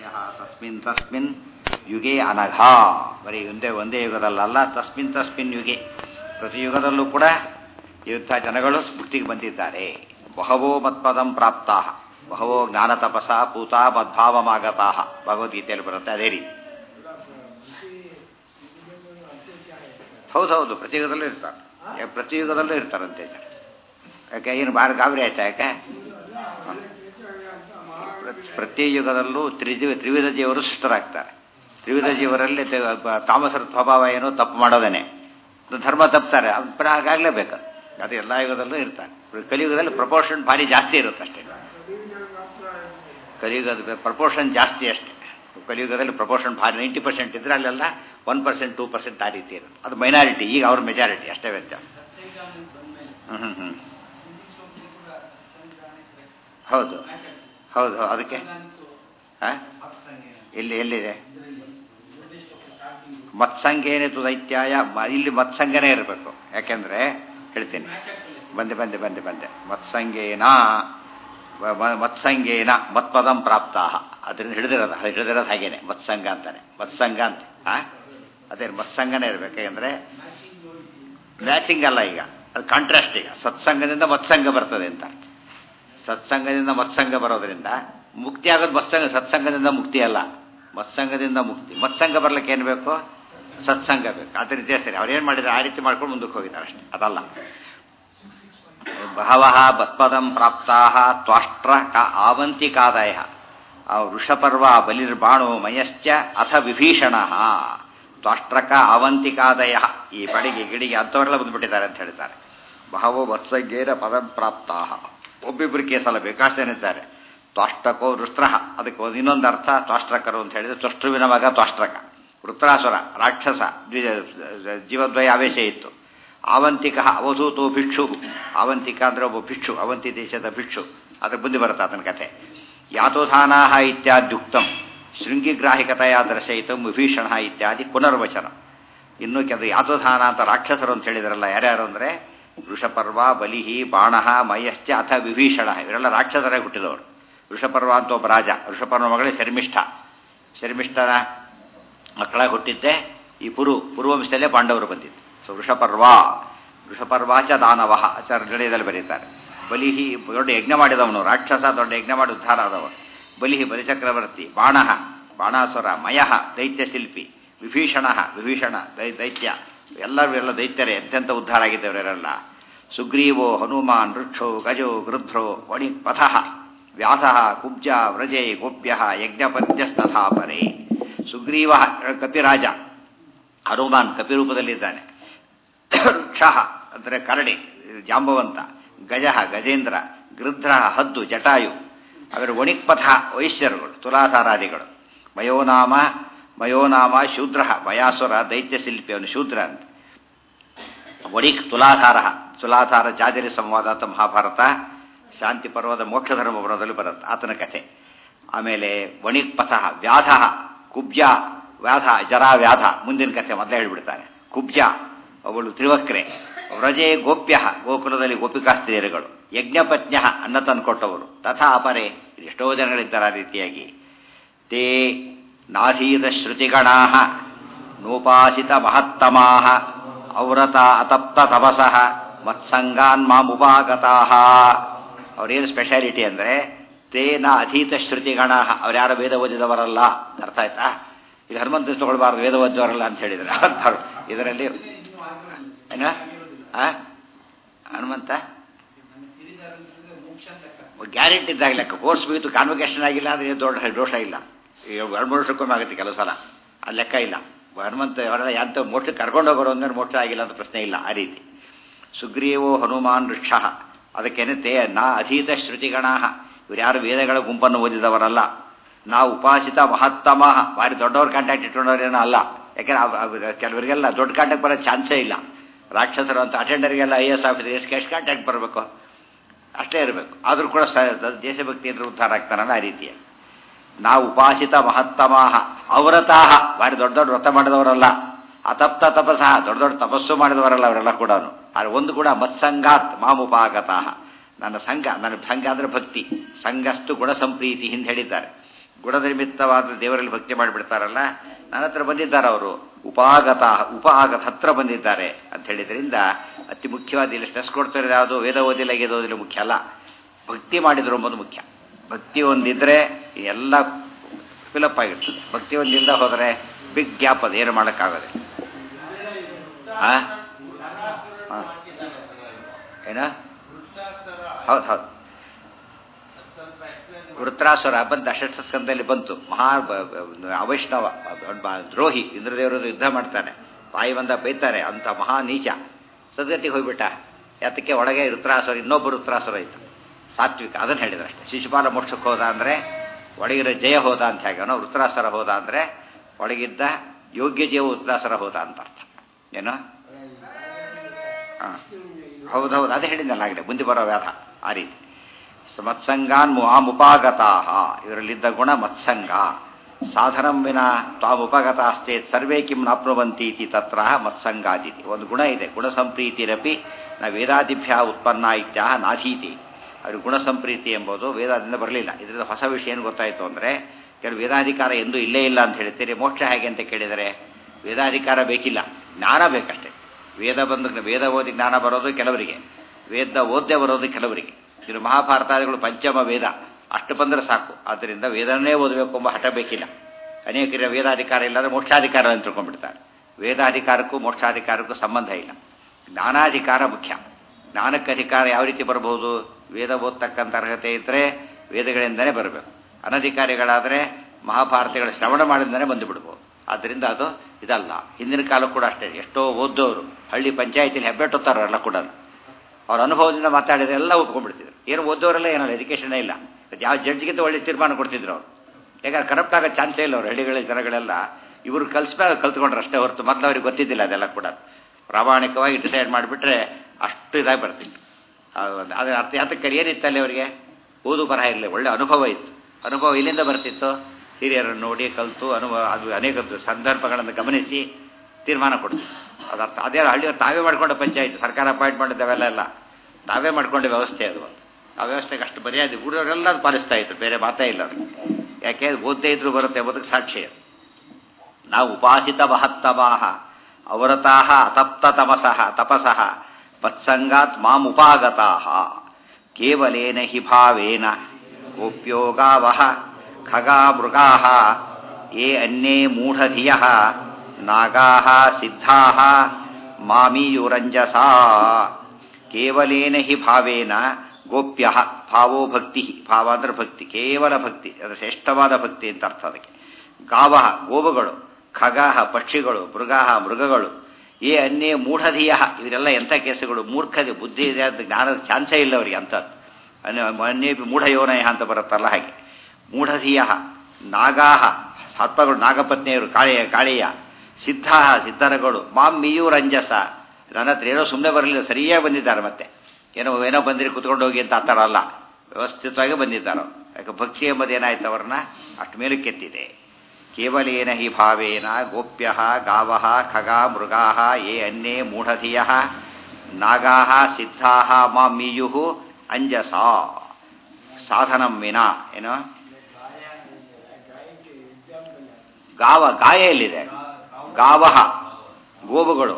ತಸ್ಮಿನ್ ತಸ್ಮಿನ್ ಯುಗೆ ಅನಘ. ಬರೀ ಒಂದೇ ಯುಗದಲ್ಲ, ತಸ್ಮಿನ್ ತಸ್ಮಿನ್ ಯುಗೆ, ಪ್ರತಿ ಯುಗದಲ್ಲೂ ಕೂಡ ಇಂಥ ಜನಗಳು ಮುಕ್ತಿಗೆ ಬಂದಿದ್ದಾರೆ. ಬಹವೋ ಮತ್ಪದಂ ಪ್ರಾಪ್ತಾ, ಬಹವೋ ಜ್ಞಾನ ತಪಸ ಪೂತಾ ಮದ್ಭಾವಮಾಗತಾ, ಭಗವದ್ಗೀತೆಯಲ್ಲಿ ಬರುತ್ತೆ. ಅದೇ ರೀತಿ ಹೌದೌದು, ಪ್ರತಿಯುಗದಲ್ಲೂ ಇರ್ತಾರೆ, ಪ್ರತಿಯುಗದಲ್ಲೂ ಇರ್ತಾರಂತೆ. ಯಾಕೆ ಏನು ಬಾರಿ ಗಾಬರಿ ಆಯ್ತಾ? ಯಾಕೆ ಪ್ರತಿ ಯುಗದಲ್ಲೂ ತ್ರಿವಿಧ ಜೀವರು ಸೃಷ್ಟರಾಗ್ತಾರೆ. ತ್ರಿವಿಧ ಜೀವರಲ್ಲಿ ತಾಮಸರ ಸ್ವಭಾವ ಏನೋ ತಪ್ಪು ಮಾಡೋದೇನೆ, ಧರ್ಮ ತಪ್ತಾರೆ, ಹಾಗಾಗಲೇಬೇಕು. ಅದು ಎಲ್ಲ ಯುಗದಲ್ಲೂ ಇರ್ತಾರೆ. ಕಲಿಯುಗದಲ್ಲಿ ಪ್ರಪೋರ್ಷನ್ ಭಾರಿ ಜಾಸ್ತಿ ಇರುತ್ತೆ ಅಷ್ಟೇ. ಕಲಿಯುಗದ ಪ್ರಪೋರ್ಷನ್ ಜಾಸ್ತಿ ಅಷ್ಟೇ. ಕಲಿಯುಗದಲ್ಲಿ ಪ್ರಪೋರ್ಷನ್ ಭಾರಿ 90% ಇದ್ರೆ ಅಲ್ಲೆಲ್ಲ 1% 2% ಆ ರೀತಿ ಇರುತ್ತೆ. ಅದು ಮೈನಾರಿಟಿ, ಈಗ ಅವ್ರ ಮೆಜಾರಿಟಿ, ಅಷ್ಟೇ ವ್ಯತ್ಯಾಸ. ಹೌದು ಹೌದು, ಅದಕ್ಕೆ ಎಲ್ಲಿದೆ ಮತ್ಸಂಗೇನೆ ತು ದೈತ್ಯಾಯ, ಇಲ್ಲಿ ಮತ್ಸಂಗನೇ ಇರಬೇಕು. ಯಾಕೆಂದ್ರೆ ಹೇಳ್ತೀನಿ, ಬಂದೆ ಮತ್ಸಂಗೇನ ಮತ್ಪದಂ ಪ್ರಾಪ್ತಾ, ಅದರಿಂದ ಹಿಡಿದಿರೋದು ಹಾಗೇನೆ ಮತ್ಸಂಗ ಅಂತಾನೆ. ಮತ್ಸಂಗ ಅಂತ ಅದೇ ಮತ್ಸಂಗನೇ ಇರಬೇಕು. ಯಾಕೆಂದ್ರೆ ಮ್ಯಾಚಿಂಗ್ ಅಲ್ಲ, ಈಗ ಅದು ಕಾಂಟ್ರಾಸ್ಟ್. ಈಗ ಸತ್ಸಂಗದಿಂದ ಮತ್ಸಂಗ ಬರ್ತದೆ ಅಂತ. ಸತ್ಸಂಗದಿಂದ ಮತ್ಸಂಗ ಬರೋದ್ರಿಂದ ಮುಕ್ತಿ ಆಗೋದು ಸತ್ಸಂಗದಿಂದ ಮುಕ್ತಿ ಅಲ್ಲ, ಮತ್ಸಂಗದಿಂದ ಮುಕ್ತಿ. ಮತ್ಸಂಗ ಬರ್ಲಿಕ್ಕೆ ಏನು ಬೇಕು? ಸತ್ಸಂಗ ಬೇಕು. ಅದರಿಂದ ಸರಿ ಅವ್ರೇನು ಮಾಡಿದ್ರೆ ಆ ರೀತಿ ಮಾಡ್ಕೊಂಡು ಮುಂದಕ್ಕೆ ಹೋಗಿದ್ದಾರೆ ಅಷ್ಟೇ, ಅದಲ್ಲ. ಬಹವಃ ಮತ್ಪದಂ ಪ್ರಾಪ್ತಾ ತ್ವಾಷ್ಟ್ರ ಆವಂತಿಕಾದಯ ವೃಷಪರ್ವ ಬಲಿರ್ಬಾಣೋ ಮಯಶ್ಚ ಅಥ ವಿಭೀಷಣ ತ್ವಾಷ್ಟ್ರಕ ಆವಂತಿಕಾದಯ. ಈ ಬಡಿಗೆ ಗಿಡಿಗೆ ಅಂಥವರೆಲ್ಲ ಬಂದುಬಿಟ್ಟಿದ್ದಾರೆ ಅಂತ ಹೇಳ್ತಾರೆ. ಬಹವೋ ಮತ್ಸಂಗೇನ ಪದಂ ಪ್ರಾಪ್ತಾ, ಒಬ್ಬಿಬ್ಬರು ಕೇಸಲ್ಲ ಬೇಕಾಷ್ಟೇನಿದ್ದಾರೆ. ತ್ವಾಷ್ಟಕೋ ವೃತ್ರ, ಅದಕ್ಕೆ ಇನ್ನೊಂದು ಅರ್ಥ ತ್ವಾಷ್ಟ್ರಕರು ಅಂತ ಹೇಳಿದ್ರೆ ತ್ವಷ್ಟೃವಿನ ಮಗ ತ್ವಾಷ್ಟ್ರಕ. ವೃತ್ರಾಸುರ ರಾಕ್ಷಸ, ಜೀವದ್ವಯ ಆವೇಶ ಇತ್ತು. ಆವಂತಿಕ ಅವಧೂತೋ ಭಿಕ್ಷು, ಆವಂತಿಕ ಅಂದ್ರೆ ಒಬ್ಬ ಭಿಕ್ಷು, ಅವಂತಿ ದೇಶದ ಭಿಕ್ಷು. ಅದ್ರ ಬುದ್ಧಿ ಬರುತ್ತೆ ಆತನ ಕಥೆ. ಯಾತೋಧಾನಾ ಇತ್ಯಾದ್ಯುಕ್ತಂ ಶೃಂಗಿಗ್ರಾಹಿಕತೆಯ ದರ್ಶಯಿತಂ ವಿಭೀಷಣ ಇತ್ಯಾದಿ ಪುನರ್ವಚನ. ಇನ್ನು ಕೆಲವು ಯಾತೋಧಾನ ಅಂತ ರಾಕ್ಷಸರು ಅಂತ ಹೇಳಿದ್ರಲ್ಲ, ಯಾರ್ಯಾರು ಅಂದ್ರೆ ವೃಷಪರ್ವ, ಬಲಿಹಿ, ಬಾಣ, ಮಯಶ್ಚ ಅಥ ವಿಭೀಷಣ, ಇವರೆಲ್ಲ ರಾಕ್ಷಸರೇ ಹುಟ್ಟಿದವರು. ವೃಷಪರ್ವ ಅಂತ ಒಬ್ಬ ರಾಜ, ವೃಷಪರ್ವ ಮಗಳೇ ಶರ್ಮಿಷ್ಠನ ಮಕ್ಕಳಾಗಿ ಹುಟ್ಟಿದ್ದೆ ಈ ಪೂರ್ವಂಶದಲ್ಲೇ ಪಾಂಡವರು ಬಂದಿದ್ದು. ಸೊ ವೃಷಪರ್ವಾಚ ದಾನವ ಆಚಾರ್ಯದಲ್ಲಿ ಬರೀತಾರೆ. ಬಲಿಹಿ ದೊಡ್ಡ ಯಜ್ಞ ಮಾಡಿದವನು, ರಾಕ್ಷಸ ದೊಡ್ಡ ಯಜ್ಞ ಮಾಡಿ ಉದ್ಧಾರ ಆದವನು. ಬಲಿಹಿ ಬಲಿಚಕ್ರವರ್ತಿ, ಬಾಣಾಸುರ, ಮಯಃ ದೈತ್ಯ ಶಿಲ್ಪಿ, ವಿಭೀಷಣ ದೈತ್ಯ, ಎಲ್ಲ ದೈತ್ಯರೇ ಎಂತೆಂಥ ಉದ್ಧಾರ ಆಗಿದ್ದವರೆಲ್ಲ. ಸುಗ್ರೀವೋ ಹನುಮಾನ್ ವೃಕ್ಷೋ ಗಜೋ ಗೃಧ್ರೋ ವಣಿಪಥ ವ್ಯಾಸ ಕುಬ್ಜ ವ್ರಜೇ ಗೋಪ್ಯ ಯಜ್ಞಪತ್ಯಸ್ತಥಾ ಪರೇ. ಸುಗ್ರೀವ ಕಪಿರಾಜ, ಹನುಮಾನ್ ಕಪಿರೂಪದಲ್ಲಿದ್ದಾನೆ. ವೃಕ್ಷ ಅಂದರೆ ಕರಡಿ ಜಾಂಬವಂತ, ಗಜ ಗಜೇಂದ್ರ, ಗೃಧ್ರ ಹದ್ದು ಜಟಾಯು, ಅವರ ವಣಿಕ್ಪಥ ವೈಶ್ಯರುಗಳು, ತುಲಾಧಾರಾದಿಗಳು. ಮಯೋನಾಮ ಶೂದ್ರ, ಮಯಾಸುರ ದೈತ್ಯ ಶಿಲ್ಪಿ, ಅವನು ಶೂದ್ರ ಅಂತ. ವಣಿಕ್ ತುಲಾಧಾರ ಜಾಜರಿ ಸಂವಾದ ಅಂತ ಮಹಾಭಾರತ ಶಾಂತಿ ಪರ್ವದ ಮೋಕ್ಷ ಧರ್ಮ ಪರ್ವದಲ್ಲಿ ಬರುತ್ತೆ ಆತನ ಕಥೆ. ಆಮೇಲೆ ವಣಿಕ್ಪಥ, ವ್ಯಾಧ ಕುಬ್ಜ, ವ್ಯಾಧ ಜರಾ ವ್ಯಾಧ, ಮುಂದಿನ ಕಥೆ ಮೊದಲೇ ಹೇಳ್ಬಿಡ್ತಾನೆ. ಕುಬ್ಜ ಅವಳು ತ್ರಿವಕ್ರೆ, ವ್ರಜೆ ಗೋಪ್ಯ, ಗೋಕುಲದಲ್ಲಿ ಗೋಪಿಕಾಸ್ತ್ರೀಯರುಗಳು, ಯಜ್ಞಪತ್ನ್ಯ ಅನ್ನ ತಂದುಕೊಟ್ಟವರು, ತಥಾ ಅಪರೆ, ಎಷ್ಟೋ ಜನಗಳಿದ್ದಾರೆ ಆ ರೀತಿಯಾಗಿ. ತೇ ನಾಧೀತ ಶ್ರುತಿಗಣಾ ನೋಪಾಸಿತ ಮಹತ್ತಮಾ ಔರತ ಅತಪ್ತ ತಪಸಃ ಮತ್ಸಂಗಾನ್ ಮಾಮುಪಾಗತಾ. ಅವ್ರೇನು ಸ್ಪೆಷಾಲಿಟಿ ಅಂದರೆ ತೇನ ಅಧೀತ ಶ್ರುತಿಗಣ, ಅವ್ರ್ಯಾರ ವೇದ ಓದಿದವರಲ್ಲ. ಅರ್ಥ ಆಯ್ತಾ? ಇದು ಹನುಮಂತ ತಗೊಳ್ಬಾರ್ದು, ವೇದ ಓದಿದವರಲ್ಲ ಅಂತ ಹೇಳಿದ್ರೆ ಇದರಲ್ಲಿ ಏನ ಹನುಮಂತ ಗ್ಯಾರಂಟಿ ಇದ್ದಾಗ ಲೆಕ್ಕ. ಕೋರ್ಸ್ ಮುಗಿತು, ಕಾನ್ವೊಕೇಶನ್ ಆಗಿಲ್ಲ ಅಂದ್ರೆ ದೊಡ್ಡ ದೋಷ ಇಲ್ಲ. 2-3 ವರ್ಷಕ್ಕೊಮ್ಮೆ ಆಗುತ್ತೆ ಕೆಲವು ಸಲ, ಅದು ಲೆಕ್ಕ ಇಲ್ಲ. ಹನುಮಂತ ಅವರೆಲ್ಲ ಯಾಂತ ಮೋಕ್ಷಕ್ಕೆ ಕರ್ಕೊಂಡು ಹೋಗೋರು ಅಂದ್ರೆ ಮೋಕ್ಷ ಆಗಿಲ್ಲ ಅಂತ ಪ್ರಶ್ನೆ ಇಲ್ಲ ಆ ರೀತಿ. ಸುಗ್ರೀವೋ ಹನುಮಾನ್ ವೃಕ್ಷ, ಅದಕ್ಕೇನೆ ತೇ ನಾ ಅಧೀತ ಶ್ರುತಿಗಣ, ಇವ್ರು ಯಾರು ವೇದಗಳ ಗುಂಪನ್ನು ಓದಿದವರಲ್ಲ. ನಾ ಉಪಾಸಿತ ಮಹತ್ತಮ, ಭಾರಿ ದೊಡ್ಡವ್ರ ಕಾಂಟ್ಯಾಕ್ಟ್ ಇಟ್ಕೊಂಡವ್ರೇನೋ ಅಲ್ಲ. ಯಾಕೆಂದ್ರೆ ಕೆಲವರಿಗೆಲ್ಲ ದೊಡ್ಡ ಕಾಂಟ್ಯಾಕ್ಟ್ ಬರೋ ಚಾನ್ಸೇ ಇಲ್ಲ. ರಾಕ್ಷಸರು ಅಂತ ಅಟೆಂಡರ್ಗೆಲ್ಲ IAS ಆಫೀಸರ್ ಎಷ್ಟು ಕಾಂಟ್ಯಾಕ್ಟ್ ಬರಬೇಕು, ಅಷ್ಟೇ ಇರಬೇಕು. ಆದರೂ ಕೂಡ ದೇಶಭಕ್ತಿ ಅಂದ್ರೆ ಉದ್ಧಾರ ಆಗ್ತಾರಲ್ಲ ಆ ರೀತಿಯ. ನಾವು ಉಪಾಸಿತ ಮಹತ್ತಮಾಹ ಅವರತಾಹ, ಭಾರಿ ದೊಡ್ಡ ವ್ರತ ಮಾಡಿದವರಲ್ಲ. ಅತಪ್ತ ತಪಸ್ಸಹ, ದೊಡ್ಡ ತಪಸ್ಸು ಮಾಡಿದವರಲ್ಲ ಅವರೆಲ್ಲ ಕೂಡ. ಆದರೆ ಒಂದು ಕೂಡ ಮತ್ಸಂಗಾತ್ ಮಾಮುಪಾಗತಾಹ, ನನ್ನ ಸಂಘ ಅಂದ್ರೆ ಭಕ್ತಿ, ಸಂಘಸ್ತು ಗುಣ ಸಂಪ್ರೀತಿ ಹಿಂದೆ ಹೇಳಿದ್ದಾರೆ. ಗುಣದ ನಿಮಿತ್ತವಾದ ದೇವರಲ್ಲಿ ಭಕ್ತಿ ಮಾಡಿಬಿಡ್ತಾರಲ್ಲ, ನನ್ನ ಹತ್ರ ಬಂದಿದ್ದಾರೆ ಅವರು, ಉಪಾಗತ ಹತ್ರ ಬಂದಿದ್ದಾರೆ ಅಂತ ಹೇಳಿದ್ರಿಂದ ಅತಿ ಮುಖ್ಯವಾದ ಇಲ್ಲಿ ಸ್ಟ್ರೆಸ್ ಕೊಡ್ತಾರೆ ಯಾವುದು, ವೇದ ಓದಿಲ್ಲ ಗೆದೋದಿಲ್ಲ ಮುಖ್ಯ ಅಲ್ಲ, ಭಕ್ತಿ ಮಾಡಿದ್ರು ಎಂಬುದು ಮುಖ್ಯ. ಭಕ್ತಿ ಒಂದಿದ್ರೆ ಎಲ್ಲ ಫಿಲಪ್ ಆಗಿರ್ತದೆ. ಭಕ್ತಿ ಒಂದಿಲ್ಲದ ಹೋದರೆ ಬಿಗ್ ಗ್ಯಾಪ್, ಅದು ಏನು ಮಾಡೋಕ್ಕಾಗದೆ. ಏನ ಹೌದು ಹೌದು, ವೃತ್ರಾಸುರ ಬಂದು ಅಷ್ಟೇ ಸ್ಕಂದದಲ್ಲಿ ಬಂತು. ಅವೈಷ್ಣವ ದ್ರೋಹಿ, ಇಂದ್ರದೇವರದ್ದು ಯುದ್ಧ ಮಾಡ್ತಾನೆ, ಬಾಯಿ ಬಂದ ಬೈತಾರೆ, ಅಂತ ಮಹಾ ನೀಚ ಸದ್ಗತಿಗೆ ಹೋಗ್ಬಿಟ್ಟ. ಯಾತಕ್ಕೆ? ಒಳಗೆ ವೃತ್ರಾಸುರ, ಇನ್ನೊಬ್ಬರು ವೃತ್ರಾಸುರ ಇತ್ತು ಸಾತ್ವಿಕ, ಅದನ್ನು ಹೇಳಿದ್ರೆ ಅಷ್ಟೇ. ಶಿಶುಪಾಲ ಮೋಕ್ಷಕ್ಕೆ ಹೋದ ಅಂದರೆ ಒಳಗಿರೋ ಜಯ ಹೋದ ಅಂತ ಹೇಗೆ, ವೃತ್ರಾಸುರ ಹೋದ ಅಂದರೆ ಒಳಗಿದ್ದ ಯೋಗ್ಯ ಜೀವ ವೃತ್ರಾಸುರ ಹೋದ ಅಂತ ಅರ್ಥ. ಏನು? ಹೌದೌದು, ಅದೇ ಹೇಳಿದ್ನಲ್ಲ ಆಗಲೇ, ಮುಂದೆ ಬರೋ ವ್ಯಾಧ ಆ ರೀತಿ. ಮತ್ಸಂಗಾನ್ ಮುಪಾಗತಾ, ಇವರಲ್ಲಿದ್ದ ಗುಣ ಮತ್ಸಂಗ. ಸಾಧನಂ ವಿನ ತ್ವಾಮುಪಗತಾಶ್ಚೇತ್ ಸರ್ವೇ ಕಿಂ ನಾಪ್ನುವಂತಿ ಇತಿ ತತ್ರ ಮತ್ಸಂಗಾದಿತಿ. ಒಂದು ಗುಣ ಇದೆ, ಗುಣಸಂಪ್ರೀತಿರಪಿ ನ ವೇದಾದಿಭ್ಯ ಉತ್ಪನ್ನ ಇತ್ಯಾಹ ನಾಧೀತಿ. ಅವರು ಗುಣಸಂಪ್ರೀತಿ ಎಂಬುದು ವೇದದಿಂದ ಬರಲಿಲ್ಲ. ಇದರಿಂದ ಹೊಸ ವಿಷಯ ಏನು ಗೊತ್ತಾಯಿತು ಅಂದರೆ, ಕೆಲವು ವೇದಾಧಿಕಾರ ಎಂದೂ ಇಲ್ಲೇ ಇಲ್ಲ ಅಂತ ಹೇಳ್ತೀರಿ. ಮೋಕ್ಷ ಹೇಗೆ ಅಂತ ಕೇಳಿದರೆ, ವೇದಾಧಿಕಾರ ಬೇಕಿಲ್ಲ, ಜ್ಞಾನ ಬೇಕಷ್ಟೇ. ವೇದ ಓದಿ ಜ್ಞಾನ ಬರೋದು ಕೆಲವರಿಗೆ, ವೇದ ಓದ್ದೆ ಬರೋದು ಕೆಲವರಿಗೆ. ಇದು ಮಹಾಭಾರತಾದಿಗಳು ಪಂಚಮ ವೇದ, ಅಷ್ಟು ಬಂದರೆ ಸಾಕು. ಆದ್ದರಿಂದ ವೇದನೇ ಓದಬೇಕು ಎಂಬ ಹಠ ಬೇಕಿಲ್ಲ. ಅನೇಕರ ವೇದಾಧಿಕಾರ ಇಲ್ಲಾಂದರೆ ಮೋಕ್ಷಾಧಿಕಾರ ಅಂತ ತಿಳ್ಕೊಂಡ್ಬಿಡ್ತಾರೆ. ವೇದಾಧಿಕಾರಕ್ಕೂ ಮೋಕ್ಷಾಧಿಕಾರಕ್ಕೂ ಸಂಬಂಧ ಇಲ್ಲ, ಜ್ಞಾನಾಧಿಕಾರ ಮುಖ್ಯ. ಜ್ಞಾನಕ್ಕೆ ಅಧಿಕಾರ ಯಾವ ರೀತಿ ಬರಬಹುದು? ವೇದ ಓದ್ತಕ್ಕಂಥ ಅರ್ಹತೆ ಇದ್ದರೆ ವೇದಗಳಿಂದನೇ ಬರಬೇಕು. ಅನಧಿಕಾರಿಗಳಾದರೆ ಮಹಾಭಾರತಗಳ ಶ್ರವಣ ಮಾಡಿದಿಂದನೇ ಬಂದುಬಿಡ್ಬೋದು. ಆದ್ದರಿಂದ ಅದು ಇದಲ್ಲ. ಹಿಂದಿನ ಕಾಲಕ್ಕೆ ಕೂಡ ಅಷ್ಟೇ, ಎಷ್ಟೋ ಓದ್ದವರು ಹಳ್ಳಿ ಪಂಚಾಯತಿಲಿ ಹೆಬ್ಬೆಟ್ಟುತ್ತಾರಲ್ಲ ಕೂಡ ಅವ್ರ ಅನುಭವದಿಂದ ಮಾತಾಡಿದ್ರೆ ಎಲ್ಲ ಒಪ್ಕೊಂಡ್ಬಿಡ್ತಿದ್ರು. ಏನು ಓದೋರೆಲ್ಲ ಏನಲ್ಲ, ಎಜುಕೇಷನೇ ಇಲ್ಲ. ಯಾವ ಜಡ್ಜ್ಗಿಂತ ಒಳ್ಳೆ ತೀರ್ಮಾನ ಕೊಡ್ತಿದ್ರು ಅವರು. ಯಾಕಂದ್ರೆ ಕರಪ್ಟ್ ಆಗೋ ಚಾನ್ಸೇ ಇಲ್ಲ ಅವರು. ಹಳ್ಳಿಗಳ ಜನಗಳೆಲ್ಲ ಇವರು ಕಲ್ತ್ಕೊಂಡ್ರೆ ಅಷ್ಟೇ ಹೊರತು ಮೊದಲು ಅವ್ರಿಗೆ ಗೊತ್ತಿದ್ದಿಲ್ಲ ಅದೆಲ್ಲ ಕೂಡ. ಪ್ರಾಮಾಣಿಕವಾಗಿ ಡಿಸೈಡ್ ಮಾಡಿಬಿಟ್ರೆ ಅಷ್ಟು ಇದಾಗಿ ಬರ್ತಿತ್ತು. ಅದರ ಅರ್ಥ ಯಾತಕ್ಕೆ ಏನಿತ್ತಲ್ಲಿ ಅವರಿಗೆ? ಓದು ಬರಹ ಇರಲಿ, ಒಳ್ಳೆ ಅನುಭವ ಇತ್ತು. ಅನುಭವ ಇಲ್ಲಿಂದ ಬರ್ತಿತ್ತು, ಹಿರಿಯರನ್ನು ನೋಡಿ ಕಲಿತು ಅನುಭವ, ಅದು ಅನೇಕ ಸಂದರ್ಭಗಳನ್ನು ಗಮನಿಸಿ ತೀರ್ಮಾನ ಕೊಡ್ತೀವಿ. ಅದರ್ಥ ಅದೇ ಹಳ್ಳಿಯವರು ತಾವೇ ಮಾಡ್ಕೊಂಡ ಪಂಚಾಯತ್, ಸರ್ಕಾರ ಅಪಾಯಿಂಟ್ ಮಾಡಿದ್ದವೆಲ್ಲ ಎಲ್ಲ ತಾವೇ ಮಾಡ್ಕೊಂಡ ವ್ಯವಸ್ಥೆ ಅದು. ಆ ವ್ಯವಸ್ಥೆಗೆ ಅಷ್ಟು ಮರ್ಯಾದೆ ಊರವರೆಲ್ಲ ಅದು ಪಾಲಿಸ್ತಾ ಇದ್ರು, ಬೇರೆ ಮಾತೇ ಇಲ್ಲ ಅವ್ರಿಗೆ. ಯಾಕೆ? ಓದ್ದೇ ಇದ್ರು ಬರುತ್ತೆ ಎಂಬುದಕ್ಕೆ ಸಾಕ್ಷಿ. ನಾವು ಉಪಾಸಿತ ಮಹತ್ತಮಾಹ ಅವರತಾಹ ಅತಪ್ತ ತಪಸಃ ಮತ್ಸಂಗಾತ್ ಮಾಮುಪಾಗತಾಹ ಕೇವಲೇನ ಹಿ ಭಾವೇನ ಗೋಪ್ಯೋಗಾವಹ ಖಗಾ ಮೃಗಾಃ ಯೇ ಅನ್ಯೇ ಮೂಢಧಿಯಃ ನಾಗಾಃ ಸಿದ್ಧಾಃ ಮಾಮೀಯುರಂಜಸಾ. ಕೇವಲೇನ ಹಿ ಭಾವೇನ ಗೋಪ್ಯಃ, ಭಾವೋ ಭಕ್ತಿ, ಭಾವ ಅಂದ್ರೆ ಭಕ್ತಿ, ಕೇವಲ ಭಕ್ತಿ, ಅದು ಶ್ರೇಷ್ಠವಾದ ಭಕ್ತಿ ಅಂತ ಅರ್ಥ ಅದಕ್ಕೆ. ಗಾವಃ ಗೋವುಗಳು, ಖಗಾಹ ಪಕ್ಷಿಗಳು, ಮೃಗಾಹ ಮೃಗಗಳು, ಏ ಅನ್ಯೇ ಮೂಢಧಿಯ, ಇವರೆಲ್ಲ ಎಂಥ ಕೇಸುಗಳು, ಮೂರ್ಖತೆ, ಬುದ್ಧಿ ಇದೆ ಅಂತ ಜ್ಞಾನದ ಚಾನ್ಸೇ ಇಲ್ಲ ಅವರಿಗೆ ಅಂಥದ್ದು. ಅನ್ಯೇ ಮೂಢಯೋನಯ ಅಂತ ಬರುತ್ತಲ್ಲ ಹಾಗೆ. ಮೂಢಧಿಯ ನಾಗಾಹ, ಸರ್ಪಗಳು, ನಾಗಪತ್ನಿಯರು, ಕಾಳಿಯ, ಸಿದ್ಧಾಹ ಸಿದ್ಧರಗಳು, ಮಾಂ ಮೀಯೂರಂಜಸ, ನನ್ನ ಹತ್ರ ಏನೋ ಸುಮ್ಮನೆ ಬರಲಿಲ್ಲ, ಸರಿಯಾಗಿ ಬಂದಿದ್ದಾರೆ. ಮತ್ತೆ ಏನೋ ಬಂದಿರಿ ಕುತ್ಕೊಂಡು ಹೋಗಿ ಅಂತ ಆ ಥರ ಅಲ್ಲ, ವ್ಯವಸ್ಥಿತವಾಗಿ ಬಂದಿದ್ದಾರೆ. ಯಾಕೆ? ಭಕ್ತಿ ಎಂಬುದು ಏನಾಯ್ತು, ಅವ್ರನ್ನ ಅಷ್ಟು ಮೇಲಕ್ಕೆತ್ತಿದೆ. ಕೇವಲೇನ ಹಿ ಭಾವೇನ ಗೋಪ್ಯ ಗಾವಃ ಖಗಾ ಮೃಗಾಃ ಯೇ ಅನ್ಯೇ ಮೂಢಧಿಯಃ ನಾಗಾಃ ಸಿದ್ಧಾಃ ಮಾಂ ಮೀಯುಃ ಅಂಜಸಾ. ಸಾಧನಂ ವಿನಾ ಏನೋ ಗಾಯ ಎಲ್ಲಿದೆ? ಗಾವಃ ಗೋವುಗಳು,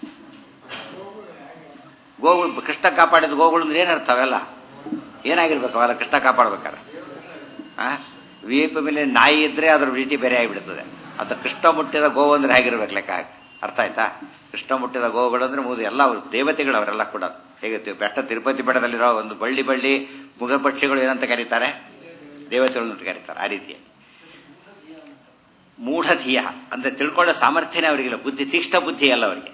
ಕೃಷ್ಣ ಕಾಪಾಡಿದ ಗೋಗಳು ಅಂದ್ರೆ ಏನರ್ಥ? ಅವೆಲ್ಲ ಏನಾಗಿರ್ಬೇಕು? ಅವೆಲ್ಲ ಕೃಷ್ಣ ಕಾಪಾಡ್ಬೇಕಾರೆ ವೀಪ ಮೇಲೆ ನಾಯಿ ಇದ್ರೆ ಅದ್ರ ರೀತಿ ಬೇರೆ ಆಗಿಬಿಡ್ತದೆ. ಅದು ಕೃಷ್ಣ ಮುಟ್ಟಿದ ಗೋವು ಅಂದ್ರೆ ಹೇಗಿರ್ಬೇಕು ಲೆಕ್ಕ ಹಾಕಿ. ಅರ್ಥ ಆಯ್ತಾ? ಕೃಷ್ಣ ಮುಟ್ಟಿದ ಗೋವುಗಳು ಅಂದ್ರೆ ಮೂದು ಎಲ್ಲ ದೇವತೆಗಳು, ಅವರೆಲ್ಲ ಕೂಡ ಹೇಗೆ ಬೆಟ್ಟ ತಿರುಪತಿ ಬೆಟ್ಟದಲ್ಲಿರೋ ಒಂದು ಬಳ್ಳಿ ಮುಗ ಪಕ್ಷಿಗಳು ಏನಂತ ಕರೀತಾರೆ? ದೇವತೆಗಳು ಅಂತ ಕರೀತಾರೆ. ಆ ರೀತಿ ಮೂಢಧಿಯ ಅಂದ್ರೆ ತಿಳ್ಕೊಳ್ಳೋ ಸಾಮರ್ಥ್ಯನೇ ಅವರಿಗಿಲ್ಲ, ಬುದ್ಧಿ, ತೀಕ್ಷ್ಣ ಬುದ್ಧಿ ಅಲ್ಲ ಅವರಿಗೆ.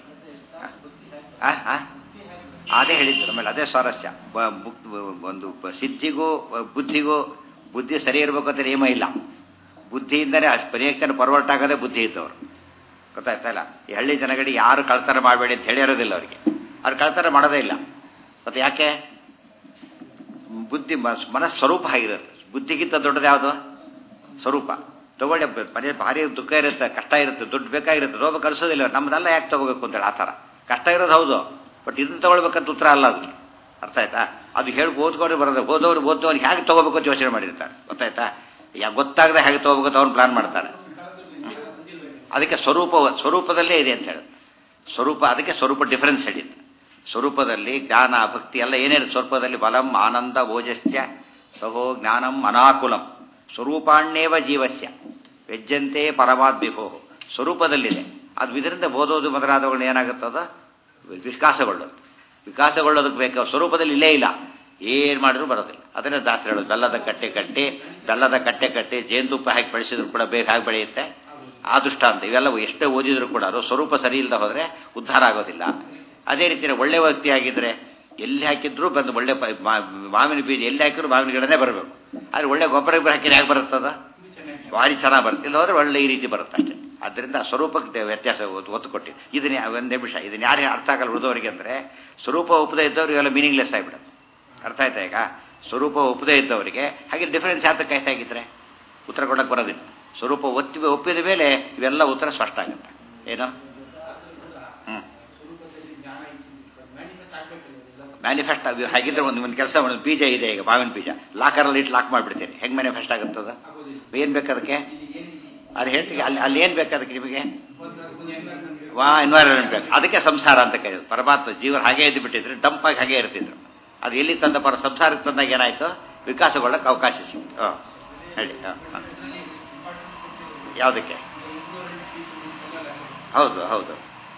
ಅದೇ ಹೇಳಿದ್ರು ಆಮೇಲೆ, ಅದೇ ಸ್ವಾರಸ್ಯ. ಒಂದು ಸಿದ್ಧಿಗೂ ಬುದ್ಧಿಗೂ, ಬುದ್ಧಿ ಸರಿ ಇರಬೇಕು ಅಂತ ನಿಯಮ ಇಲ್ಲ. ಬುದ್ಧಿಯಿಂದನೇ ಅಷ್ಟು ಪರ್ಯಕ್ಷಣ ಪರ್ವರ್ಟ್ ಆಗೋದೇ ಬುದ್ಧಿ ಇದ್ದವರು. ಗೊತ್ತಾಯ್ತಾ ಇಲ್ಲ? ಈ ಹಳ್ಳಿ ಜನಗಳಿಗೆ ಯಾರು ಕಳ್ತನ ಮಾಡಬೇಡಿ ಅಂತ ಹೇಳಿರೋದಿಲ್ಲ ಅವರಿಗೆ. ಅವ್ರು ಕಳ್ತನ ಮಾಡೋದೇ ಇಲ್ಲ. ಮತ್ತೆ ಯಾಕೆ? ಬುದ್ಧಿ ಸ್ವರೂಪ ಆಗಿರುತ್ತೆ. ಬುದ್ಧಿಗಿಂತ ದೊಡ್ಡದು ಯಾವುದು? ಸ್ವರೂಪ. ತಗೊಳ್ಳಿ, ಭಾರಿ ದುಃಖ ಇರುತ್ತೆ, ಕಷ್ಟ ಇರುತ್ತೆ, ದುಡ್ಡು ಬೇಕಾಗಿರುತ್ತೆ, ರೋಗ ಕಲಿಸೋದಿಲ್ಲ. ನಮ್ದೆಲ್ಲ ಯಾಕೆ ತಗೋಬೇಕು ಅಂತೇಳಿ ಆ ಥರ. ಕಷ್ಟ ಇರೋದು ಹೌದು, ಬಟ್ ಇದನ್ನು ತಗೊಳ್ಬೇಕಂತ ಉತ್ತರ ಅಲ್ಲ ಅದು. ಅರ್ಥ ಆಯ್ತಾ? ಅದು ಹೇಳಿ ಓದ್ಕೊಂಡು ಬರೋದು, ಓದೋರು ಹೇಗೆ ತಗೋಬೇಕು ಅಂತ ಯೋಚನೆ ಮಾಡಿರ್ತಾರೆ. ಗೊತ್ತಾಯ್ತಾ? ಗೊತ್ತಾಗದೆ ಹೇಗೆ ತಗೋಬೇಕು ಅವ್ನು ಪ್ಲಾನ್ ಮಾಡ್ತಾನೆ. ಅದಕ್ಕೆ ಸ್ವರೂಪದಲ್ಲೇ ಇದೆ ಅಂತ ಹೇಳುತ್ತೆ. ಅದಕ್ಕೆ ಸ್ವರೂಪ ಡಿಫರೆನ್ಸ್ ಹೇಳಿದ್ದು. ಸ್ವರೂಪದಲ್ಲಿ ಜ್ಞಾನ ಭಕ್ತಿ ಎಲ್ಲ ಏನೇನು ಸ್ವರೂಪದಲ್ಲಿ ಬಲಂ ಆನಂದ ಓಜಸ್ಯ ಸಹೋ ಜ್ಞಾನಂ ಅನಾಕುಲಂ ಸ್ವರೂಪಾಣ್ಯೇವ ಜೀವಸ್ಯ ವ್ಯಜ್ಯಂತೆ ಪರಮಾದ್ವಿಭೋ ಸ್ವರೂಪದಲ್ಲಿದೆ. ಅದು ಇದರಿಂದ ಓದೋದು ಮೊದಲಾದವುಗಳು ಏನಾಗುತ್ತದ ವಿಕಾಸಗೊಳ್ಳೋದಕ್ಕೆ ಬೇಕು. ಸ್ವರೂಪದಲ್ಲಿ ಇಲ್ಲೇ ಇಲ್ಲ, ಏನು ಮಾಡಿದ್ರು ಬರೋದಿಲ್ಲ. ಅದನ್ನೇ ದಾಸರು ಹೇಳೋದು, ಬೆಲ್ಲದ ಕಟ್ಟೆ ಕಟ್ಟಿ ಜೇನುತುಪ್ಪ ಹಾಕಿ ಬೆಳೆಸಿದ್ರು ಕೂಡ ಬೇಗ ಹಾಕಿ ಬೆಳೆಯುತ್ತೆ ಆ ದೃಷ್ಟಾಂತ. ಇವೆಲ್ಲ ಎಷ್ಟೇ ಓದಿದ್ರು ಕೂಡ ಅದು ಸ್ವರೂಪ ಸರಿ ಇಲ್ಲದೆ ಹೋದರೆ ಉದ್ಧಾರ ಆಗೋದಿಲ್ಲ. ಅದೇ ರೀತಿ ಒಳ್ಳೆ ವ್ಯಕ್ತಿ ಆಗಿದ್ರೆ ಎಲ್ಲಿ ಹಾಕಿದ್ರು ಬಂದು ಒಳ್ಳೆ ಮಾವಿನ ಬೀಜ ಎಲ್ಲಿ ಹಾಕಿದ್ರು ಮಾವಿನ ಗಿಡನೇ ಬರಬೇಕು. ಆದರೆ ಒಳ್ಳೆ ಗೊಬ್ಬರ ಹಾಕಿದ್ರೆ ಹೇಗೆ ಬರುತ್ತದ? ಭಾರಿ ಚೆನ್ನಾಗಿ ಬರುತ್ತೆ. ಇಲ್ಲ ಹೋದ್ರೆ ಒಳ್ಳೆ ಈ ರೀತಿ ಬರುತ್ತೆ ಅಷ್ಟೇ. ಆದ್ದರಿಂದ ಸ್ವರೂಪಕ್ಕೆ ವ್ಯತ್ಯಾಸ ಒತ್ತು ಕೊಟ್ಟಿದೆ. ಇದನ್ನ ಒಂದು ನಿಮಿಷ ಇದನ್ನ ಯಾರು ಅರ್ಥ ಆಗಲ್ಲ ಉಳಿದವರಿಗೆ ಅಂದರೆ ಸ್ವರೂಪ ಒಪ್ಪದೇ ಇದ್ದವ್ರು ಇವೆಲ್ಲ ಮೀನಿಂಗ್ಲೆಸ್ ಆಗಿಬಿಡುತ್ತೆ. ಅರ್ಥ ಆಯ್ತಾ? ಈಗ ಸ್ವರೂಪ ಒಪ್ಪದೇ ಇದ್ದವರಿಗೆ ಹಾಗೆ ಡಿಫರೆನ್ಸ್ ಯಾತಕ್ಕೆ ಆಯ್ತಾಗಿದ್ರೆ ಉತ್ತರ ಕೊಡಕ್ಕೆ ಬರೋದಿಲ್ಲ. ಸ್ವರೂಪ ಒಪ್ಪಿದ ಮೇಲೆ ಇವೆಲ್ಲ ಉತ್ತರ ಸ್ಪಷ್ಟ ಆಗುತ್ತೆ. ಏನು ಮ್ಯಾನಿಫೆಸ್ಟ್ ಹಾಗಿದ್ರೆ ಒಂದು ಕೆಲಸ ಒಂದು ಬೀಜ ಇದೆ, ಈಗ ಮಾವಿನ ಬೀಜ ಲಾಕರಲ್ಲಿ ಇಟ್ಟು ಲಾಕ್ ಮಾಡಿಬಿಡ್ತೀನಿ, ಹೆಂಗೆ ಮ್ಯಾನಿಫೆಸ್ಟ್ ಆಗುತ್ತದ? ಏನು ಬೇಕಾದಕ್ಕೆ ಅದು ಹೇಳ್ತೀವಿ. ಅಲ್ಲಿ ಏನು ಬೇಕಾದಕ್ಕೆ ನಿಮಗೆ? ಎನ್ವೈರನ್ಮೆಂಟ್ ಬೇಕು. ಅದಕ್ಕೆ ಸಂಸಾರ ಅಂತ ಕರೆಯೋದು. ಪರಮಾತ್ಮ ಜೀವನ ಹಾಗೆ ಎದ್ದು ಬಿಟ್ಟಿದ್ರೆ ಡಂಪಾಗಿ ಹಾಗೆ ಇರ್ತಿದ್ರು. ಅದು ಎಲ್ಲಿ ತಂದ ಸಂಸಾರಕ್ಕೆ ತಂದಾಗ ಏನಾಯ್ತು? ವಿಕಾಸಗೊಳ್ಳಕ್ಕೆ ಅವಕಾಶ ಸಿಕ್ತು. ಹೇಳಿ. ಯಾವುದಕ್ಕೆ? ಹೌದು ಹೌದು.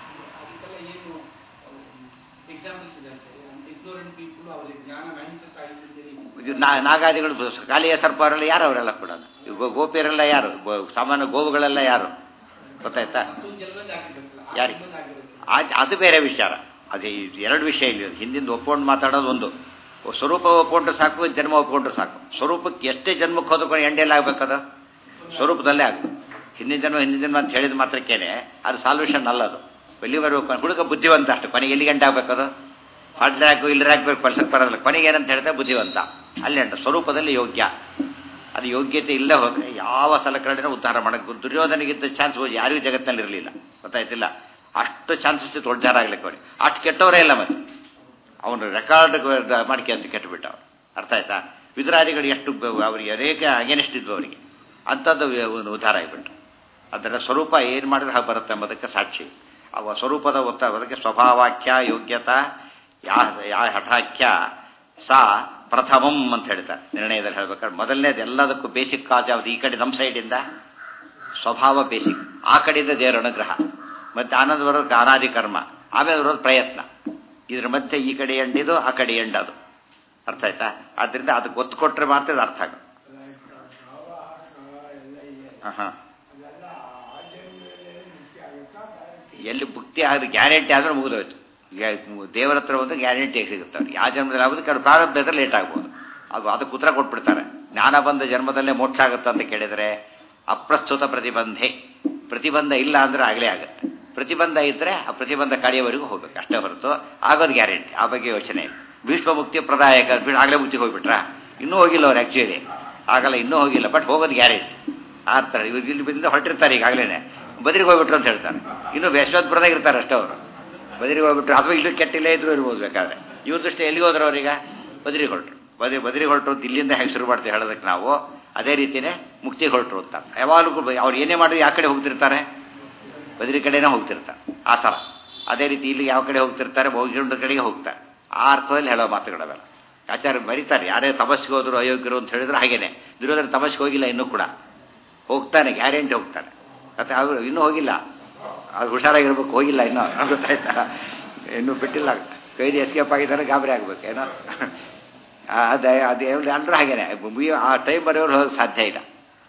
ನಾಗಾದಿಗಳು ಕಾಳಿಯ ಸರ್ಪವರೆಲ್ಲ ಯಾರು? ಅವರೆಲ್ಲ ಕೂಡ ಗೋಪಿಯರೆಲ್ಲ ಯಾರು? ಸಾಮಾನ್ಯ ಗೋವುಗಳೆಲ್ಲ ಯಾರು? ಗೊತ್ತಾಯ್ತಾ? ಯಾರಿಗೆ? ಅದು ಬೇರೆ ವಿಚಾರ. ಅದೇ ಎರಡು ವಿಷಯ ಇಲ್ಲಿ. ಹಿಂದಿಂದ ಒಪ್ಕೊಂಡು ಮಾತಾಡೋದು ಒಂದು, ಸ್ವರೂಪ ಒಪ್ಕೊಂಡ್ರೆ ಸಾಕು, ಜನ್ಮ ಒಪ್ಕೊಂಡ್ರೆ ಸಾಕು. ಸ್ವರೂಪಕ್ಕೆ ಎಷ್ಟೇ ಜನ್ಮಕ್ಕೆ ಹೋದ್ಕೊಂಡು ಎಂಡೆಲ್ಲ ಆಗ್ಬೇಕದ ಸ್ವರೂಪದಲ್ಲೇ ಆಗಬೇಕು. ಹಿಂದಿನ ಜನ್ಮ ಅಂತ ಹೇಳಿದ ಮಾತ್ರಕ್ಕೇನೆ ಅದು ಸಾಲ್ಯೂಷನ್ ಅಲ್ಲ. ಅದು ಎಲ್ಲಿ ಬರಬೇಕು? ಹುಡುಗ ಬುದ್ಧಿವಂತ ಅಷ್ಟು. ಕೊನೆಗೆ ಎಲ್ಲಿ ಗಂಟೆ ಆಗಬೇಕದು? ಹಾಡ್ಲೆ ಹಾಕು ಇಲ್ಲಿ ಹಾಕ್ಬೇಕು, ಪಲ್ಸಕ್ಕೆ ಬರೋದಿಲ್ಲ. ಕೊನೆಗೆ ಏನಂತ ಹೇಳ್ತಾರೆ? ಬುದ್ಧಿವಂತ. ಅಲ್ಲಿ ಅಂಟ ಸ್ವರೂಪದಲ್ಲಿ ಯೋಗ್ಯ. ಅದು ಯೋಗ್ಯತೆ ಇಲ್ಲೇ ಹೋದರೆ ಯಾವ ಸಲಕರಣೆನೂ ಉದ್ಧಾರ ಮಾಡಕ್ಕೆ ದುರ್ಯೋಧನಿಗಿಂತ ಚಾನ್ಸ್ ಯಾರಿಗೂ ಜಗತ್ತಿನಲ್ಲಿ ಇರಲಿಲ್ಲ. ಗೊತ್ತಾಯ್ತಿಲ್ಲ? ಅಷ್ಟು ಚಾನ್ಸಸ್ ಇತ್ತು ಉದ್ಧಾರ ಆಗ್ಲಿಕ್ಕೆ ಅವ್ರಿಗೆ. ಅಷ್ಟು ಕೆಟ್ಟವರೇ ಇಲ್ಲ. ಮತ್ತೆ ಅವನು ರೆಕಾರ್ಡ್ ಮಾಡಿಕೆ ಅಂತ ಕೆಟ್ಟುಬಿಟ್ಟವ್ರು. ಅರ್ಥ ಆಯ್ತಾ? ವಿದುರಾದಿಗಳು ಎಷ್ಟು ಅವರಿಗೆ ಅನೇಕ ಅಗೇನಿಸ್ಟ್ ಇದ್ವು ಅವರಿಗೆ, ಅಂಥದ್ದು ಉದ್ಧಾರ ಆಗಿಬಿಟ್ರು. ಅದರ ಸ್ವರೂಪ ಏನು ಮಾಡಿದ್ರೆ ಹಾಗೆ ಬರುತ್ತೆ ಎಂಬುದಕ್ಕೆ ಸಾಕ್ಷಿ. ಅವ ಸ್ವರೂಪದ ಅದಕ್ಕೆ ಸ್ವಭಾವಾಖ್ಯ ಯೋಗ್ಯತಾ ಯಾ ಹಠಾಖ್ಯ ಸಾ ಪ್ರಥಮಂ ಅಂತ ಹೇಳ್ತಾರೆ ನಿರ್ಣಯದಲ್ಲಿ ಹೇಳ್ಬೇಕಾದ್ರೆ. ಮೊದಲನೇದು ಎಲ್ಲದಕ್ಕೂ ಬೇಸಿಕ್ ಕಾಜ್ ಯಾವುದು? ಈ ಕಡೆ ನಮ್ಮ ಸೈಡಿಂದ ಸ್ವಭಾವ ಬೇಸಿಕ್, ಆ ಕಡೆಯಿಂದ ದೇವರ ಅನುಗ್ರಹ, ಮತ್ತೆ ಆನಂದ ಬರೋದಕ್ಕೆ ಅನಾದಿ ಕರ್ಮ, ಆಮೇಲೆ ಬರೋದು ಪ್ರಯತ್ನ. ಇದ್ರ ಮಧ್ಯೆ ಈ ಕಡೆ ಎಂಡಿದು ಆ ಕಡೆ ಎಂಡದು. ಅರ್ಥ ಆಯ್ತಾ? ಆದ್ರಿಂದ ಅದಕ್ಕೆ ಒತ್ತು ಕೊಟ್ಟರೆ ಮಾತ್ರ ಅದು ಅರ್ಥ ಆಗುತ್ತೆ. ಹಾಂ, ಎಲ್ಲಿ ಮುಕ್ತಿ ಆದ್ರೆ ಗ್ಯಾರಂಟಿ ಆದ್ರೆ ಮುಗಿದೋಯ್ತು. ದೇವರ ಹತ್ರ ಒಂದು ಗ್ಯಾರಂಟಿ ಸಿಗುತ್ತೆ ಅವ್ರಿಗೆ. ಯಾವ ಜನ್ಮದಲ್ಲಿ ಆಗೋದು ಕೆಲವು ಪ್ರಾರಂಭ ಇದ್ರೆ ಲೇಟ್ ಆಗ್ಬೋದು. ಅದಕ್ಕೆ ಉತ್ತರ ಕೊಟ್ಬಿಡ್ತಾರೆ. ಜ್ಞಾನ ಬಂದ ಜನ್ಮದಲ್ಲೇ ಮೋಕ್ಷ ಆಗುತ್ತೆ ಅಂತ ಕೇಳಿದರೆ ಅಪ್ರಸ್ತುತ ಪ್ರತಿಬಂಧ ಇಲ್ಲ ಅಂದರೆ ಆಗಲೇ ಆಗುತ್ತೆ. ಪ್ರತಿಬಂಧ ಇದ್ದರೆ ಆ ಪ್ರತಿಬಂಧ ಕಡೆಯವರೆಗೂ ಹೋಗ್ಬೇಕು ಅಷ್ಟೇ ಹೊರತು ಆಗೋದು ಗ್ಯಾರಂಟಿ. ಆ ಬಗ್ಗೆ ಯೋಚನೆ ಇಲ್ಲ. ಭೀಷ್ಮ ಮುಕ್ತಿ ಪ್ರದಾಯಕ ಆಗಲೇ ಮುಕ್ತಿಗೆ ಹೋಗ್ಬಿಟ್ರಾ? ಇನ್ನೂ ಹೋಗಿಲ್ಲ ಅವ್ರು. ಆ್ಯಕ್ಚುಲಿ ಆಗಲ್ಲ, ಇನ್ನೂ ಹೋಗಿಲ್ಲ, ಬಟ್ ಹೋಗೋದು ಗ್ಯಾರಂಟಿ. ಆಡ್ತಾರೆ ಇವ್ರು. ಇಲ್ಲಿ ಬಂದ ಹೊರಟಿರ್ತಾರೆ ಈಗಾಗಲೇ, ಬದರಿಗೆ ಹೋಗ್ಬಿಟ್ರು ಅಂತ ಹೇಳ್ತಾರೆ. ಇನ್ನೂ ಯಶವಂತಪುರದಾಗ ಇರ್ತಾರೆ ಅಷ್ಟೇ ಅವರು. ಬದರಿಗೆ ಹೋಗ್ಬಿಟ್ರು, ಅಥವಾ ಇಲ್ಲಿ ಕೆಟ್ಟಿಲ್ಲೇ ಇದ್ರು ಇರ್ಬೋದು ಬೇಕಾದ್ರೆ. ಇವ್ರ ದೃಷ್ಟಿ ಎಲ್ಲಿಗೆ ಹೋದ್ರು ಅವ್ರೀಗ? ಬದರಿಗೆ ಹೊರಟ್ರು. ಬದರಿಗೆ ಹೊರಟರು ಅಂತ ಇಲ್ಲಿಂದ ಹೇಗೆ ಶುರು ಮಾಡ್ತೀವಿ ಹೇಳೋದಕ್ಕೆ ನಾವು. ಅದೇ ರೀತಿಯೇ ಮುಕ್ತಿಗೆ ಹೊರಟರು ಅಂತ. ಯಾವಾಗಲೂ ಅವ್ರು ಏನೇ ಮಾಡಿ ಯಾವ ಕಡೆ ಹೋಗ್ತಿರ್ತಾರೆ? ಬದರಿ ಕಡೆನೇ ಹೋಗ್ತಿರ್ತಾರೆ. ಆ ಥರ ಅದೇ ರೀತಿ ಇಲ್ಲಿ ಯಾವ ಕಡೆ ಹೋಗ್ತಿರ್ತಾರೆ? ಭೋಗಿಗೊಂಡ ಕಡೆಗೆ ಹೋಗ್ತಾರೆ. ಆ ಅರ್ಥದಲ್ಲಿ ಹೇಳೋ ಮಾತುಗಳವೆಲ್ಲ ಆಚಾರ್ಯ ಬರೀತಾರೆ. ಯಾರೇ ತಪಸ್ಸಿಗೆ ಹೋದ್ರು ಅಯೋಗ್ಯರು ಅಂತ ಹೇಳಿದ್ರೆ ಹಾಗೇನೆ. ದುರ್ಯೋಧನ ತಪಸ್ಸಿಗೆ ಹೋಗಿಲ್ಲ, ಇನ್ನೂ ಕೂಡ ಹೋಗ್ತಾನೆ, ಗ್ಯಾರಂಟಿ ಹೋಗ್ತಾನೆ. ಮತ್ತೆ ಅವರು ಇನ್ನೂ ಹೋಗಿಲ್ಲ, ಅದು ಹುಷಾರಾಗಿರ್ಬೇಕು, ಹೋಗಿಲ್ಲ ಇನ್ನೂ. ಗೊತ್ತಾಯ್ತಾ? ಇನ್ನೂ ಬಿಟ್ಟಿಲ್ಲ, ಕೈದಿ ಎಸ್ಕೇಪ್ ಆಗಿದ್ದಾರೆ, ಗಾಬರಿ ಆಗ್ಬೇಕು ಏನೋ. ಅದೇ ಎಲ್ಲರೂ ಹಾಗೇನೆ. ಆ ಟೈಮ್ ಬರೆಯೋರು ಹೋಗೋದು ಸಾಧ್ಯ ಇಲ್ಲ.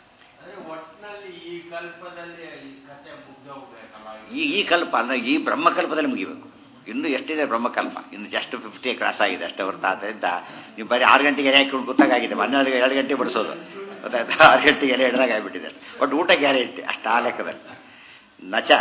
ಈ ಕಲ್ಪ ಅಂದರೆ ಈ ಬ್ರಹ್ಮಕಲ್ಪದಲ್ಲಿ ಮುಗಿಬೇಕು. ಇನ್ನೂ ಎಷ್ಟಿದೆ ಬ್ರಹ್ಮಕಲ್ಪ? ಇನ್ನು ಜಸ್ಟ್ 50 ಕ್ರಾಸ್ ಆಗಿದೆ ಅಷ್ಟೇ ಹೊರತು. ಆದ್ದರಿಂದ ನೀವು ಬರೀ 6 ಗಂಟೆಗೆ ಎಲೆ ಹಾಕೊಂಡು ಗೊತ್ತಾಗಿದೆ. 12 ಗಂಟೆ ಬಡಿಸೋದು ಗೊತ್ತಾಯ್ತಾ? 6 ಗಂಟೆಗೆ ಎಲೆ ಹಿಡ್ದಾಗ ಆಗಿಬಿಟ್ಟಿದೆ. ಬಟ್ ಊಟ ಗ್ಯಾರಂಟಿ ಅಷ್ಟು ಆ ಲೆಕ್ಕದಲ್ಲಿ. ನಚ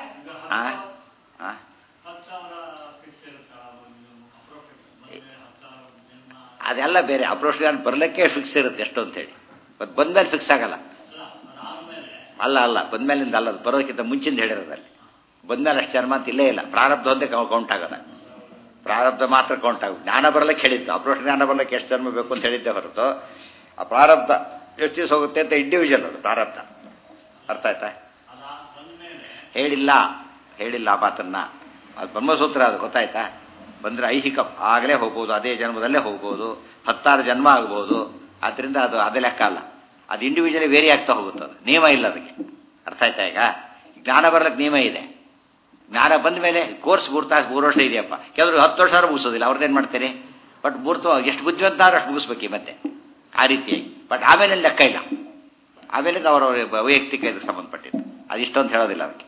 ಅದೆಲ್ಲ ಬೇರೆ. ಅಪ್ರೋಚ್ ಬರಲಿಕ್ಕೆ ಫಿಕ್ಸ್ ಇರುತ್ತೆ ಎಷ್ಟು ಅಂತೇಳಿ. ಮತ್ತು ಬಂದ್ಮೇಲೆ ಫಿಕ್ಸ್ ಆಗಲ್ಲ. ಅಲ್ಲ ಬಂದ್ಮೇಲಿಂದ ಅಲ್ಲ, ಅದು ಬರೋದಕ್ಕಿಂತ ಮುಂಚಿಂದ ಹೇಳಿರೋದಲ್ಲಿ. ಬಂದ್ಮೇಲೆ ಅಷ್ಟು ಜನ್ಮ ಅಂತ ಇಲ್ಲೇ ಇಲ್ಲ. ಪ್ರಾರಬ್ಧ ಒಂದೇ ಕೌಂಟ್ ಆಗೋದ. ಪ್ರಾರಬ್ಧ ಮಾತ್ರ ಕೌಂಟ್ ಆಗೋದು. ಜ್ಞಾನ ಬರಲಿಕ್ಕೆ ಹೇಳಿದ್ದು, ಅಪ್ರೋಚ್ ಜ್ಞಾನ ಬರಲಿಕ್ಕೆ ಎಷ್ಟು ಜನ್ಮ ಬೇಕು ಅಂತ ಹೇಳಿದ್ದೆ ಹೊರತು ಆ ಪ್ರಾರಬ್ಧ ಎಷ್ಟು ದಿವಸ ಹೋಗುತ್ತೆ ಅಂತ ಇಂಡಿವಿಜುವಲ್ ಅದು ಪ್ರಾರಬ್ಧ. ಅರ್ಥ ಆಯ್ತಾ? ಹೇಳಿಲ್ಲ ಆ ಮಾತನ್ನ. ಅದು ಬ್ರಹ್ಮಸೂತ್ರ, ಅದು ಗೊತ್ತಾಯ್ತಾ? ಬಂದರೆ ಐಹಿಕ ಆಗಲೇ ಹೋಗ್ಬೋದು, ಅದೇ ಜನ್ಮದಲ್ಲೇ ಹೋಗ್ಬೋದು, 10 ಜನ್ಮ ಆಗ್ಬೋದು. ಆದ್ದರಿಂದ ಅದು ಅದೇ ಲೆಕ್ಕ ಅಲ್ಲ. ಅದು ಇಂಡಿವಿಜುವಲಿ ವೇರಿ ಆಗ್ತಾ ಹೋಗುತ್ತೆ. ಅದು ನಿಯಮ ಇಲ್ಲ ಅದಕ್ಕೆ. ಅರ್ಥ ಆಯ್ತಾ? ಈಗ ಜ್ಞಾನ ಬರ್ಲಿಕ್ಕೆ ನಿಯಮ ಇದೆ. ಜ್ಞಾನ ಬಂದ ಮೇಲೆ ಕೋರ್ಸ್ 3 ವರ್ಷ ಇದೆಯಪ್ಪ, ಕೆಲವರು 10 ವರ್ಷ ಮುಗಿಸೋದಿಲ್ಲ. ಅವ್ರದ್ದೇನು ಮಾಡ್ತೀರಿ? ಬಟ್ ಎಷ್ಟು ಬುದ್ಧಿವಂತ ಅಷ್ಟು ಮುಗಿಸ್ಬೇಕು ಮತ್ತೆ, ಆ ರೀತಿಯಾಗಿ. ಬಟ್ ಆಮೇಲೆ ಲೆಕ್ಕ ಇಲ್ಲ. ಆಮೇಲೆ ಅವರವರ ವೈಯಕ್ತಿಕ ಇದಕ್ಕೆ ಸಂಬಂಧಪಟ್ಟಿದ್ದು. ಅದು ಇಷ್ಟೊಂದು ಹೇಳೋದಿಲ್ಲ ಅದಕ್ಕೆ.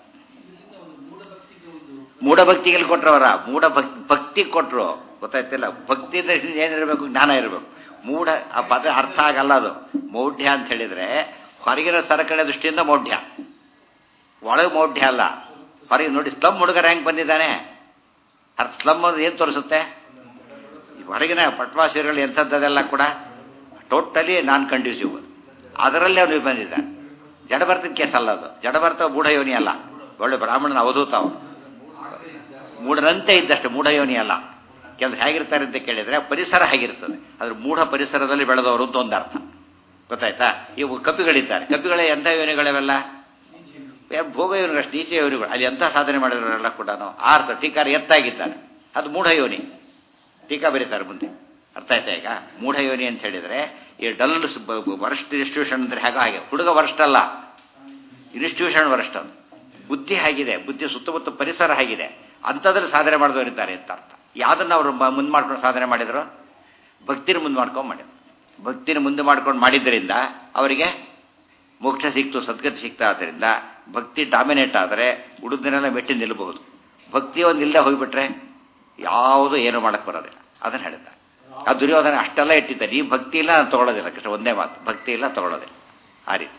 ಮೂಢಭಕ್ತಿಗಳು ಕೊಟ್ಟರು, ಅವರ ಭಕ್ತಿ ಕೊಟ್ಟರು. ಗೊತ್ತಾಯ್ತಿಲ್ಲ? ಭಕ್ತಿ ಏನಿರಬೇಕು? ಜ್ಞಾನ ಇರಬೇಕು. ಮೂಢ ಆ ಪದ ಅರ್ಥ ಆಗಲ್ಲ. ಅದು ಮೌಢ್ಯ ಅಂತ ಹೇಳಿದ್ರೆ ಹೊರಗಿನ ಸರಕಣೆ ದೃಷ್ಟಿಯಿಂದ ಮೌಢ್ಯ, ಒಳಗೆ ಮೌಢ್ಯ ಅಲ್ಲ. ಹೊರಗೆ ನೋಡಿ, ಸ್ಲಮ್ ಹುಡುಗ ರ್ಯಾಂಕ್ ಬಂದಿದ್ದಾನೆ. ಅರ್ಥ ಸ್ಲಮ್ ಅನ್ನೋದು ಏನು ತೋರಿಸುತ್ತೆ? ಹೊರಗಿನ ಪಟ್ವಾಸಿಗಳು ಎಂಥದ್ದೆಲ್ಲ ಕೂಡ ಟೋಟಲಿ ನಾನ್ ಕಂಡ್ಯೂಸಿವ್. ಅದರಲ್ಲೇ ಅವನು ಬಂದಿದ್ದಾನೆ. ಜಡಭರ್ತದ ಕೇಸ್ ಅಲ್ಲ ಅದು. ಜಡಭರ್ತ ಮೂಢಯೋನಿ ಅಲ್ಲ, ಒಳ್ಳೆ ಬ್ರಾಹ್ಮಣನ ಅವಧೂತ. ಅವನು ಮೂಢನಂತೆ ಇದ್ದಷ್ಟು ಮೂಢಯೋನಿ ಅಲ್ಲ. ಕೆಲವು ಹೇಗಿರ್ತಾರೆ ಅಂತ ಕೇಳಿದ್ರೆ ಪರಿಸರ ಹೇಗಿರ್ತದೆ, ಅದ್ರ ಮೂಢ ಪರಿಸರದಲ್ಲಿ ಬೆಳೆದವರು ಅಂತ ಒಂದು ಅರ್ಥ. ಗೊತ್ತಾಯ್ತಾ? ಇವು ಕಪಿಗಳಿದ್ದಾರೆ. ಕಪಿಗಳೇ ಎಂಥ ಯೋನಿಗಳವೆಲ್ಲ? ಭೋಗ ಯೋನಿಗಳು, ಅಷ್ಟು ನೀಚ ಯೋನಿಗಳು. ಅಲ್ಲಿ ಎಂಥ ಸಾಧನೆ ಮಾಡಿರೋರೆಲ್ಲ ಕೂಡ ಆರ್ಥ ಟೀಕಾರ ಎತ್ತಾಗಿದ್ದಾರೆ. ಅದು ಮೂಢಯೋನಿ. ಟೀಕಾ ಬರೀತಾರೆ ಮುಂದೆ. ಅರ್ಥ ಆಯ್ತಾ? ಈಗ ಮೂಢಯೋನಿ ಅಂತ ಹೇಳಿದ್ರೆ ಈ ಡಲ್ ವರಸ್ಟ್ ಇನ್ಸ್ಟಿಟ್ಯೂಷನ್ ಅಂದ್ರೆ ಹಾಗೆ. ಹುಡುಗ ವರಸ್ಟ್ ಅಲ್ಲ, ಇನ್ಸ್ಟಿಟ್ಯೂಷನ್ ವರಸ್ಟ್. ಅದು ಬುದ್ಧಿ ಹೇಗಿದೆ, ಬುದ್ಧಿ ಸುತ್ತಮುತ್ತ ಪರಿಸರ ಹೇಗಿದೆ, ಅಂಥದ್ರಲ್ಲಿ ಸಾಧನೆ ಮಾಡಿದವರಿದ್ದಾರೆ ಅಂತ ಅರ್ಥ. ಯಾವುದನ್ನು ಅವರು ಮುಂದೆ ಮಾಡ್ಕೊಂಡು ಸಾಧನೆ ಮಾಡಿದ್ರು? ಭಕ್ತಿನ ಮುಂದೆ ಮಾಡ್ಕೊಂಡು ಮಾಡಿದ್ರು. ಭಕ್ತಿನ ಮುಂದೆ ಮಾಡ್ಕೊಂಡು ಮಾಡಿದ್ದರಿಂದ ಅವರಿಗೆ ಮೋಕ್ಷ ಸಿಕ್ತು, ಸದ್ಗತಿ ಸಿಗ್ತಾ. ಆದ್ದರಿಂದ ಭಕ್ತಿ ಡಾಮಿನೇಟ್ ಆದರೆ ಉಳಿದನ್ನೆಲ್ಲ ಮೆಟ್ಟಿ ನಿಲ್ಲಬಹುದು. ಭಕ್ತಿ ಒಂದು ಇಲ್ಲದೆ ಹೋಗಿಬಿಟ್ರೆ ಯಾವುದು ಏನು ಮಾಡಕ್ಕೆ ಬರೋದಿಲ್ಲ. ಅದನ್ನು ಹೇಳ್ತಾರೆ. ಆ ದುರ್ಯೋಧನ ಅಷ್ಟೆಲ್ಲ ಇಟ್ಟಿದ್ದಾರೆ. ಈ ಭಕ್ತಿ ಇಲ್ಲ, ನಾನು ತಗೊಳ್ಳೋದಿಲ್ಲ. ಕೃಷ್ಣ ಒಂದೇ ಮಾತು, ಭಕ್ತಿ ಇಲ್ಲ, ತಗೊಳ್ಳೋದಿಲ್ಲ. ಆ ರೀತಿ.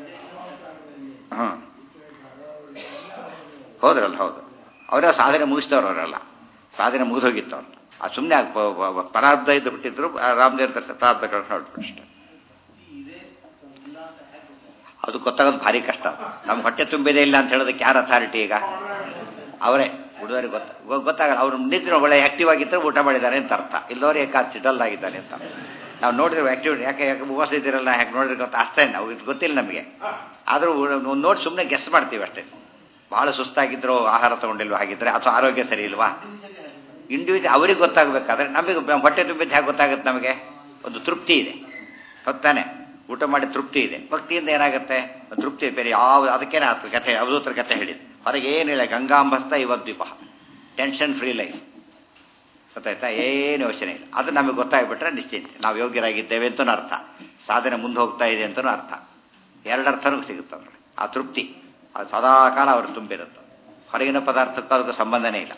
ಹೌದ್ರಲ್ಲ, ಹೌದು. ಅವರ ಸಾಧನೆ ಮುಗಿಸಿದವ್ರು, ಅವರೆಲ್ಲ ಸಾಧನೆ ಮುಗಿದೋಗಿತ್ತು. ಅವ್ರು ಆ ಸುಮ್ಮನೆ ಪರಾರ್ಧ ಇದ್ದು ಬಿಟ್ಟಿದ್ರು. ರಾಮದೇವ್ರ ಶತಾಬ್ದ ಕಳ್ಕೊಂಡು ಹೊರಟ್ಬಿಟ್ಟು ಅಷ್ಟೇ. ಅದು ಗೊತ್ತಾಗೋದು ಭಾರಿ ಕಷ್ಟ. ನಮ್ಮ ಹೊಟ್ಟೆ ತುಂಬಿದೆ ಇಲ್ಲ ಅಂತ ಹೇಳೋದಕ್ಕೆ ಯಾರು ಅಥಾರಿಟಿ? ಈಗ ಅವರೇ ಹುಡುಗರಿಗೆ ಗೊತ್ತಾಗಲ್ಲ. ಅವ್ರು ನಿದ್ರೆ ಒಳ್ಳೆ ಆಕ್ಟಿವ್ ಆಗಿದ್ದರೆ ಊಟ ಮಾಡಿದ್ದಾರೆ ಅಂತ ಅರ್ಥ. ಇಲ್ಲವ್ರು ಏಕಾದ್ ಡಲ್ ಆಗಿದ್ದಾನೆ ಅಂತ ನಾವು ನೋಡಿದ್ರೆ ಆಕ್ಟಿವ್. ಯಾಕೆ ಉಪವಾಸ ಇದ್ದೀರಲ್ಲ, ಯಾಕೆ ನೋಡಿದ್ರೆ ಗೊತ್ತಾ? ಅಷ್ಟೇ, ನಾವು ಇದು ಗೊತ್ತಿಲ್ಲ ನಮಗೆ. ಆದರೂ ನೋಡಿ ಸುಮ್ಮನೆ ಗೆಸ್ ಮಾಡ್ತೀವಿ ಅಷ್ಟೇ. ಬಹಳ ಸುಸ್ತಾಗಿದ್ರು, ಆಹಾರ ತಗೊಂಡಿಲ್ವ ಹಾಗಿದ್ರೆ, ಅಥವಾ ಆರೋಗ್ಯ ಸರಿ ಇಲ್ವಾ? ಇಂಡಿವಿಜುವಲ್ ಅವ್ರಿಗೆ ಗೊತ್ತಾಗಬೇಕಾದ್ರೆ ನಮಗೆ ಹೊಟ್ಟೆ ತುಂಬಿದ್ದು ಹೇಗೆ ಗೊತ್ತಾಗುತ್ತೆ? ನಮಗೆ ಒಂದು ತೃಪ್ತಿ ಇದೆ, ಹೊತ್ತಾನೆ ಊಟ ಮಾಡಿ ತೃಪ್ತಿ ಇದೆ. ಭಕ್ತಿಯಿಂದ ಏನಾಗುತ್ತೆ? ತೃಪ್ತಿ ಬೇರೆ ಯಾವ. ಅದಕ್ಕೇನೆ ಆಯ್ತು ಕಥೆ, ಅವಧೂತರ ಕಥೆ ಹೇಳಿದ್ದು. ಹೊರಗೆ ಏನಿಲ್ಲ, ಗಂಗಾಂಬಸ್ತ ಇವದ್ವೀಪ, ಟೆನ್ಷನ್ ಫ್ರೀ ಲೈಫ್. ಗೊತ್ತಾಯ್ತಾ? ಏನು ಯೋಚನೆ ಇಲ್ಲ. ಅದು ನಮಗೆ ಗೊತ್ತಾಗ್ಬಿಟ್ರೆ ನಿಶ್ಚಿಂತೆ, ನಾವು ಯೋಗ್ಯರಾಗಿದ್ದೇವೆ ಅಂತನೂ ಅರ್ಥ, ಸಾಧನೆ ಮುಂದೆ ಹೋಗ್ತಾ ಇದೆ ಅಂತನೂ ಅರ್ಥ. ಎರಡರ್ಥನೂ ಸಿಗುತ್ತಂದ್ರೆ ಆ ತೃಪ್ತಿ ಅದು ಸದಾಕಾಲ ಅವರು ತುಂಬಿರುತ್ತೆ. ಹೊರಗಿನ ಪದಾರ್ಥಕ್ಕೂ ಅದಕ್ಕೆ ಸಂಬಂಧನೇ ಇಲ್ಲ.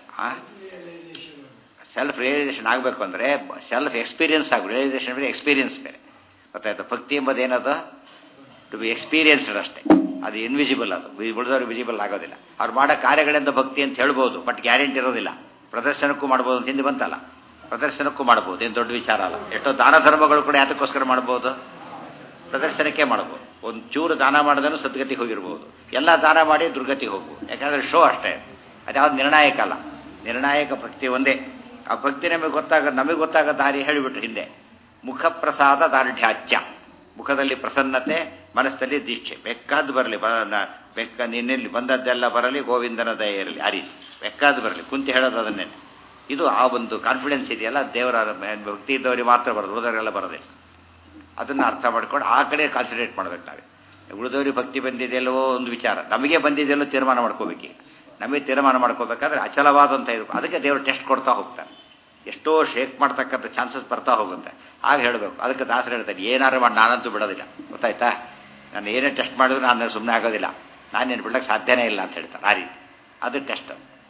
ಸೆಲ್ಫ್ ರಿಯಲೈಸೇಷನ್ ಆಗಬೇಕು ಅಂದರೆ ಸೆಲ್ಫ್ ಎಕ್ಸ್ಪೀರಿಯನ್ಸ್ ಆಗಬೇಕು. ರಿಯಲೈಸೇಷನ್ ಬೇರೆ, ಎಕ್ಸ್ಪೀರಿಯನ್ಸ್ ಬೇರೆ. ಗೊತ್ತಾಯ್ತು? ಭಕ್ತಿ ಎಂಬುದು ಏನದು? ಟು ಬಿ ಎಕ್ಸ್ಪೀರಿಯನ್ಸ್ಡ್ ಅಷ್ಟೇ. ಅದು ಇನ್ವಿಸಿಬಲ್. ಅದು ಉಳಿದವ್ರು ವಿಸಿಬಲ್ ಆಗೋದಿಲ್ಲ. ಅವ್ರು ಮಾಡೋ ಕಾರ್ಯಗಳಿಂದ ಭಕ್ತಿ ಅಂತ ಹೇಳ್ಬೋದು, ಬಟ್ ಗ್ಯಾರಂಟಿ ಇರೋದಿಲ್ಲ. ಪ್ರದರ್ಶನಕ್ಕೂ ಮಾಡ್ಬೋದು ಅಂತ ಹಿಂದೆ ಬಂತಲ್ಲ, ಪ್ರದರ್ಶನಕ್ಕೂ ಮಾಡ್ಬೋದು, ಏನು ದೊಡ್ಡ ವಿಚಾರ ಅಲ್ಲ. ಎಷ್ಟೋ ದಾನ ಧರ್ಮಗಳು ಕೂಡ ಯಾತಕ್ಕೋಸ್ಕರ ಮಾಡ್ಬೋದು? ಪ್ರದರ್ಶನಕ್ಕೆ ಮಾಡ್ಬೋದು. ಒಂದು ಚೂರು ದಾನ ಮಾಡಿದನು ಸದ್ಗತಿಗೆ ಹೋಗಿರ್ಬೋದು, ಎಲ್ಲ ದಾನ ಮಾಡಿ ದುರ್ಗತಿಗೆ ಹೋಗ್ಬೋದು. ಯಾಕಂದರೆ ಶೋ ಅಷ್ಟೇ. ಅದ್ಯಾವ್ದು ನಿರ್ಣಾಯಕ ಅಲ್ಲ. ನಿರ್ಣಾಯಕ ಭಕ್ತಿ ಒಂದೇ. ಆ ಭಕ್ತಿ ನಮಗೆ ಗೊತ್ತಾಗ ದಾರಿ ಹೇಳಿಬಿಟ್ರು ಹಿಂದೆ. ಮುಖಪ್ರಸಾದ ದಾರ್ಢ್ಯಾಚ್ಯ. ಮುಖದಲ್ಲಿ ಪ್ರಸನ್ನತೆ, ಮನಸ್ಸಲ್ಲಿ ದೀಕ್ಷೆ. ಬೇಕಾದ್ದು ಬರಲಿ, ನಿನ್ನೆಲ್ಲಿ ಬಂದದ್ದೆಲ್ಲ ಬರಲಿ, ಗೋವಿಂದನ ದಯೆ ಇರಲಿ. ಆ ರೀತಿ ಬೇಕಾದ್ದು ಬರಲಿ, ಕುಂತಿ ಹೇಳೋದು ಅದನ್ನೇ. ಇದು ಆ ಒಂದು ಕಾನ್ಫಿಡೆನ್ಸ್ ಇದೆಯಲ್ಲ, ದೇವರ ಭಕ್ತಿ ಇದ್ದವರಿಗೆ ಮಾತ್ರ ಬರೋದು, ಉಳಿದವರೆಲ್ಲ ಬರೋದಿಲ್ಲ. ಅದನ್ನು ಅರ್ಥ ಮಾಡ್ಕೊಂಡು ಆ ಕಡೆ ಕಾನ್ಸಂಟ್ರೇಟ್ ಮಾಡ್ಬೇಕು ನಾವೇ. ಉಳಿದವ್ರಿಗೆ ಭಕ್ತಿ ಬಂದಿದೆಯಲ್ಲವೋ ಒಂದು ವಿಚಾರ, ನಮಗೆ ಬಂದಿದೆಯಲ್ಲೋ ತೀರ್ಮಾನ ಮಾಡ್ಕೋಬೇಕು. ನಮಗೆ ತೀರ್ಮಾನ ಮಾಡ್ಕೋಬೇಕಾದ್ರೆ ಅಚಲವಾದಂಥ ಇದು. ಅದಕ್ಕೆ ದೇವರು ಟೆಸ್ಟ್ ಕೊಡ್ತಾ ಹೋಗ್ತಾರೆ. ಎಷ್ಟೋ ಶೇಕ್ ಮಾಡ್ತಕ್ಕಂಥ ಚಾನ್ಸಸ್ ಬರ್ತಾ ಹೋಗುತ್ತೆ. ಆಗ ಹೇಳಬೇಕು. ಅದಕ್ಕೆ ದಾಸರು ಹೇಳ್ತಾರೆ, ಏನಾರು ಮಾಡಿ ನಾನಂತೂ ಬಿಡೋದಿಲ್ಲ. ಗೊತ್ತಾಯ್ತಾ? ನಾನು ಏನೇ ಟೆಸ್ಟ್ ಮಾಡಿದ್ರು ನಾನು ಸುಮ್ಮನೆ ಆಗೋದಿಲ್ಲ, ನಾನೇನು ಬಿಡೋಕ್ಕೆ ಸಾಧ್ಯನೇ ಇಲ್ಲ ಅಂತ ಹೇಳ್ತಾರೆ. ಆ ರೀತಿ ಅದು ಟೆಸ್ಟ್.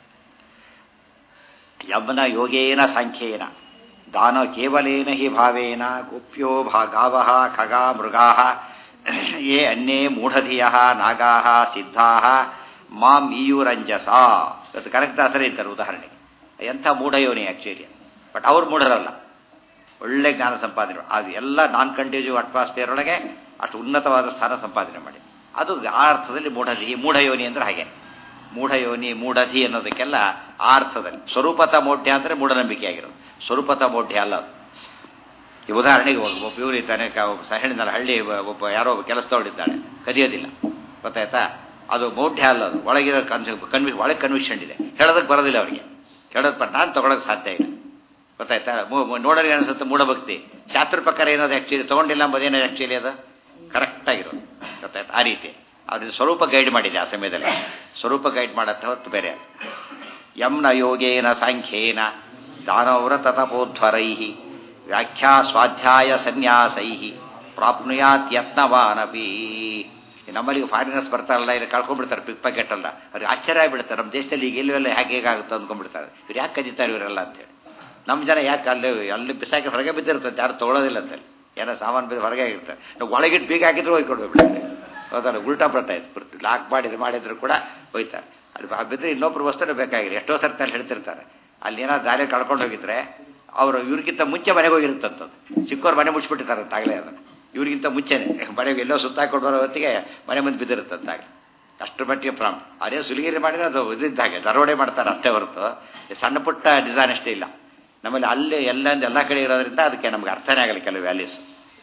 ಯಮನ ಯೋಗೇನ ಸಾಂಖ್ಯೇನ ದಾನ ಕೇವಲೇನ ಹಿ ಭಾವೇನ ಗೋಪ್ಯೋ ಗಾವಃ ಖಗಾ ಮೃಗಾಃ ಯೇ ಅನ್ಯೇ ಮೂಢಧಿಯಃ ನಾಗಾಃ ಸಿದ್ಧಾಃ ಮಾಂ ಈಯುರಂಜಸ. ಅದು ಕರೆಕ್ಟ್ ದಾಸರೇ ಇದ್ದಾರೆ ಉದಾಹರಣೆಗೆ. ಎಂಥ ಮೂಢಯೋನಿ ಆ್ಯಕ್ಚುಲಿ. ಬಟ್ ಅವ್ರು ಮೂಢರಲ್ಲ, ಒಳ್ಳೆ ಜ್ಞಾನ ಸಂಪಾದನೆ. ಅದು ಎಲ್ಲ ನಾನ್ ಕಂಟ್ಯೂಸಿವ್ ಅಟ್ಮಾಸ್ಫಿಯರ್ ಒಳಗೆ ಅಷ್ಟು ಉನ್ನತವಾದ ಸ್ಥಾನ ಸಂಪಾದನೆ ಮಾಡಿ. ಅದು ಆ ಅರ್ಥದಲ್ಲಿ ಮೂಢಯೋನಿ ಅಂದರೆ ಹಾಗೆ. ಮೂಢಯೋನಿ, ಮೂಢಧಿ ಅನ್ನೋದಕ್ಕೆಲ್ಲ ಆ ಅರ್ಥದಲ್ಲಿ. ಸ್ವರೂಪತ ಮೌಢ್ಯ ಅಂದರೆ ಮೂಢನಂಬಿಕೆ ಆಗಿರೋದು, ಸ್ವರೂಪತ ಮೌಢ್ಯ ಅಲ್ಲ ಅದು. ಈ ಉದಾಹರಣೆಗೆ ಒಬ್ಬ ಇವರು ಇದ್ದಾನೆ, ಹೇಳಿದ್ನಲ್ಲ ಹಳ್ಳಿ ಒಬ್ಬ ಯಾರೋ ಒಬ್ಬ ಕೆಲಸದವಳಿದ್ದಾಳೆ, ಕದಿಯೋದಿಲ್ಲ, ಗೊತ್ತಾಯ್ತಾ? ಅದು ಮೌಢ್ಯ ಅಲ್ಲ, ಅದು ಒಳಗಿರೋ ಒಳಗೆ ಕನ್ವಿಕ್ಷನ್ ಇದೆ, ಹೇಳೋದಕ್ಕೆ ಬರೋದಿಲ್ಲ ಅವರಿಗೆ. ಹೇಳೋದು ನಾನು ತೊಗೊಳಕ್ಕೆ ಸಾಧ್ಯ ಇಲ್ಲ, ಗೊತ್ತಾಯ್ತಾ? ನೋಡೋರಿಗೆ ಅನಿಸುತ್ತೆ ಮೂಢಭಕ್ತಿ, ಶಾಸ್ತ್ರ ಪ್ರಕಾರ ಏನದು ಆ್ಯಕ್ಚುಲಿ ತೊಗೊಂಡಿಲ್ಲ ಅಂಬೋದೇನೋ ಆ್ಯಕ್ಚುಲಿ ಅದು ಕರೆಕ್ಟಾಗಿರೋದು, ಗೊತ್ತಾಯ್ತು? ಆ ರೀತಿ ಅವ್ರಿಗೆ ಸ್ವರೂಪ ಗೈಡ್ ಮಾಡಿದೆ ಆ ಸಮಯದಲ್ಲಿ. ಸ್ವರೂಪ ಗೈಡ್ ಮಾಡತ್ತೆ ಹೊತ್ತು ಬೇರೆ. ಯಮ್ನ ಯೋಗೇನ ಸಾಂಖ್ಯೇನ ದಾನವ್ರತ ತಪೋಧ್ವರೈ ವ್ಯಾಖ್ಯಾ ಸ್ವಾಧ್ಯಾಯ ಸನ್ಯಾಸೈ ಪ್ರಾಪ್ನುಯಾತ್ ಯತ್ನವಾನಪಿ. ನಮ್ಮಲ್ಲಿ ಫಾರಿನರ್ಸ್ ಬರ್ತಾರಲ್ಲ, ಇಲ್ಲಿ ಕಳ್ಕೊಂಡ್ಬಿಡ್ತಾರೆ ಪಿಕ್ ಪ್ಯಾಕೆಟ್ ಅಲ್ಲ, ಅವ್ರಿಗೆ ಆಶ್ಚರ್ಯ ಆಗಿಬಿಡ್ತಾರೆ. ನಮ್ಮ ದೇಶದಲ್ಲಿ ಈಗ ಎಲ್ಲೆಲ್ಲ ಹೇಗಾಗುತ್ತೆ ಅಂದ್ಕೊಂಡ್ಬಿಡ್ತಾರೆ, ಇವ್ರು ಯಾಕೆ ಕದೀತಾರೆ ಇವರೆಲ್ಲ ಅಂತೇಳಿ. ನಮ್ಮ ಜನ ಯಾಕೆ ಅಲ್ಲಿ ಬಿಸಾಕಿ ಹೊರಗೆ ಬಿದ್ದಿರ್ತದೆ, ಯಾರು ತೊಗೊಳೋದಿಲ್ಲ ಅಂತೇಳಿ, ಏನೋ ಸಾಮಾನು ಬಿದ್ದು ಹೊರಗೆ ಆಗಿರ್ತಾರೆ. ನಾವು ಒಳಗಿಟ್ಟು ಬೀಗ ಹಾಕಿದ್ರು ಹೋಗ್ಕೊಡ್ಬಿಡ್ತಾರೆ, ಹೌದಲ್ಲ? ಉಲ್ಟಾ ಬರ್ತಾ ಇತ್ತು, ಲಾಕ್ ಮಾಡಿದ್ರು ಕೂಡ ಹೋಯ್ತಾರೆ. ಅಲ್ಲಿ ಬಿದ್ದರೆ ಇನ್ನೊಬ್ರು ವಸ್ತುನೇ ಬೇಕಾಗಿರಿ. ಎಷ್ಟೋ ಸರ್ತಿ ಅಲ್ಲಿ ಹೇಳ್ತಿರ್ತಾರೆ, ಅಲ್ಲಿ ಏನಾದ್ರು ದಾರಿ ಕಳ್ಕೊಂಡು ಹೋಗಿದ್ರೆ ಅವರು ಇವ್ರಿಗಿಂತ ಮುಂಚೆ ಮನೆಗೆ ಹೋಗಿರುತ್ತಂಥದ್ದು. ಚಿಕ್ಕವ್ರು ಮನೆ ಮುಚ್ಚಿಬಿಟ್ಟಿರ್ತಾರಂತ ಆಗಲೇ, ಅದನ್ನು ಇವ್ರಿಗಿಂತ ಮುಂಚೆನೆ ಮನೆಗೆ ಎಲ್ಲೋ ಸುತ್ತಾಕೊಂಡು ಬರೋ ಹೊತ್ತಿಗೆ ಮನೆ ಮುಂದೆ ಬಿದ್ದಿರುತ್ತಂತಾಗ. ಅಷ್ಟರ ಮಟ್ಟಿಗೆ ಅದೇ ಸುಲಿಗಿರಿ ಮಾಡಿದ್ರೆ ಅದು ಇದ್ದಿದ್ದಾಗೆ ದರೋಡೆ ಮಾಡ್ತಾರೆ ಅಷ್ಟೇ ಹೊರತು ಸಣ್ಣ ಪುಟ್ಟ ಡಿಸೈನ್ ಅಷ್ಟೇ ಇಲ್ಲ. ನಮ್ಮಲ್ಲಿ ಅಲ್ಲಿ ಎಲ್ಲ ಕಡೆ ಇರೋದ್ರಿಂದ ಅದಕ್ಕೆ ನಮ್ಗೆ ಅರ್ಥನೇ ಆಗಲ್ಲ ಕೆಲವು ವ್ಯಾಲ್ಯೂಸ್.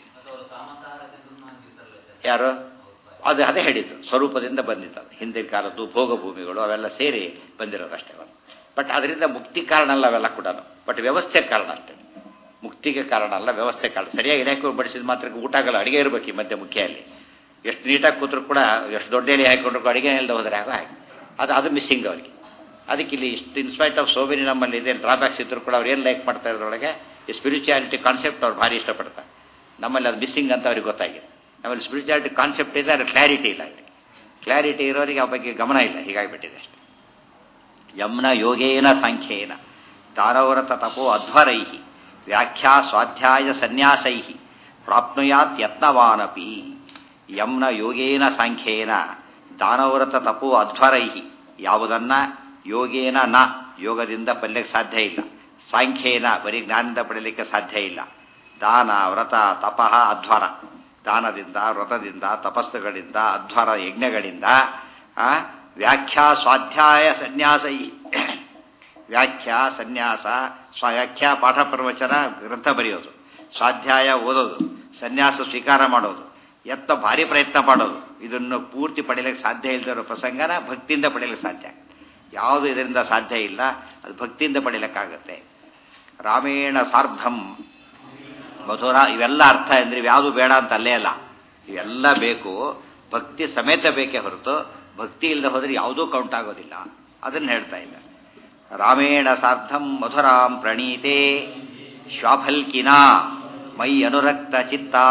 ಯಾರು ಅದೇ ಹೇಳಿದ್ದು, ಸ್ವರೂಪದಿಂದ ಬಂದಿತ್ತು. ಅದು ಹಿಂದಿನ ಕಾಲದ್ದು ಭೋಗಭೂಮಿಗಳು ಅವೆಲ್ಲ ಸೇರಿ ಬಂದಿರೋದು ಅಷ್ಟೇ. ಬಟ್ ಅದರಿಂದ ಮುಕ್ತಿ ಕಾರಣ ಅಲ್ಲ ಅವೆಲ್ಲ ಕೂಡ, ಬಟ್ ವ್ಯವಸ್ಥೆ ಕಾರಣ ಅಷ್ಟೇ. ಮುಕ್ತಿಗೆ ಕಾರಣ ಅಲ್ಲ, ವ್ಯವಸ್ಥೆ ಕಾರಣ. ಸರಿಯಾಗಿ ಇಲಾಖೆ ಬಡಿಸಿದ ಮಾತ್ರಕ್ಕೆ ಊಟ ಆಗಲ್ಲ, ಅಡುಗೆ ಇರಬೇಕು ಈ ಮಧ್ಯೆ ಮುಖ್ಯಲ್ಲಿ. ಎಷ್ಟು ನೀಟಾಗಿ ಕೂತ್ರು ಕೂಡ, ಎಷ್ಟು ದೊಡ್ಡ ಎಲೆ ಹಾಕಿಕೊಂಡ್ರು ಅಡುಗೆ ಇಲ್ಲದೆ ಹೋದರೆ ಆಗೋ ಹಾಗೆ ಅದು ಮಿಸ್ಸಿಂಗ್ ಅವರಿಗೆ. ಅದಕ್ಕೆ ಇಲ್ಲಿ ಇಷ್ಟು ಇನ್ಸ್ಪೈಟ್ ಆಫ್ ಸೋಬಿನಿ ನಮ್ಮಲ್ಲಿ ಇದೆ ಡ್ರಾಬ್ಯಾಕ್ಸ್ ಇದ್ರು ಕೂಡ ಅವ್ರು ಏನು ಲೈಕ್ ಮಾಡ್ತಾ ಇರೋದ್ರೊಳಗೆ ಈ ಸ್ಪಿರಿಚುಯಾಲಿಟಿ ಕಾನ್ಸೆಪ್ಟ್ ಅವ್ರು ಭಾರಿ ಇಷ್ಟಪಡ್ತಾರೆ. ನಮ್ಮಲ್ಲಿ ಅದು ಮಿಸ್ಸಿಂಗ್ ಅಂತ ಅವ್ರಿಗೆ ಗೊತ್ತಾಗಿದೆ. ನಮ್ಮಲ್ಲಿ ಸ್ಪಿರಿಚುಯಾಲಿಟಿ ಕಾನ್ಸೆಪ್ಟ್ ಇದೆ, ಅದು ಕ್ಲಾರಿಟಿ ಇಲ್ಲ ಅವರಿಗೆ. ಕ್ಲಾರಿಟಿ ಇರೋರಿಗೆ ಆ ಬಗ್ಗೆ ಗಮನ ಇಲ್ಲ, ಹೀಗಾಗಿಬಿಟ್ಟಿದೆ ಅಷ್ಟೆ. ಯಮ್ನ ಯೋಗೇನ ಸಾಂಖ್ಯೇನ ದಾನವ್ರತ ತಪೋ ಅಧ್ವರೈ ವ್ಯಾಖ್ಯಾ ಸ್ವಾಧ್ಯಾಯ ಸನ್ಯಾಸೈ ಪ್ರಾಪ್ನುಯಾತ್ ಯತ್ನವಾನಪಿ. ಯಮ್ನ ಯೋಗೇನ ಸಾಂಖ್ಯೇನ ದಾನವ್ರತ ತಪೋ ಅಧ್ವರೈ, ಯಾವುದನ್ನ ಯೋಗೇನ ನ ಯೋಗದಿಂದ ಪಡೆಯಲಿಕ್ಕೆ ಸಾಧ್ಯ ಇಲ್ಲ, ಸಾಂಖ್ಯೇನ ಬರೀ ಜ್ಞಾನದಿಂದ ಪಡೆಯಲಿಕ್ಕೆ ಸಾಧ್ಯ ಇಲ್ಲ. ದಾನ ವ್ರತ ತಪಃ ಅಧ್ವರ, ದಾನದಿಂದ ವ್ರತದಿಂದ ತಪಸ್ಸುಗಳಿಂದ ಅಧ್ವರ ಯಜ್ಞಗಳಿಂದ ವ್ಯಾಖ್ಯಾ ಸ್ವಾಧ್ಯಾಯ ಸನ್ಯಾಸೈ, ವ್ಯಾಖ್ಯಾ ಸನ್ಯಾಸ, ವ್ಯಾಖ್ಯಾ ಪಾಠ ಪ್ರವಚನ ಗ್ರಂಥ ಬರೆಯೋದು, ಸ್ವಾಧ್ಯಾಯ ಓದೋದು, ಸನ್ಯಾಸ ಸ್ವೀಕಾರ ಮಾಡೋದು, ಭಾರಿ ಪ್ರಯತ್ನ ಮಾಡೋದು. ಇದನ್ನು ಪೂರ್ತಿ ಪಡೆಯಲಿಕ್ಕೆ ಸಾಧ್ಯ ಇಲ್ಲದಿರೋ ಪ್ರಸಂಗನ ಭಕ್ತಿಯಿಂದ ಪಡೆಯಲಿಕ್ಕೆ ಸಾಧ್ಯ. ಯಾವುದು ಇದರಿಂದ ಸಾಧ್ಯ ಇಲ್ಲ, ಅದು ಭಕ್ತಿಯಿಂದ ಪಡೆಯಲಿಕ್ಕಾಗತ್ತೆ. ರಾಮೇಣ ಸಾರ್ಧಂ ಮಧುರ, ಇವೆಲ್ಲ ಅರ್ಥ ಅಂದರೆ ಯಾವುದು ಬೇಡ ಅಂತ ಅಲ್ಲೇ ಅಲ್ಲ, ಇವೆಲ್ಲ ಬೇಕು, ಭಕ್ತಿ ಸಮೇತ ಬೇಕೇ ಹೊರತು ಭಕ್ತಿ ಇಲ್ಲದೆ ಹೋದರೆ ಯಾವುದೂ ಕೌಂಟ್ ಆಗೋದಿಲ್ಲ. ಅದನ್ನು ಹೇಳ್ತಾ ಇಲ್ಲ. ರಾಮೇಣ ಸಾರ್ಧಂ ಮಧುರಾಂ ಪ್ರಣೀತೆ ಶ್ವಾಫಲ್ಕಿನಾ ಮೈ ಅನುರಕ್ತ ಚಿತ್ತಾ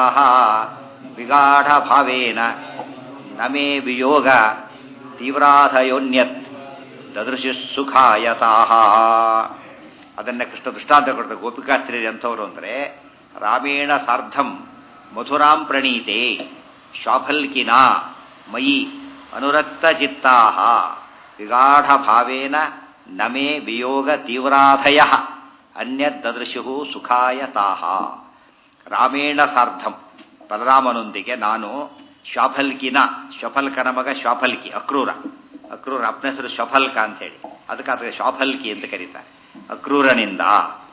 ವಿಗಾಢ ಭಾವೇನ ನಮೇ ವಿಯೋಗ ತೀವ್ರಾಧಯೋನ್ಯತ್ ದದೃಶು ಸುಖಾಯತಾಹ. ಅದನ್ನು ಕೃಷ್ಣ ದೃಷ್ಟಾಂತ ಕೊಡ್ತಾರೆ. ಗೋಪಿಕಾಸ್ತ್ರೀ ಅಂಥವ್ರು ಅಂದರೆ ರಾಮೇಣ ಸಾರ್ಧಂ ಮಧುರಾಂ ಪ್ರಣೀತೆ ಶ್ವಾಫಲ್ಕಿನಾ ಮಯಿ ಅನುರಕ್ತ ಚಿತ್ತಾ ವಿಗಾಢ ಭಾವೇನ ನಮೇ ವಿಯೋಗ ತೀವ್ರಾಧಯ ಅನ್ಯದ್ ದದೃಶು ಸುಖಾಯತಾಹ. ರಾಮೇಣ ಸಾರ್ಧಂ, ಬಲರಾಮನೊಂದಿಗೆ ನಾನು ಶ್ವಾಫಲ್ಕಿನ, ಶ್ವಫಲ್ಕನ ಮಗ ಶ್ವಾಫಲ್ಕಿ, ಅಕ್ರೂರ ಅಪ್ಪನ ಹೆಸರು ಶ್ವಫಲ್ಕ ಅಂತೇಳಿ, ಅದಕ್ಕೆ ಶ್ವಾಫಲ್ಕಿ ಅಂತ ಕರೀತಾರೆ. ಅಕ್ರೂರನಿಂದ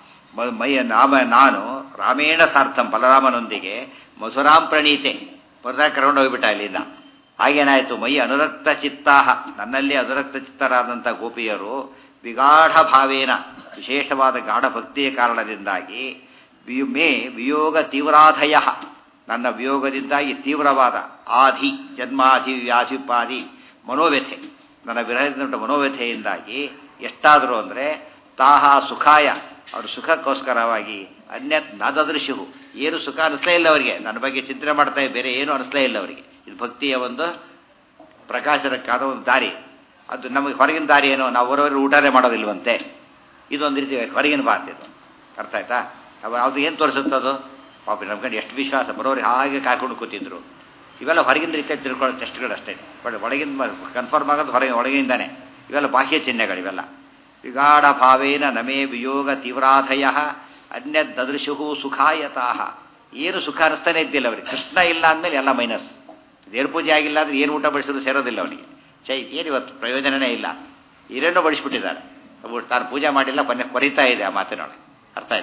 ನಾನು ರಾಮೇಣ ಸಾರ್ಥಂ, ಬಲರಾಮನೊಂದಿಗೆ ಮಧುರಾಂ ಪ್ರಣೀತೆ, ಮಧುರಾ ಕರ್ಕೊಂಡು ಹೋಗ್ಬಿಟ್ಟ ಅಲ್ಲಿಂದ. ಹಾಗೇನಾಯಿತು, ಮೈ ಅನುರಕ್ತ ಚಿತ್ತಾಹ, ನನ್ನಲ್ಲಿ ಅನುರಕ್ತ ಚಿತ್ತರಾದಂಥ ಗೋಪಿಯರು ವಿಗಾಢ ಭಾವೇನ, ವಿಶೇಷವಾದ ಗಾಢ ಭಕ್ತಿಯ ಕಾರಣದಿಂದಾಗಿ ಮೇ ವಿಯೋಗ ತೀವ್ರಾಧಯ, ನನ್ನ ವಿಯೋಗದಿಂದಾಗಿ ತೀವ್ರವಾದ ಆಧಿ ಜನ್ಮಾಧಿ ವ್ಯಾಧಿಪಾದಿ ಮನೋವ್ಯಥೆ, ನನ್ನ ವಿರಹದಿಂದ ಮನೋವ್ಯಥೆಯಿಂದಾಗಿ ಎಷ್ಟಾದರೂ ಅಂದರೆ ತಾಹ ಸುಖಾಯ, ಅವರು ಸುಖಕ್ಕೋಸ್ಕರವಾಗಿ ಅನ್ಯತ್ ನದೃಶು, ಏನು ಸುಖ ಅನಿಸ್ಲೇ ಇಲ್ಲ ಅವರಿಗೆ, ನನ್ನ ಬಗ್ಗೆ ಚಿಂತನೆ ಮಾಡ್ತಾ ಬೇರೆ ಏನು ಅನಿಸ್ಲೇ ಇಲ್ಲ ಅವರಿಗೆ. ಇದು ಭಕ್ತಿಯ ಒಂದು ಪ್ರಕಾಶನಕ್ಕಾದ ಒಂದು ದಾರಿ. ಅದು ನಮಗೆ ಹೊರಗಿನ ದಾರಿ ಏನೋ, ನಾವು ಹೊರವರು ಊಟನೇ ಮಾಡೋದಿಲ್ವಂತೆ, ಇದೊಂದು ರೀತಿ ಹೊರಗಿನ ಮಾತು. ಇದು ಅರ್ಥ ಆಯ್ತಾ? ಅದು ಏನು ತೋರಿಸುತ್ತದು? ಪಾಪ ನಮ್ಕೊಂಡು ಎಷ್ಟು ವಿಶ್ವಾಸ, ಬರೋರು ಹಾಗೆ ಕಾಯ್ಕೊಂಡು ಕೂತಿದ್ರು. ಇವೆಲ್ಲ ಹೊರಗಿನ ರೀತಿಯಾಗಿ ತಿಳ್ಕೊಳ್ಳೋ ಟೆಸ್ಟ್ಗಳು ಅಷ್ಟೇ, ಬಟ್ ಒಳಗಿನ ಕನ್ಫರ್ಮ್ ಆಗೋದು ಒಳಗಿಂದಾನೆ. ಇವೆಲ್ಲ ಬಾಹ್ಯ ಚಿಹ್ನೆಗಳು ಇವೆಲ್ಲ. ವಿಗಾಢ ಭಾವೇನ ನಮೇ ವಿಯೋಗ ತೀವ್ರಾಧಯ ಅನ್ಯದ್ ದದೃಶು ಸುಖಾಯತಾಹ, ಏನು ಸುಖ ಅನಿಸ್ತಾನೆ ಇದ್ದಿಲ್ಲ ಅವರಿಗೆ. ಕೃಷ್ಣ ಇಲ್ಲ ಅಂದಮೇಲೆ ಎಲ್ಲ ಮೈನಸ್. ದೇವ್ರ ಪೂಜೆ ಆಗಿಲ್ಲ ಅಂದರೆ ಏನು ಊಟ ಬಡಿಸೋದು ಸೇರೋದಿಲ್ಲ ಅವನಿಗೆ. ಏನಿವತ್ತು ಪ್ರಯೋಜನನೇ ಇಲ್ಲ, ಏನೇನೋ ಬಡಿಸ್ಬಿಟ್ಟಿದ್ದಾರೆ. ತಾನು ಪೂಜೆ ಮಾಡಿಲ್ಲ, ಕೊರಿತಾ ಇದೆ ಆ ಮಾತಿನೊಳಗೆ. ಅರ್ಥ ಆಯ್ತಾ?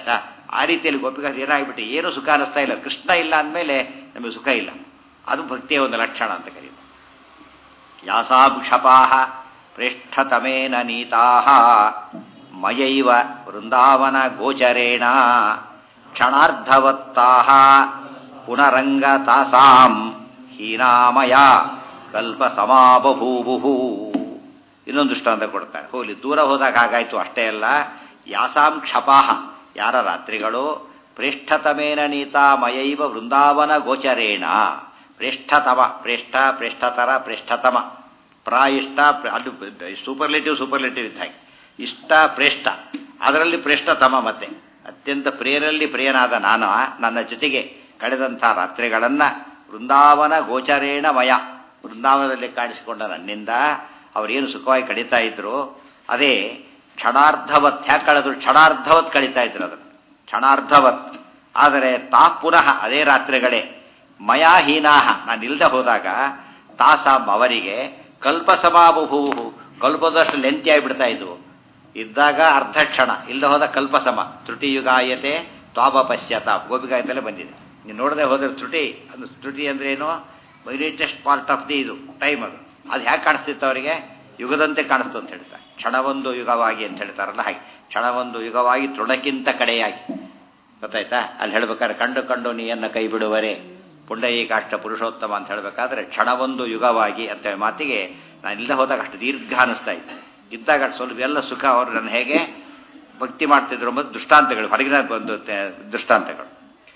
ಆ ರೀತಿಯಲ್ಲಿ ಗೋಪಿಕಾಸ್ತ್ರೀ ಏನಾಗ್ಬಿಟ್ಟು ಏನೂ ಸುಖ ಅನ್ನಿಸ್ತಾ ಇಲ್ಲ. ಕೃಷ್ಣ ಇಲ್ಲ ಅಂದಮೇಲೆ ನಮಗೆ ಸುಖ ಇಲ್ಲ. ಅದು ಭಕ್ತಿಯ ಒಂದು ಲಕ್ಷಣ ಅಂತ ಕರೀತಾರೆ. ಯಾಸಾಕ್ಷಪಾಹ ಪ್ರೇಷ್ಠತಮೇನ ನೀತಾಹ ಮಯೈವ ವೃಂದಾವನ ಗೋಚರೇಣ ಕ್ಷಣಾರ್ಧವತ್ತಾಹ ಪುನರಂಗತಾಸಾಂ ಹೀನಾಮಯ ಕಲ್ಪ ಸಮಾಬಭೂವು. ಇನ್ನೊಂದು ದೃಷ್ಟಾಂತ ಕೊಡ್ತಾರೆ. ಹೋಗ್ಲಿ, ದೂರ ಹೋದಾಗ ಹಾಗಾಯ್ತು ಅಷ್ಟೇ ಅಲ್ಲ. ಯಾಸಾಂ ಕ್ಷಪಾಹ, ಯಾರ ರಾತ್ರಿಗಳು ಪ್ರೇಷ್ಠತಮೇನ ನೀತಾ ಮಯೈವ ವೃಂದಾವನ ಗೋಚರೇಣ. ಪ್ರೇಷ್ಠತಮ, ಪ್ರೇಷ್ಠತರ, ಪ್ರೇಷ್ಠತಮ, ಪ್ರಾಯಿಷ್ಟ, ಅದು ಸೂಪರ್ಲೇಟಿವ್ ಇದ್ದ ಹಾಗೆ. ಇಷ್ಟ ಪ್ರೇಷ್ಠ, ಅದರಲ್ಲಿ ಪ್ರೇಷ್ಠತಮ. ಮತ್ತೆ ಅತ್ಯಂತ ಪ್ರಿಯರಲ್ಲಿ ಪ್ರಿಯನಾದ ನಾನು ನನ್ನ ಜೊತೆಗೆ ಕಳೆದಂಥ ರಾತ್ರಿಗಳನ್ನು ವೃಂದಾವನ ಗೋಚರೇಣ ಮಯ, ವೃಂದಾವನದಲ್ಲಿ ಕಾಣಿಸಿಕೊಂಡ ನನ್ನಿಂದ ಅವರೇನು ಸುಖವಾಗಿ ಕಳೀತಾ ಇದ್ರು. ಅದೇ ಕ್ಷಣಾರ್ಧವತ್. ಹ್ಯಾಕೆ ಕಳೆದ್ರು? ಕ್ಷಣಾರ್ಧವತ್ ಕಳೀತಾ ಇದ್ರು ಅದನ್ನು, ಕ್ಷಣಾರ್ಧವತ್. ಆದರೆ ಪುನಃ ಅದೇ ರಾತ್ರಿಗಳೇ ಮಯಾ ಹೀನಾಹ, ನಾನು ಇಲ್ಲದೆ ಹೋದಾಗ ತಾಸಾಂ ಅವರಿಗೆ ಕಲ್ಪ ಸಮಾಬಭೂವು, ಕಲ್ಪದಷ್ಟು ಲೆಂತಿ ಆಗಿಬಿಡ್ತಾ ಇದ್ವು. ಇದ್ದಾಗ ಅರ್ಧ ಕ್ಷಣ, ಇಲ್ಲದೆ ಹೋದ ಕಲ್ಪಸಮ. ತ್ರುಟಿಯುಗಾಯತೆ ತ್ವಾಪಶ್ಯತ ಗೋಪಿಕಾಯತಲ್ಲೇ ಬಂದಿದೆ. ನೀವು ನೋಡದೆ ಹೋದ್ರೆ ತ್ರುಟಿ ಅಂದ್ರೆ ಏನು? ಮೈನ್ಯೂಟೆಸ್ಟ್ ಪಾರ್ಟ್ ಆಫ್ ದಿ ಇದು ಟೈಮ್. ಅದು ಹೇಗೆ ಕಾಣಿಸ್ತಿತ್ತು ಅವರಿಗೆ? ಯುಗದಂತೆ ಕಾಣಿಸ್ತು ಅಂತ ಹೇಳ್ತಾರೆ. ಕ್ಷಣವೊಂದು ಯುಗವಾಗಿ ಅಂತ ಹೇಳ್ತಾರಲ್ಲ ಹಾಗೆ, ಕ್ಷಣವೊಂದು ಯುಗವಾಗಿ ತೃಣಕ್ಕಿಂತ ಕಡೆಯಾಗಿ. ಗೊತ್ತಾಯ್ತಾ? ಅಲ್ಲಿ ಹೇಳ್ಬೇಕಾದ್ರೆ ಕಂಡು ಕಂಡು ನೀಯನ್ನ ಕೈ ಬಿಡುವರೆ ಪುಂಡರೀಕಾಷ್ಟ ಪುರುಷೋತ್ತಮ ಅಂತ ಹೇಳಬೇಕಾದ್ರೆ ಕ್ಷಣವೊಂದು ಯುಗವಾಗಿ ಅಂತ ಮಾತಿಗೆ ನಾನು ಇಲ್ಲದೆ ಹೋದಾಗ ಅಷ್ಟು ದೀರ್ಘ ಅನಿಸ್ತಾ ಇದ್ದೆ. ಇದ್ದಾಗ ಸ್ವಲ್ಪ ಎಲ್ಲ ಸುಖ ಅವರು ನನ್ನ ಹೇಗೆ ಭಕ್ತಿ ಮಾಡ್ತಿದ್ರು ಮತ್ತು ದೃಷ್ಟಾಂತಗಳು, ಹೊರಗಿನ ಒಂದು ದೃಷ್ಟಾಂತಗಳು.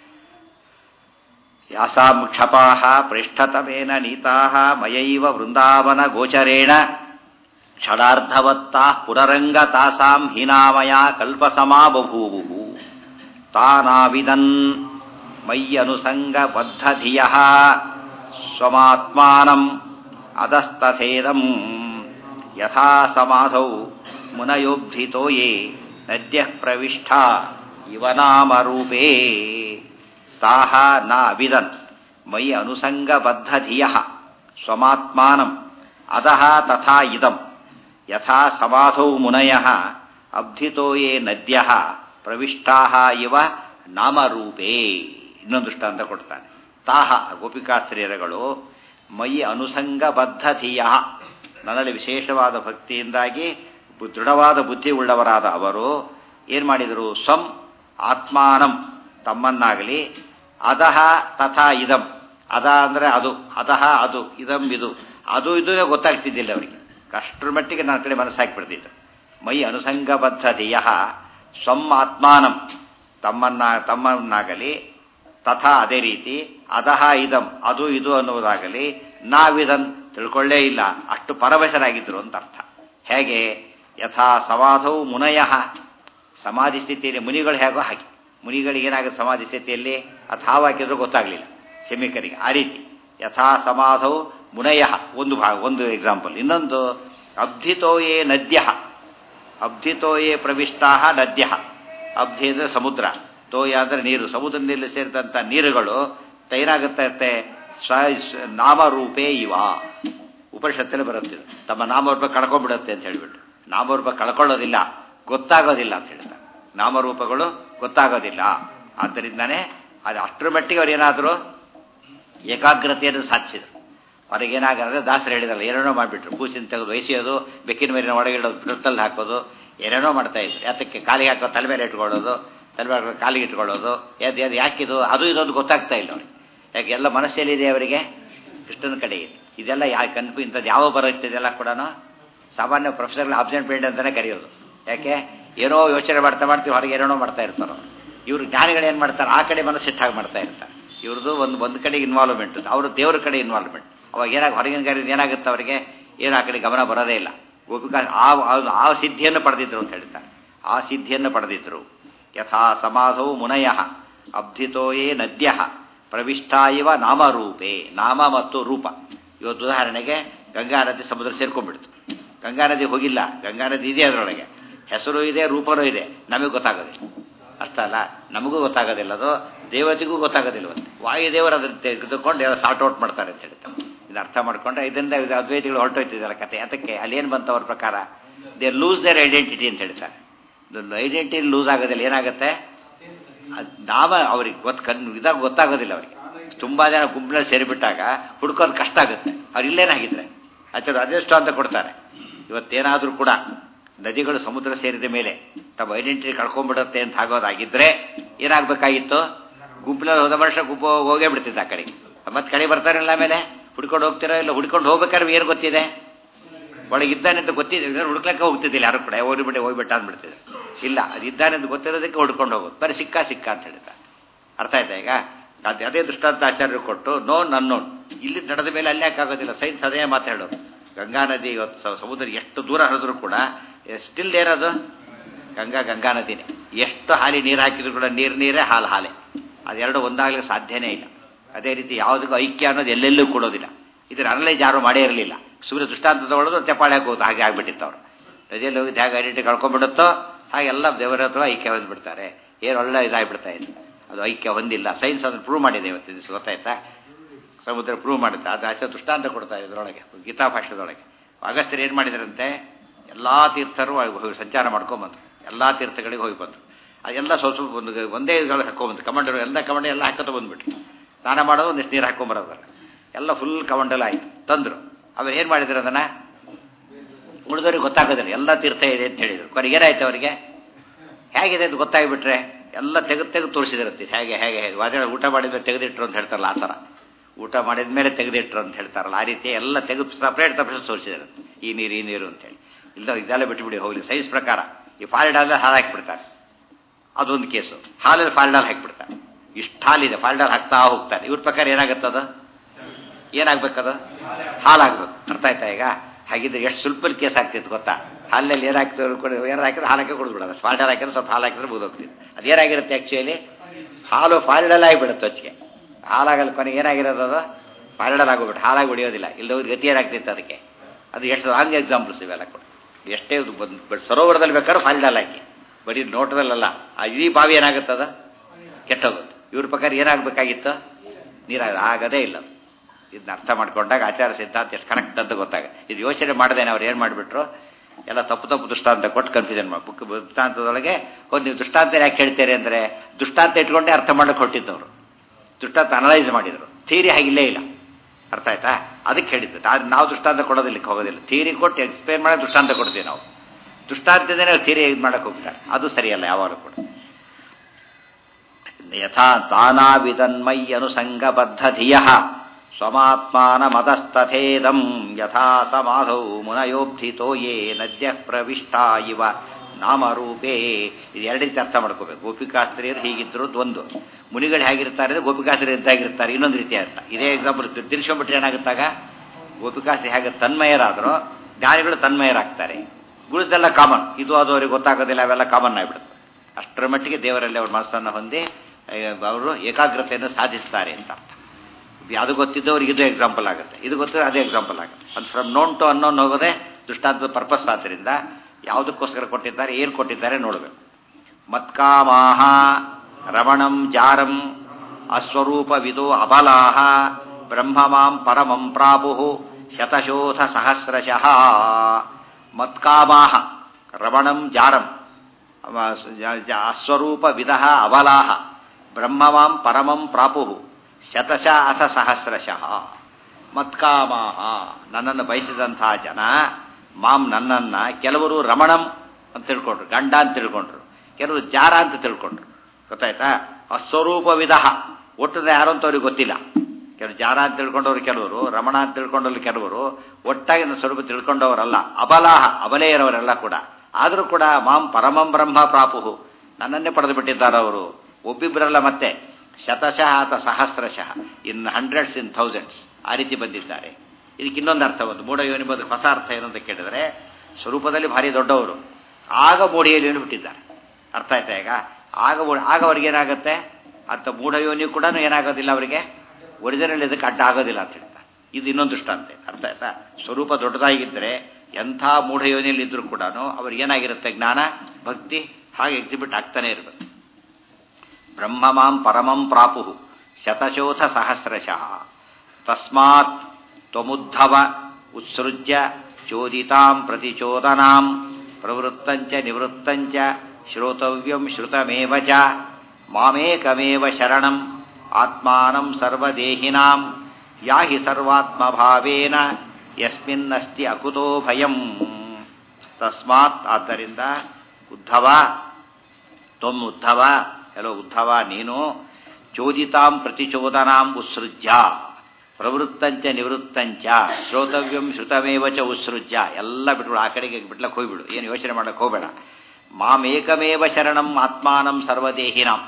ಯಾಸಾಂ ಕ್ಷಪಾಹ ಪ್ರೇಷ್ಠತಮೇನ ನೀತಾಹ ಮಯೈವ ವೃಂದಾವನ ಗೋಚರೇಣ ಷಡಾರ್ಧವತ್ತಾ ಪುನರಂಗ ತಾಸಾಂ ಹೀನಾಮಯ ಕಲ್ಪಸಮಾ ಬಭೂವು. ತಾನಾವಿದನ್ ಮಯ್ಯನುಸಂಗ ಬದ್ಧಧಿಯಃ ಸ್ವಮಾತ್ಮಾನಂ ಅದಸ್ತಥೇದಂ ಯಥಾ ಸಮಾಧೌ ಮುನಯೋಬ್ಧಿತೋ ಯೇ ನದ್ಯಃ ಪ್ರವಿಷ್ಠ ಇವ ನಾಮರೂಪೇ. ತಾಹ ನ ಅವಿದನ್ ಮಯಿ ಅನುಸಂಗಬದ್ಧಧಿಯಃ ಸ್ವಮಾತ್ಮಾನಂ ಅದಃ ತಥಾ ಇದಂ ಯಥಾ ಸಮಾಧೌ ಮುನಯಃ ಅಬ್ಧಿತೋ ಯೇ ನದ್ಯಃ ಪ್ರವಿಷ್ಟಾಃ ಇವ ನಾಮರೂಪೇ. ಇನ್ನೊಂದು ದೃಷ್ಟಾಂತ ಕೊಡ್ತಾನೆ. ತಾಹ ಗೋಪಿಕಾಸ್ತ್ರೀಯರುಗಳು ಮಯಿ ಅನುಸಂಗಬದ್ಧಧಿಯಃ, ನನ್ನಲ್ಲಿ ವಿಶೇಷವಾದ ಭಕ್ತಿಯಿಂದಾಗಿ ದೃಢವಾದ ಬುದ್ಧಿ ಉಳ್ಳವರಾದ ಅವರು ಏನು ಮಾಡಿದರು? ಸ್ವಂ ಆತ್ಮಾನಂ, ತಮ್ಮನ್ನಾಗಲಿ, ಅದಹ ತಥಾ ಇದಂ, ಅದ ಅಂದರೆ ಅದು, ಅದಹ ಅದು, ಇದಂ ಇದು, ಅದು ಇದು ಗೊತ್ತಾಗ್ತಿದ್ದಿಲ್ಲ ಅವರಿಗೆ. ಅಷ್ಟರ ಮಟ್ಟಿಗೆ ನನ್ನ ಕಡೆ ಮನಸ್ಸಾಗಿಬಿಡ್ತಿತ್ತು. ಮೈ ಅನುಸಂಗಬದ್ಧತೆಯ ಸ್ವಂ ಆತ್ಮಾನಂ, ತಮ್ಮನ್ನಾಗಲಿ, ತಥಾ ಅದೇ ರೀತಿ, ಅದಹ ಇದಂ, ಅದು ಇದು ಅನ್ನುವುದಾಗಲಿ, ನಾವಿದನ್ ತಿಳ್ಕೊಳ್ಳೇ ಇಲ್ಲ, ಅಷ್ಟು ಪರವಶರಾಗಿದ್ದರು ಅಂತ ಅರ್ಥ. ಹೇಗೆ? ಯಥಾ ಸಮಾಧೌ ಮುನಯಃ, ಸಮಾಧಿ ಸ್ಥಿತಿಯಲ್ಲಿ ಮುನಿಗಳು ಹೇಗೋ ಹಾಗೆ. ಮುನಿಗಳಿಗೆ ಏನಾಗುತ್ತೆ ಸಮಾಧಿ ಸ್ಥಿತಿಯಲ್ಲಿ? ಅದು ಹಾವು ಹಾಕಿದ್ರು ಗೊತ್ತಾಗಲಿಲ್ಲ ಶಮಿಕರಿಗೆ. ಆ ರೀತಿ ಯಥಾ ಸಮಾಧೌ ಮುನಯಃ ಒಂದು ಭಾಗ, ಒಂದು ಎಕ್ಸಾಂಪಲ್. ಇನ್ನೊಂದು ಅಬ್ಧಿತೋಯೇ ನದ್ಯಃ, ಅಬ್ಧಿತೋಯೇ ಪ್ರವಿಷ್ಟಾ ನದ್ಯಃ. ಅಬ್ಧಿ ಅಂದರೆ ಸಮುದ್ರ, ತೋಯ ಅಂದರೆ ನೀರು. ಸಮುದ್ರದಲ್ಲಿ ಸೇರಿದಂಥ ನೀರುಗಳು ಏನಾಗುತ್ತೆ? ನಾಮರೂಪೇ ಇವ. ಉಪನಿಷತ್ತಲ್ಲಿ ಬರುತ್ತೆ, ತಮ್ಮ ನಾಮರೂಪ ಕಳ್ಕೊಂಡ್ಬಿಡುತ್ತೆ ಅಂತ ಹೇಳಿಬಿಟ್ಟು. ನಾಮರೂಪ ಕಳ್ಕೊಳ್ಳೋದಿಲ್ಲ, ಗೊತ್ತಾಗೋದಿಲ್ಲ ಅಂತ ಹೇಳ್ತಾರೆ. ನಾಮರೂಪಗಳು ಗೊತ್ತಾಗೋದಿಲ್ಲ. ಆದ್ದರಿಂದನೇ ಅದು ಅಷ್ಟರ ಮಟ್ಟಿಗೆ ಅವ್ರು ಏನಾದರೂ ಏಕಾಗ್ರತೆಯನ್ನು ಸಾಧಿಸಿದರು. ಅವ್ರಿಗೇನಾಗಂದ್ರೆ ದಾಸರು ಹೇಳಿದಲ್ಲ, ಏನೇನೋ ಮಾಡಿಬಿಟ್ರು. ಕೂಸಿನ ತೆಗೆದು ವಹಿಸೋದು, ಬೆಕ್ಕಿನ ಮೇಲಿನ ಒಳಗಿಡೋದು, ಬೃತ್ತಲ್ಲಿ ಹಾಕೋದು, ಏನೇನೋ ಮಾಡ್ತಾ ಇದ್ರು. ಯಾತಕ್ಕೆ? ಕಾಲಿಗೆ ಹಾಕೋ, ತಲೆ ಮೇಲೆ ಇಟ್ಕೊಳ್ಳೋದು, ತಲೆ ಮೇಲೆ ಕಾಲಿಗೆ ಇಟ್ಕೊಳ್ಳೋದು. ಅದು ಯಾಕಿದು? ಅದು ಇದೊಂದು ಗೊತ್ತಾಗ್ತಾ ಇಲ್ಲ ಅವ್ರಿಗೆ. ಯಾಕೆ? ಎಲ್ಲ ಮನಸ್ಸಲ್ಲಿದೆ ಅವರಿಗೆ, ಕೃಷ್ಣನ ಕಡೆ ಇದೆ. ಇದೆಲ್ಲ ಇಂಥದ್ದು ಯಾವ ಬರುತ್ತೆ? ಇದೆಲ್ಲ ಕೂಡ ಸಾಮಾನ್ಯ ಪ್ರೊಫೆಸರ್ಗಳು ಅಬ್ಸೆಂಟ್ ಪೀರಿಯಡ್ ಅಂತಲೇ ಕರೆಯೋದು. ಯಾಕೆ? ಏನೋ ಯೋಚನೆ ಮಾಡ್ತೀವಿ, ಹೊರಗೆ ಏನೇನೋ ಮಾಡ್ತಾ ಇರ್ತಾರೋ. ಇವರು ಜ್ಞಾನಿಗಳು ಏನು ಮಾಡ್ತಾರೆ? ಆ ಕಡೆ ಮನಸ್ಸಿಟ್ಟಾಗಿ ಮಾಡ್ತಾ ಇರ್ತಾರೆ. ಇವ್ರದ್ದು ಒಂದು ಕಡೆಗೆ ಇನ್ವಾಲ್ವ್ಮೆಂಟ್, ಅವರು ದೇವ್ರ ಕಡೆ ಇನ್ವಾಲ್ವ್ಮೆಂಟ್. ಅವಾಗ ಹೊರಗಿನ ಕಡೆ ಏನಾಗುತ್ತೆ ಅವರಿಗೆ? ಏನು ಆ ಕಡೆ ಗಮನ ಬರೋದೇ ಇಲ್ಲ. ಗೋಪಿಕಾ ಆ ಸಿದ್ಧಿಯನ್ನು ಪಡೆದಿದ್ರು ಅಂತ ಹೇಳ್ತಾರೆ. ಆ ಸಿದ್ಧಿಯನ್ನು ಪಡೆದಿದ್ರು. ಯಥಾ ಸಮಾಧೌ ಮುನಯಃ ಅಬ್ಧಿತೋಯೇ ನದ್ಯಃ ಪ್ರವಿಷ್ಟಾ ಇವ ನಾಮರೂಪೇ. ನಾಮ ಮತ್ತು ರೂಪ. ಇವತ್ತು ಉದಾಹರಣೆಗೆ ಗಂಗಾ ನದಿ ಸಮುದ್ರ ಸೇರ್ಕೊಂಡ್ಬಿಡ್ತು. ಗಂಗಾ ನದಿ ಹೋಗಿಲ್ಲ, ಗಂಗಾ ನದಿ ಇದೆ, ಅದರೊಳಗೆ ಹೆಸರು ಇದೆ, ರೂಪನೂ ಇದೆ, ನಮಗೆ ಗೊತ್ತಾಗೋದಿಲ್ಲ. ಅಷ್ಟಲ್ಲ, ನಮಗೂ ಗೊತ್ತಾಗೋದಿಲ್ಲ, ಅದು ದೇವತೆಗೂ ಗೊತ್ತಾಗೋದಿಲ್ಲವಂತೆ. ವಾಯುದೇವರು ಅದನ್ನು ತೆಗೆದುಕೊಂಡು ಎಲ್ಲ ಸಾರ್ಟ್ ಔಟ್ ಮಾಡ್ತಾರೆ ಅಂತ ಹೇಳ್ತಾರೆ. ಇದು ಅರ್ಥ ಮಾಡ್ಕೊಂಡ್ರೆ ಇದರಿಂದ ಅದ್ವೈತಿಗಳು ಹೊರಟೋಯ್ತಿದ್ದಲ್ಲ ಕತೆ. ಅದಕ್ಕೆ ಅಲ್ಲೇನು ಬಂತು ಅವ್ರ ಪ್ರಕಾರ? ದೇ ಲೂಸ್ ದೇರ್ ಐಡೆಂಟಿಟಿ ಅಂತ ಹೇಳ್ತಾರೆ. ಐಡೆಂಟಿಟಿ ಲೂಸ್ ಆಗೋದಿಲ್ಲ. ಏನಾಗುತ್ತೆ? ನಾವ ಅವ್ರಿಗೆ ಇದಾಗ ಗೊತ್ತಾಗೋದಿಲ್ಲ ಅವರಿಗೆ. ತುಂಬಾ ಜನ ಗುಂಪಿನಲ್ಲಿ ಸೇರಿಬಿಟ್ಟಾಗ ಹುಡ್ಕೋದು ಕಷ್ಟ ಆಗುತ್ತೆ. ಅವ್ರು ಇಲ್ಲೇನಾಗಿದ್ರೆ ಅದೆಷ್ಟು ಅಂತ ಕೊಡ್ತಾರೆ. ಇವತ್ತೇನಾದ್ರೂ ಕೂಡ ನದಿಗಳು ಸಮುದ್ರ ಸೇರಿದ ಮೇಲೆ ತಮ್ಮ ಐಡೆಂಟಿಟಿ ಕಳ್ಕೊಂಡ್ಬಿಡುತ್ತೆ ಅಂತ ಆಗೋದಾಗಿದ್ರೆ ಏನಾಗಬೇಕಾಗಿತ್ತು? ಗುಂಪಿನಲ್ಲಿ ಹೋದ ವರ್ಷ ಗುಂಪು ಹೋಗೇ ಬಿಡ್ತಿದ್ದ ಆ ಕಡೆಗೆ. ಮತ್ತೆ ಕಡೆ ಬರ್ತಾರಲ್ಲ ಆಮೇಲೆ ಹುಡ್ಕೊಂಡು ಹೋಗ್ತೀರಾ ಇಲ್ಲ ಹುಡ್ಕೊಂಡು ಹೋಗ್ಬೇಕಾದ್ರೆ ಏನು ಗೊತ್ತಿದೆ? ಒಳಗೆ ಇದ್ದಾನೆ ಅಂತ ಗೊತ್ತಿದೆ, ಹುಡ್ಕ್ಲಕ್ಕೆ ಹೋಗ್ತಿದ್ದಿಲ್ಲ ಯಾರು ಕೂಡ. ಹೋಗ್ಬಿಟ್ಟ ಅಂದ್ಬಿಡ್ತಿದ್ರು. ಇಲ್ಲ, ಅದು ಇದ್ದಾನೆ ಅಂತ ಗೊತ್ತಿರೋದಕ್ಕೆ ಹುಡ್ಕೊಂಡು ಹೋಗೋದು. ಬರೀ ಸಿಕ್ಕ ಅಂತ ಹೇಳ್ತಾರೆ. ಅರ್ಥ ಆಯ್ತಾ ಈಗ? ಅದೇ ದೃಷ್ಟಾಂತ ಆಚಾರ್ಯರು ಕೊಟ್ಟು ನೋನ್ ಅನ್ನೋನ್ ಇಲ್ಲಿ ನಡೆದ ಮೇಲೆ ಅಲ್ಲಿ ಯಾಕಾಗೋದಿಲ್ಲ. ಸೈನ್ಸ್ ಅದೇ ಮಾತಾಡೋದು. ಗಂಗಾ ನದಿ ಇವತ್ತು ಸಮುದ್ರ ಎಷ್ಟು ದೂರ ಹರಿದ್ರು ಕೂಡ ಸ್ಟಿಲ್ ಏರೋದು ಗಂಗಾ ನದಿನೇ. ಎಷ್ಟು ಹಾಲಿ ನೀರು ಹಾಕಿದ್ರು ಕೂಡ ನೀರೇ ಹಾಲೇ. ಅದೆರಡು ಒಂದಾಗಲಿಕ್ಕೆ ಸಾಧ್ಯನೇ ಇಲ್ಲ. ಅದೇ ರೀತಿ ಯಾವುದಕ್ಕೂ ಐಕ್ಯ ಅನ್ನೋದು ಎಲ್ಲೆಲ್ಲೂ ಕೊಡೋದಿಲ್ಲ. ಇದರ ಅನಲೈಸ್ ಯಾರು ಮಾಡೇ ಇರಲಿಲ್ಲ. ಸುಮ್ಮನೆ ದೃಷ್ಟಾಂತ ತಗೊಳ್ಳೋದು ಚಪ್ಪಾಳೆ ಹಾಕೋದು. ಹಾಗೆ ಆಗ್ಬಿಟ್ಟಿತ್ತು ಅವರು. ರಜೆಯಲ್ಲಿ ಹೋಗಿದ್ದು ಹೇಗೆ ಐಡೆಂಟಿ ಕಳ್ಕೊಂಡ್ಬಿಡುತ್ತೋ ಹಾಗೆಲ್ಲ ದೇವರ ಹತ್ರ ಐಕ್ಯ ಹೊಂದ್ಬಿಡ್ತಾರೆ. ಏನು ಒಳ್ಳೆ ಇದಾಗ್ಬಿಡ್ತಾ ಇದೆ. ಅದು ಐಕ್ಯ ಹೊಂದಿಲ್ಲ. ಸೈನ್ಸ್ ಅದನ್ನು ಪ್ರೂವ್ ಮಾಡಿದೆ ಇವತ್ತು ದಿವಸ. ಗೊತ್ತಾಯ್ತಾ? ಸಮುದ್ರ ಪ್ರೂವ್ ಮಾಡುತ್ತೆ. ಅದು ಆಚೆ ದೃಷ್ಟಾಂತ ಕೊಡ್ತಾರೆ ಇದರೊಳಗೆ, ಗೀತಾ ಭಾಷೆದೊಳಗೆ. ಅಗಸ್ತ್ಯರು ಏನು ಮಾಡಿದ್ರಂತೆ? ಎಲ್ಲ ತೀರ್ಥರು ಸಂಚಾರ ಮಾಡ್ಕೊಂಬಂದ್ರು. ಎಲ್ಲ ತೀರ್ಥಗಳಿಗೆ ಹೋಗಿ ಬಂದರು. ಅದೆಲ್ಲ ಸ್ವಲ್ಪ ಒಂದೇ ಹಾಕೊಂಬಂದ್ರು. ಕಮಂಡರು ಎಲ್ಲ ಹಾಕೋತ ಬಂದ್ಬಿಟ್ರು. ಸ್ನಾನ ಮಾಡೋದು ಒಂದಿಷ್ಟು ನೀರು ಹಾಕೊಂಬರೋದ್ರ ಎಲ್ಲ ಫುಲ್ ಕಮಂಡಲ ಆಯಿತು. ತಂದರು. ಅವ್ರು ಏನು ಮಾಡಿದ್ರು? ಅದನ್ನು ಉಳಿದವ್ರಿಗೆ ಗೊತ್ತಾಗೋದಿಲ್ಲ. ಎಲ್ಲ ತೀರ್ಥ ಇದೆ ಅಂತ ಹೇಳಿದರು. ಕೊನೆಗೆ ಏನಾಯ್ತು ಅವರಿಗೆ? ಹೇಗಿದೆ ಅಂತ ಗೊತ್ತಾಗ್ಬಿಟ್ರೆ ಎಲ್ಲ ತೆಗೆದು ತೋರಿಸಿದಿರುತ್ತೆ. ಹೇಗೆ ವಾದ ಊಟ ಮಾಡಿದ್ಮೇಲೆ ತೆಗೆದಿಟ್ರು ಅಂತ ಹೇಳ್ತಾರಲ್ಲ ಆ ಥರ. ಊಟ ಮಾಡಿದ ಮೇಲೆ ತೆಗೆದಿಟ್ರು ಅಂತ ಹೇಳ್ತಾರಲ್ಲ ಆ ರೀತಿ ಎಲ್ಲ ತೆಗೆದು ಸಪ್ರೇಟ್ ತೋರಿಸಿದಿರುತ್ತೆ. ಈ ನೀರು ಅಂತೇಳಿ. ಇಲ್ಲ ಇದೆಲ್ಲ ಬಿಟ್ಟುಬಿಡಿ ಹೋಗ್ಲಿ. ಸೈನ್ಸ್ ಪ್ರಕಾರ ಈ ಫಾಲ್ಡಾಲ್ ಹಾಲು ಹಾಕಿಬಿಡ್ತಾರೆ. ಅದೊಂದು ಕೇಸು. ಹಾಲಲ್ಲಿ ಫಾಲ್ಡಾಲ್ ಹಾಕಿಬಿಡ್ತಾರೆ. ಇಷ್ಟು ಹಾಲಿದೆ, ಫಾಲ್ಡಾಲ್ ಹಾಕ್ತಾ ಹೋಗ್ತಾರೆ. ಇವ್ರ ಪ್ರಕಾರ ಏನಾಗುತ್ತದ? ಏನಾಗಬೇಕದು? ಹಾಲಾಗಬೇಕು. ಅರ್ಥ ಆಯ್ತಾ ಈಗ? ಹಾಗಿದ್ರೆ ಎಷ್ಟು ಸ್ವಲ್ಪ ಕೇಸ್ ಆಗ್ತಿತ್ತು ಗೊತ್ತಾ? ಹಾಲಲ್ಲಿ ಏನು ಹಾಕ್ತಾರೆ ಕೂಡ ಏನಾರು ಹಾಕಿದ್ರೆ ಹಾಲಕ್ಕೆ ಕೊಡ್ಬಿಡೋದು. ಫಾಲ್ಡಾಲ್ ಹಾಕಿದ್ರೆ ಸ್ವಲ್ಪ ಹಾಲು ಹಾಕಿದ್ರೆ ಮುಗಿದೋಗ್ತಿತ್ತು. ಅದೇನಾಗಿರುತ್ತೆ ಆ್ಯಕ್ಚುಲಿ? ಹಾಲು ಫಾಲ್ಡಲ್ ಆಗಿಬಿಡುತ್ತೆ ಹೊಚ್ಚಿಗೆ. ಹಾಲಾಗಲ್ಲ. ಕೊನೆಗೆ ಏನಾಗಿರೋದು? ಅದು ಫಾಲ್ಡಲ್ ಆಗೋಗ್ಬಿಟ್ಟು ಹಾಲಾಗಿ ಹೊಡಿಯೋದಿಲ್ಲ. ಇಲ್ಲದವ್ರಿಗೆ ಗತಿ ಏನಾಗ್ತಿತ್ತು ಅದಕ್ಕೆ? ಅದು ಎಷ್ಟು ರಾಂಗ್ ಎಕ್ಸಾಂಪಲ್ಸ್ ಇವೆಲ್ಲ ಕೂಡ. ಎಷ್ಟೇ ಸರೋವರದಲ್ಲಿ ಬೇಕಾದ್ರೂ ಫಾಲ್ಡಲ್ ಹಾಕಿ, ಬರೀ ನೋಟದಲ್ಲ. ಆ ಇಡೀ ಬಾವಿ ಏನಾಗುತ್ತದ? ಕೆಟ್ಟೋಗುತ್ತೆ. ಇವ್ರ ಪ್ರಕಾರ ಏನಾಗಬೇಕಾಗಿತ್ತು? ಆಗದೇ ಇಲ್ಲ. ಇದನ್ನ ಅರ್ಥ ಮಾಡ್ಕೊಂಡಾಗ ಆಚಾರ ಸಿದ್ಧಾಂತ ಎಷ್ಟು ಕರೆಕ್ಟ್ ಅಂತ ಗೊತ್ತಾಗ. ಇದು ಯೋಚನೆ ಮಾಡದೇನೆ ಅವ್ರು ಏನು ಮಾಡಿಬಿಟ್ರು? ಎಲ್ಲ ತಪ್ಪು ದೃಷ್ಟಾಂತ ಕೊಟ್ಟು ಕನ್ಫ್ಯೂಷನ್ ಮಾಡಿ ಬುಕ್ ದೃಷ್ಟಾಂತದೊಳಗೆ ನೀವು ದೃಷ್ಟಾಂತ ಯಾಕೆ ಹೇಳ್ತೀರಿ ಅಂದರೆ ದೃಷ್ಟಾಂತ ಇಟ್ಕೊಂಡೇ ಅರ್ಥ ಮಾಡಕ್ಕೆ ಹೊಟ್ಟಿದ್ದವರು. ದೃಷ್ಟಾಂತ ಅನಲೈಸ್ ಮಾಡಿದರು. ಥಿಯರಿ ಹಾಗಿಲ್ಲೇ ಇಲ್ಲ. ಅರ್ಥ ಆಯ್ತಾ? ಅದಕ್ಕೆ ಹೇಳಿದ್ದು. ನಾವು ದೃಷ್ಟಾಂತ ಕೊಡೋದಿಲ್ಲಕ್ಕೆ ಹೋಗೋದಿಲ್ಲ. ಥಿಯರಿ ಕೊಟ್ಟು ಎಕ್ಸ್ಪ್ಲೇನ್ ಮಾಡಿ ದೃಷ್ಟಾಂತ ಕೊಡ್ತೀವಿ ನಾವು. ದೃಷ್ಟಾಂತದೇ ಥಿಯರಿ ಇದು ಮಾಡಕ್ಕೆ ಹೋಗ್ತಾರೆ. ಅದು ಸರಿಯಲ್ಲ ಯಾವಾಗಲೂ ಕೂಡ. ಯಥಾ ತಾನಾವಿದನ್ಮೈ ಅನುಸಂಗಬದ್ಧ ಧಿಯ ಸ್ವಮಾತ್ಮಾನ ಮದಸ್ತಥೇದಂ ಯಥಾ ಸಮಾಧೌ ಮುನಯೋಬ್ಧಿತೋ ಯೇ ನದ್ಯ ಪ್ರವಿಷ್ಟ ಇವ ನಾಮರೂಪೇ. ಇದು ಎರಡು ರೀತಿ ಅರ್ಥ ಮಾಡ್ಕೋಬೇಕು. ಗೋಪಿಕಾಸ್ತ್ರೀಯರು ಹೀಗಿದ್ರು ಒಂದು, ಮುನಿಗಳು ಹೇಗಿರ್ತಾರೆ ಅಂದರೆ ಗೋಪಿಕಾಸ್ತ್ರೀಯರು ಇದ್ದಾಗಿರ್ತಾರೆ ಇನ್ನೊಂದು ರೀತಿ ಅರ್ಥ. ಇದೇ ಎಕ್ಸಾಂಪಲ್ ತಿರ್ಸ್ಕೊಂಡ್ಬಿಟ್ರೆ ಏನಾಗುತ್ತಾಗ? ಗೋಪಿಕಾಸ್ತ್ರೀ ಹೇಗೆ ತನ್ಮಯರಾದರೂ ಜ್ಞಾನಿಗಳು ತನ್ಮಯರಾಗ್ತಾರೆ. ಉಳಿದೆಲ್ಲ ಕಾಮನ್. ಇದು ಅದು ಅವ್ರಿಗೆ ಗೊತ್ತಾಗೋದಿಲ್ಲ. ಅವೆಲ್ಲ ಕಾಮನ್ ಆಗಿಬಿಡುತ್ತೆ. ಅಷ್ಟರ ಮಟ್ಟಿಗೆ ದೇವರಲ್ಲಿ ಅವ್ರ ಮನಸ್ಸನ್ನು ಹೊಂದಿ ಅವರು ಏಕಾಗ್ರತೆಯನ್ನು ಸಾಧಿಸ್ತಾರೆ ಅಂತ ಅರ್ಥ. ಅದು ಗೊತ್ತಿದ್ದವ್ರಿಗೆ ಇದು ಎಕ್ಸಾಂಪಲ್ ಆಗುತ್ತೆ, ಇದು ಗೊತ್ತಿದ್ರೆ ಅದೇ ಎಕ್ಸಾಂಪಲ್ ಆಗುತ್ತೆ. ಅದು ಫ್ರಮ್ ನೋನ್ ಟು ಅನ್ನೋನ್ ಹೋಗೋದೇ ದೃಷ್ಟಾಂತದ ಪರ್ಪಸ್. ಆದ್ದರಿಂದ ಯಾವುದಕ್ಕೋಸ್ಕರ ಕೊಟ್ಟಿದ್ದಾರೆ, ಏನು ಕೊಟ್ಟಿದ್ದಾರೆ ನೋಡಬೇಕು. ಮತ್ಕಾಮಾಹ ರಮಣಂ ಜಾರಂ ಅಸ್ವರೂಪವಿದೋ ಅಬಲಾಹ ಬ್ರಹ್ಮಮಾಂ ಪರಮಂ ಪ್ರಾಪುಃ ಶತಶೋಥ ಸಹಸ್ರಶಃ. ಮತ್ಕಾಮಾಹ ರಮಣಂ ಜಾರಂ ಅಸ್ವರೂಪವಿದಃ ಅಬಲಾಹ ಬ್ರಹ್ಮಮಾಂ ಪರಮಂ ಪ್ರಾಪುಃ ಶತಶಃ ಅಥ ಸಹಸ್ರಶಃ. ಮತ್ಕಾಮಾಹ ನನ್ನನ್ನು ಬಯಸಿದಂತಹ ಜನ ಮಾಂ ನನ್ನನ್ನು ಕೆಲವರು ರಮಣಂ ಅಂತ ತಿಳ್ಕೊಂಡ್ರು, ಗಂಡ ಅಂತ ತಿಳ್ಕೊಂಡ್ರು. ಕೆಲವರು ಜಾರ ಅಂತ ತಿಳ್ಕೊಂಡ್ರು. ಗೊತ್ತಾಯ್ತಾ? ಅಸ್ವರೂಪವಿಧ ಒಟ್ಟು ಯಾರು ಅಂತ ಅವ್ರಿಗೆ ಗೊತ್ತಿಲ್ಲ. ಕೆಲವರು ಜಾರ ಅಂತ ತಿಳ್ಕೊಂಡವ್ರು ಕೆಲವರು, ರಮಣ ಅಂತ ತಿಳ್ಕೊಂಡವ್ರು ಕೆಲವರು, ಒಟ್ಟಾಗಿ ನನ್ನ ಸ್ವರೂಪ ತಿಳ್ಕೊಂಡವರಲ್ಲ. ಅಬಲಾಹ ಅಬಲೆಯರವರೆಲ್ಲ ಕೂಡ. ಆದರೂ ಕೂಡ ಮಾಂ ಪರಮಂ ಬ್ರಹ್ಮ ಪ್ರಾಪುಹು ನನ್ನನ್ನೇ ಪಡೆದು ಬಿಟ್ಟಿದ್ದಾರೆ ಅವರು. ಒಬ್ಬಿಬ್ಬರಲ್ಲ, ಮತ್ತೆ ಶತಶಃ ಅಥವಾ ಸಹಸ್ರಶಃ, ಇನ್ ಹಂಡ್ರೆಡ್ಸ್ ಇನ್ ಥೌಸಂಡ್ಸ್ ಆ ರೀತಿ ಬಂದಿದ್ದಾರೆ. ಇದಕ್ಕೆ ಇನ್ನೊಂದು ಅರ್ಥ ಒಂದು ಮೂಢ ಯೋನಿ ಬದುಕು ಹೊಸ ಅರ್ಥ ಏನು ಅಂತ ಕೇಳಿದರೆ, ಸ್ವರೂಪದಲ್ಲಿ ಭಾರಿ ದೊಡ್ಡವರು, ಆಗ ಮೂಢೆಯಲ್ಲಿ ಬಿಟ್ಟಿದ್ದಾರೆ. ಅರ್ಥ ಆಯ್ತಾ? ಈಗ ಆಗ ಅವ್ರಿಗೇನಾಗುತ್ತೆ ಅಂತ ಮೂಢ ಯೋನಿ ಕೂಡ ಏನಾಗೋದಿಲ್ಲ, ಅವರಿಗೆ ಒರಿಜಿನಲ್ ಇದಕ್ಕೆ ಅಡ್ಡ ಆಗೋದಿಲ್ಲ ಅಂತ ಹೇಳ್ತಾರೆ. ಇದು ಇನ್ನೊಂದು ದೃಷ್ಟಾಂತ. ಅರ್ಥ ಆಯ್ತಾ? ಸ್ವರೂಪ ದೊಡ್ಡದಾಗಿದ್ದರೆ ಎಂಥ ಮೂಢ ಯೋನಿಯಲ್ಲಿ ಇದ್ರೂ ಕೂಡ ಅವ್ರಿಗೇನಾಗಿರುತ್ತೆ, ಜ್ಞಾನ ಭಕ್ತಿ ಹಾಗೆ ಎಕ್ಸಿಬಿಟ್ ಆಗ್ತಾನೆ ಇರಬೇಕು. ಬ್ರಹ್ಮಮಾಂ ಪರಮಂ ಪ್ರಾಪುಃ ಶತಶೋಥ ಸಹಸ್ರಶಃ ತಸ್ಮಾತ್ ತ್ವಮುದ್ಧವ ಉತ್ಸೃಜ್ಯ ಚೋದಿತಾಂ ಪ್ರತಿಚೋದನಾಂ ಪ್ರವೃತ್ತಂಚ ನಿವೃತ್ತಂಚ ಶ್ರೋತವ್ಯಂ ಶ್ರುತಮೇವ ಚ ಮಾಮೇಕಮೇವ ಶರಣಂ ಆತ್ಮಾನಂ ಸರ್ವದೇಹಿನಾಂ ಯಾಹಿ ಸರ್ವಾತ್ಮಭಾವೇನ ಯಸ್ಮಿನ್ನಸ್ತಿ ಅಕುತೋ ಭಯಂ. ತಸ್ಮಾತ್ ಆದ್ದರಿಂದ ಉದ್ಧವ ತ್ವಂ ಉದ್ಧವ, ಎಲ್ಲೋ ಉದ್ಧವ ನೀನು ಚೋದಿತಾಂ ಪ್ರತಿಚೋದನಾಂ ಉತ್ಸೃಜ್ಯ ಪ್ರವೃತ್ತಂಚ ನಿವೃತ್ತಂಚ ಶ್ರೋತವ್ಯಂ ಶ್ರುತಮೇವ ಚ ಉತ್ಸೃಜ್ಯ ಎಲ್ಲ ಬಿಟ್ಬಿಡು, ಆ ಕಡೆಗೆ ಬಿಟ್ಲಕ್ಕೆ ಹೋಗ್ಬಿಡು, ಏನು ಯೋಚನೆ ಮಾಡಕ್ಕೆ ಹೋಗಬೇಡ. ಮಾಮೇಕಮೇವ ಶರಣಂ ಆತ್ಮಾನಂ ಸರ್ವದೇಹಿನಾಂ,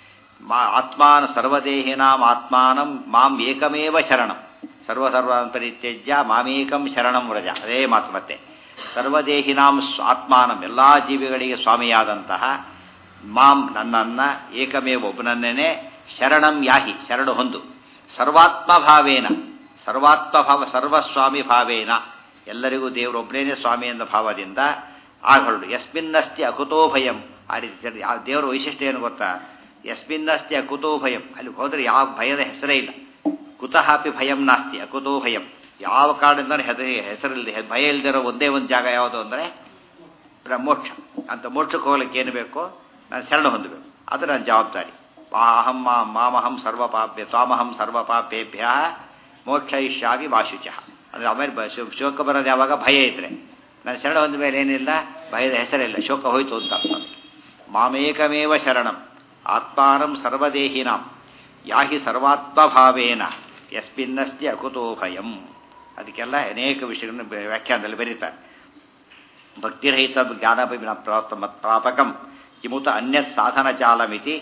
ಆತ್ಮಾನ ಸರ್ವದೇಹಿನಾಂ ಆತ್ಮಾನಂ ಮಾಂ ಏಕಮೇವ ಶರಣಂ ಸರ್ವಸರ್ವಾನ್ ಪರಿತ್ಯಜ್ಯ ಮಾಮೇಕಂ ಶರಣಂ ವ್ರಜ. ಅದೇ ಮಾತು ಮತ್ತೆ ಸರ್ವದೇಹಿನಾಂ ಆತ್ಮಾನಂ ಎಲ್ಲ ಜೀವಿಗಳಿಗೆ ಸ್ವಾಮಿಯಾದಂತಹ ಮಾಂ ನನ್ನನ್ನ ಏಕಮೇವ ಒಬ್ಬನನ್ನೇ ಶರಣಂ ಯಾಹಿ ಶರಣು ಹೊಂದು ಸರ್ವಾತ್ಮಭಾವೇನ ಸರ್ವಾತ್ಮಭಾವ ಸರ್ವಸ್ವಾಮಿ ಭಾವೇನ ಎಲ್ಲರಿಗೂ ದೇವರೊಬ್ಬನೇ ಸ್ವಾಮಿ ಎಂದ ಭಾವದಿಂದ ಆಗಹೊರಡು. ಯಸ್ಮಿನ್ನಸ್ತಿ ಅಕುತೋ ಭಯಂ, ಆ ರೀತಿ ದೇವರ ವೈಶಿಷ್ಟ್ಯ ಏನು ಗೊತ್ತಾ? ಯಸ್ಮಿನ್ನಸ್ತಿ ಅಕುತೋ ಭಯಂ, ಅಲ್ಲಿ ಹೋದರೆ ಯಾವ ಭಯದ ಹೆಸರೇ ಇಲ್ಲ. ಕುತಃ ಅಪಿ ಭಯಂ ನಾಸ್ತಿ ಅಕುತೋ ಭಯಂ, ಯಾವ ಕಾರಣದಿಂದ ಹೆಸರಿಲ್ಲದೆ ಭಯ ಇಲ್ಲದಿರೋ ಒಂದೇ ಒಂದು ಜಾಗ ಯಾವುದು ಅಂದರೆ ಮೋಕ್ಷ. ಅಂತ ಮೋಕ್ಷಕ್ಕೆ ಹೋಗ್ಲಿಕ್ಕೆ ಏನು ಬೇಕು? ನಾನು ಶರಣ ಹೊಂದಬೇಕು, ಅದು ನನ್ನ ಜವಾಬ್ದಾರಿ. ಅಹಂ ಮಾಮಹಂ ಸರ್ವಪಾಪ್ಯ ತ್ವಾಮಹಂ ಸರ್ವಪಾಪೇಭ್ಯ ಮೋಕ್ಷಯಿಷ್ಯಾಮಿ ವಾಶುಚ. ಅಂದರೆ ಆಮೇಲೆ ಶೋಕ ಬರೋದು ಯಾವಾಗ? ಭಯ ಇದ್ರೆ. ನಾನು ಶರಣ ಹೊಂದ ಮೇಲೆ ಏನಿಲ್ಲ, ಭಯದ ಹೆಸರಿಲ್ಲ, ಶೋಕ ಹೋಯ್ತು ಅಂತ ಅರ್ಥ. ಮಾಮೇಕಮೇವ ಶರಣಂ ಆತ್ಮಾನಂ ಸರ್ವದೇಹಿನಾಂ ಯಾಹಿ ಸರ್ವಾತ್ಮಭಾವೇನ ಯಸ್ಮಿನ್ನಸ್ತಿ ಅಕುತೋ ಭಯಂ. ಅದಕ್ಕೆಲ್ಲ ಅನೇಕ ವಿಷಯಗಳನ್ನು ವ್ಯಾಖ್ಯಾನದಲ್ಲಿ ಬರೀತಾರೆ. ಭಕ್ತಿರಹಿತ ಜ್ಞಾನಪ್ರಾಪಕಂ ಕಿಮುತ ಅನ್ಯತ್ ಸಾಧನ ಚಾಲಮಿತಿ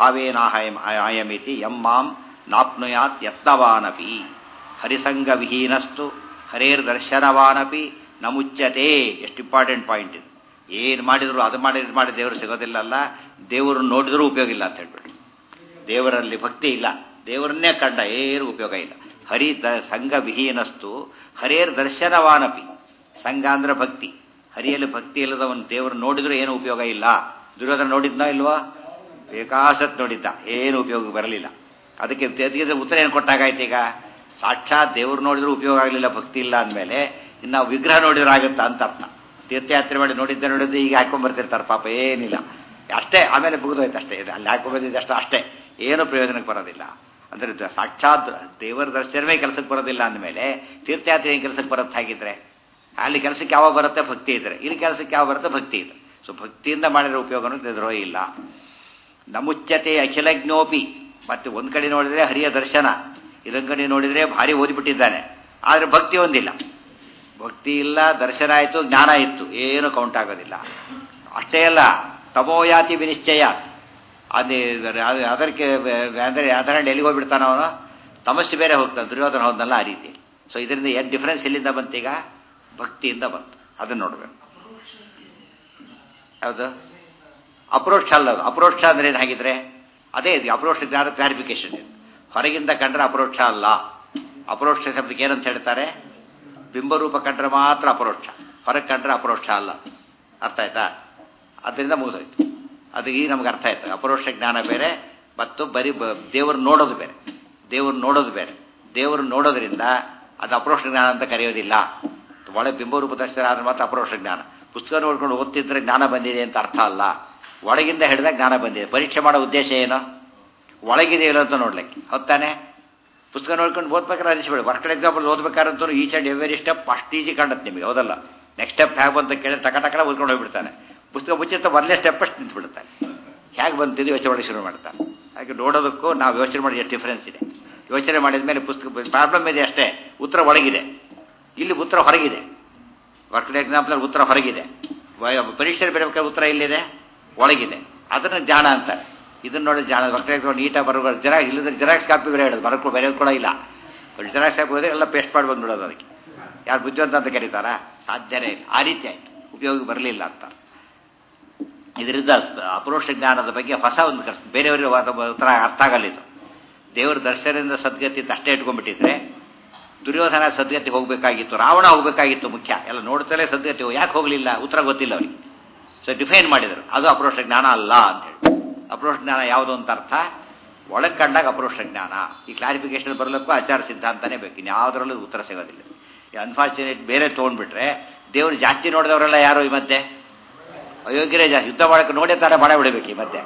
ಭಾವೇನಾಯಮಿತಿ ಯಂ ಮಾಂ ನಾಪ್ನುಯಾತ್ ಯತ್ನವಾನಪಿ ಹರಿಸಂಗ ವಿಹೀನಸ್ತು ಹರೇರ್ದರ್ಶನವಾನಪಿ ನಮುಚ್ಯತೆ. ಎಷ್ಟು ಇಂಪಾರ್ಟೆಂಟ್ ಪಾಯಿಂಟ್ ಇದು. ಏನು ಮಾಡಿದ್ರು ಅದು ಮಾಡಿ ದೇವರು ಸಿಗೋದಿಲ್ಲಲ್ಲ, ದೇವರು ನೋಡಿದ್ರೂ ಉಪಯೋಗ ಇಲ್ಲ ಅಂತ ಹೇಳ್ಬಿಟ್ಟು. ದೇವರಲ್ಲಿ ಭಕ್ತಿ ಇಲ್ಲ, ದೇವರನ್ನೇ ಕಂಡ ಏನು ಉಪಯೋಗ ಇಲ್ಲ. ಹರಿ ಸಂಘ ವಿಹೀನಸ್ತು ಹರೇರ್ ದರ್ಶನವಾನಪಿ. ಸಂಘ ಅಂದ್ರೆ ಭಕ್ತಿ, ಹರಿಯಲ್ಲಿ ಭಕ್ತಿ ಇಲ್ಲದವನು ದೇವರು ನೋಡಿದ್ರೂ ಏನು ಉಪಯೋಗ ಇಲ್ಲ. ದುರ್ಯೋಧನ ನೋಡಿದ್ನೋ ಇಲ್ವೋ? ಬೇಕಾಸತ್ ನೋಡಿದ್ದ, ಏನು ಉಪಯೋಗ ಬರಲಿಲ್ಲ. ಅದಕ್ಕೆ ಉತ್ತರ ಏನು ಕೊಟ್ಟಾಗಾಯ್ತು? ಈಗ ಸಾಕ್ಷಾತ್ ದೇವರು ನೋಡಿದ್ರೂ ಉಪಯೋಗ ಆಗಲಿಲ್ಲ, ಭಕ್ತಿ ಇಲ್ಲ ಅಂದಮೇಲೆ ಇನ್ನು ವಿಗ್ರಹ ನೋಡಿದ್ರೆ ಆಗುತ್ತಾ ಅಂತ ಅರ್ಥ. ತೀರ್ಥಯಾತ್ರೆ ಮಾಡಿ ನೋಡಿದ್ದು ಈಗ ಹಾಕೊಂಡ್ಬರ್ತಿರ್ತಾರೆ, ಪಾಪ ಏನಿಲ್ಲ ಅಷ್ಟೇ, ಆಮೇಲೆ ಮುಗಿದೋಯ್ತು ಅಷ್ಟೇ. ಅಲ್ಲಿ ಹಾಕೊಂಡ್ಬಂದಿದ್ದು ಅಷ್ಟೇ, ಏನು ಪ್ರಯೋಜನಕ್ಕೆ ಬರೋದಿಲ್ಲ. ಅಂದರೆ ಸಾಕ್ಷಾತ್ ದೇವರ ದರ್ಶನವೇ ಕೆಲಸಕ್ಕೆ ಬರೋದಿಲ್ಲ ಅಂದಮೇಲೆ ತೀರ್ಥಯಾತ್ರೆ ಏನು ಕೆಲಸಕ್ಕೆ ಬರುತ್ತೆ? ಹಾಗಿದ್ರೆ ಅಲ್ಲಿ ಕೆಲಸಕ್ಕೆ ಯಾವಾಗ ಬರುತ್ತೆ? ಭಕ್ತಿ ಇದ್ರೆ. ಇಲ್ಲಿ ಕೆಲಸಕ್ಕೆ ಯಾವ ಬರುತ್ತೆ? ಭಕ್ತಿ ಇದೆ. ಸೊ ಭಕ್ತಿಯಿಂದ ಮಾಡಿದ್ರೆ ಉಪಯೋಗನೂ ಎದುರೋ ಇಲ್ಲ. ನಮುಚ್ಯತೆ ಅಖಿಲಜ್ಞೋಪಿ. ಮತ್ತೆ ಒಂದು ಕಡೆ ನೋಡಿದರೆ ಹರಿಯ ದರ್ಶನ, ಇದೊಂದು ಕಡೆ ನೋಡಿದರೆ ಭಾರಿ ಓದಿಬಿಟ್ಟಿದ್ದಾನೆ, ಆದರೆ ಭಕ್ತಿ ಒಂದಿಲ್ಲ. ಭಕ್ತಿ ಇಲ್ಲ, ದರ್ಶನ ಆಯಿತು, ಜ್ಞಾನ ಇತ್ತು, ಏನು ಕೌಂಟ್ ಆಗೋದಿಲ್ಲ. ಅಷ್ಟೇ ಅಲ್ಲ, ತಮೋಯಾತಿ ವಿನಿಶ್ಚಯ. ಅದಕ್ಕೆ ಅಂದರೆ ಅದರ ಎಲ್ಲಿಗೆ ಹೋಗ್ಬಿಡ್ತಾನೆ ಅವನು? ತಮಸ್ಸು ಬೇರೆ ಹೋಗ್ತಾನೆ. ದುರ್ಯೋಧನ ಹೋದ್ನಲ್ಲ ಆ ರೀತಿ. ಸೊ ಇದರಿಂದ ಏನು ಡಿಫ್ರೆನ್ಸ್ ಎಲ್ಲಿಂದ ಬಂತೀಗ? ಭಕ್ತಿಯಿಂದ ಬಂತು. ಅದನ್ನು ನೋಡಬೇಕು. ಯಾವುದು ಅಪ್ರೋಕ್ಷ ಅಲ್ಲ. ಅದು ಅಪ್ರೋಕ್ಷ ಅಂದ್ರೆ ಏನು? ಹಾಗಿದ್ರೆ ಅದೇ ಇದು ಅಪ್ರೋಕ್ಷ ಜ್ಞಾನ ಕ್ಲಾರಿಫಿಕೇಶನ್. ಇದು ಹೊರಗಿಂದ ಕಂಡ್ರೆ ಅಪ್ರೋಕ್ಷ ಅಲ್ಲ. ಅಪ್ರೋಕ್ಷ ಶಬ್ದಕ್ಕೆ ಏನಂತ ಹೇಳ್ತಾರೆ? ಬಿಂಬರೂಪ ಕಂಡ್ರೆ ಮಾತ್ರ ಅಪರೋಕ್ಷ, ಹೊರಗೆ ಕಂಡ್ರೆ ಅಪರೋಕ್ಷ ಅಲ್ಲ. ಅರ್ಥ ಆಯ್ತಾ? ಅದರಿಂದ ಮುಗಿದೋಯ್ತು. ಅದು ಈಗ ನಮ್ಗೆ ಅರ್ಥ ಆಯ್ತು. ಅಪರೋಕ್ಷ ಜ್ಞಾನ ಬೇರೆ ಮತ್ತು ಬರೀ ದೇವರು ನೋಡೋದು ಬೇರೆ. ದೇವರು ನೋಡೋದು ಬೇರೆ. ದೇವರು ನೋಡೋದ್ರಿಂದ ಅದು ಅಪರೋಕ್ಷ ಜ್ಞಾನ ಅಂತ ಕರೆಯೋದಿಲ್ಲ. ಒಳಗೆ ಬಿಂಬರೂಪ ದರ್ಶನ ಆದ್ರೆ ಮಾತ್ರ ಅಪರೋಕ್ಷ ಜ್ಞಾನ. ಪುಸ್ತಕ ನೋಡ್ಕೊಂಡು ಓದ್ತಿದ್ರೆ ಜ್ಞಾನ ಬಂದಿದೆ ಅಂತ ಅರ್ಥ ಅಲ್ಲ. ಒಳಗಿಂದ ಹಿಡಿದಾಗ ಜ್ಞಾನ ಬಂದಿದೆ. ಪರೀಕ್ಷೆ ಮಾಡೋ ಉದ್ದೇಶ ಏನು? ಒಳಗಿದೆ ಇಲ್ಲ ಅಂತ ನೋಡ್ಲಿಕ್ಕೆ. ಹೊತ್ತಾನೆ ಪುಸ್ತಕ ನೋಡ್ಕೊಂಡು ಓದ್ಬೇಕಾದ್ರೆ ಅನಿಸ್ಬೇಡಿ. ವರ್ಕಡ್ ಎಕ್ಸಾಂಪಲ್ ಓದ್ಬೇಕಾರಂತೂ ಈಚ್ ಆ್ಯಂಡ್ ಎವ್ರಿ ಸ್ಟೆಪ್ ಅಷ್ಟು ಈಜಿ ಕಾಣುತ್ತೆ ನಿಮಗೆ, ಹೌದಲ್ಲ? ನೆಕ್ಸ್ಟ್ ಸ್ಟೆಪ್ ಹೇಗೆ ಬಂತ ಕೇಳಿ ಟಕಟಕಡ ಓದ್ಕೊಂಡು ಹೋಗ್ಬಿಡ್ತಾನೆ. ಪುಸ್ತಕ ಮುಚ್ಚಿತ ಮೊದಲೇ ಸ್ಟೆಪ್ ಅಷ್ಟು ನಿಂತ್ಬಿಡ್ತಾನೆ. ಹೇಗೆ ಬಂತಿದ್ದು ಯೋಚನೆ ಮಾಡಿ ಶುರು ಮಾಡ್ತಾನೆ. ಹಾಗೆ ನೋಡೋದಕ್ಕೂ ನಾವು ಯೋಚನೆ ಮಾಡಿ ಎಷ್ಟು ಡಿಫ್ರೆನ್ಸ್ ಇದೆ. ಯೋಚನೆ ಮಾಡಿದ ಮೇಲೆ ಪುಸ್ತಕ ಪ್ರಾಬ್ಲಮ್ ಇದೆ ಅಷ್ಟೇ, ಉತ್ತರ ಒಳಗಿದೆ. ಇಲ್ಲಿ ಉತ್ತರ ಹೊರಗಿದೆ. ವರ್ಕಡ್ ಎಕ್ಸಾಂಪಲ್ ಉತ್ತರ ಹೊರಗಿದೆ. ಪರೀಕ್ಷೆ ಬರಬೇಕಾದ್ರೆ ಉತ್ತರ ಇಲ್ಲಿದೆ, ಒಳಗಿದೆ. ಅದನ್ನು ಜ್ಞಾನ ಅಂತಾರೆ. ಇದನ್ನ ನೋಡಿ ಜ್ಞಾನ. ವರ್ಕಡ್ ಎಕ್ಸಾಮ್ ನೀಟಾಗಿ ಬರೋದು. ಇಲ್ಲದ್ರೆ ಜೆರಾಕ್ಸ್ ಕಾಪಿ ಬೇರೆ ಹೇಳೋದು, ಬರೆಯೋದು ಕೂಡ ಇಲ್ಲ. ಜೆರಾಕ್ಸ್ ಕಾಪಿ ಹೋದ್ರೆ ಎಲ್ಲ ಪೇಸ್ಟ್ ಮಾಡಿ ಬಂದ್ಬಿಡೋದು. ಅದಕ್ಕೆ ಯಾರು ಬುದ್ಧಿವಂತ ಅಂತ ಕರೀತಾರಾ? ಸಾಧ್ಯನೇ ಇಲ್ಲ. ಆ ರೀತಿ ಆಯಿತು, ಉಪಯೋಗ ಬರಲಿಲ್ಲ ಅಂತ. ಇದರಿಂದ ಅಪರೋಕ್ಷ ಜ್ಞಾನದ ಬಗ್ಗೆ ಹೊಸ ಒಂದು ಬೇರೆಯವರಿಗೆ ಉತ್ತರ ಅರ್ಥ ಆಗಲಿದ್ದು. ದೇವರ ದರ್ಶನದಿಂದ ಸದ್ಗತಿ ಅಂತ ಅಷ್ಟೇ ಇಟ್ಕೊಂಡ್ಬಿಟ್ಟಿದ್ರೆ ದುರ್ಯೋಧನ ಸದ್ಗತಿ ಹೋಗಬೇಕಾಗಿತ್ತು, ರಾವಣ ಹೋಗಬೇಕಾಗಿತ್ತು. ಮುಖ್ಯ ಎಲ್ಲ ನೋಡ್ತಲೇ ಸದ್ಗತಿ ಯಾಕೆ ಹೋಗಲಿಲ್ಲ? ಉತ್ತರ ಗೊತ್ತಿಲ್ಲ ಅವರಿಗೆ. ಸೊ ಡಿಫೈನ್ ಮಾಡಿದರು, ಅದು ಅಪರೋಕ್ಷ ಜ್ಞಾನ ಅಲ್ಲ ಅಂತೇಳಿ. ಅಪರೋಕ್ಷ ಜ್ಞಾನ ಯಾವುದು ಅಂತ ಅರ್ಥ? ಒಳಗೆ ಕಂಡಾಗ ಅಪರೋಕ್ಷ ಜ್ಞಾನ. ಈ ಕ್ಲಾರಿಫಿಕೇಶನ್ ಬರಲಿಕ್ಕೂ ಆಚಾರ ಸಿದ್ಧಾಂತನೇ ಬೇಕು, ಇನ್ಯಾವುದರಲ್ಲೂ ಉತ್ತರ ಸಿಗೋದಿಲ್ಲ. ಅನ್ಫಾರ್ಚುನೇಟ್ ಬೇರೆ ತೊಗೊಂಡ್ಬಿಟ್ರೆ ದೇವರು ಜಾಸ್ತಿ ನೋಡಿದವರೆಲ್ಲ ಯಾರು ಈ ಮಧ್ಯೆ? ಅಯೋಗ್ಯರೇ ಜಾಸ್ತಿ. ಯುದ್ಧ ಮಾಡೋಕ್ಕೆ ನೋಡೇ ತಾನೇ ಮಾಡೇ ಬಿಡಬೇಕು ಈ ಮಧ್ಯೆ.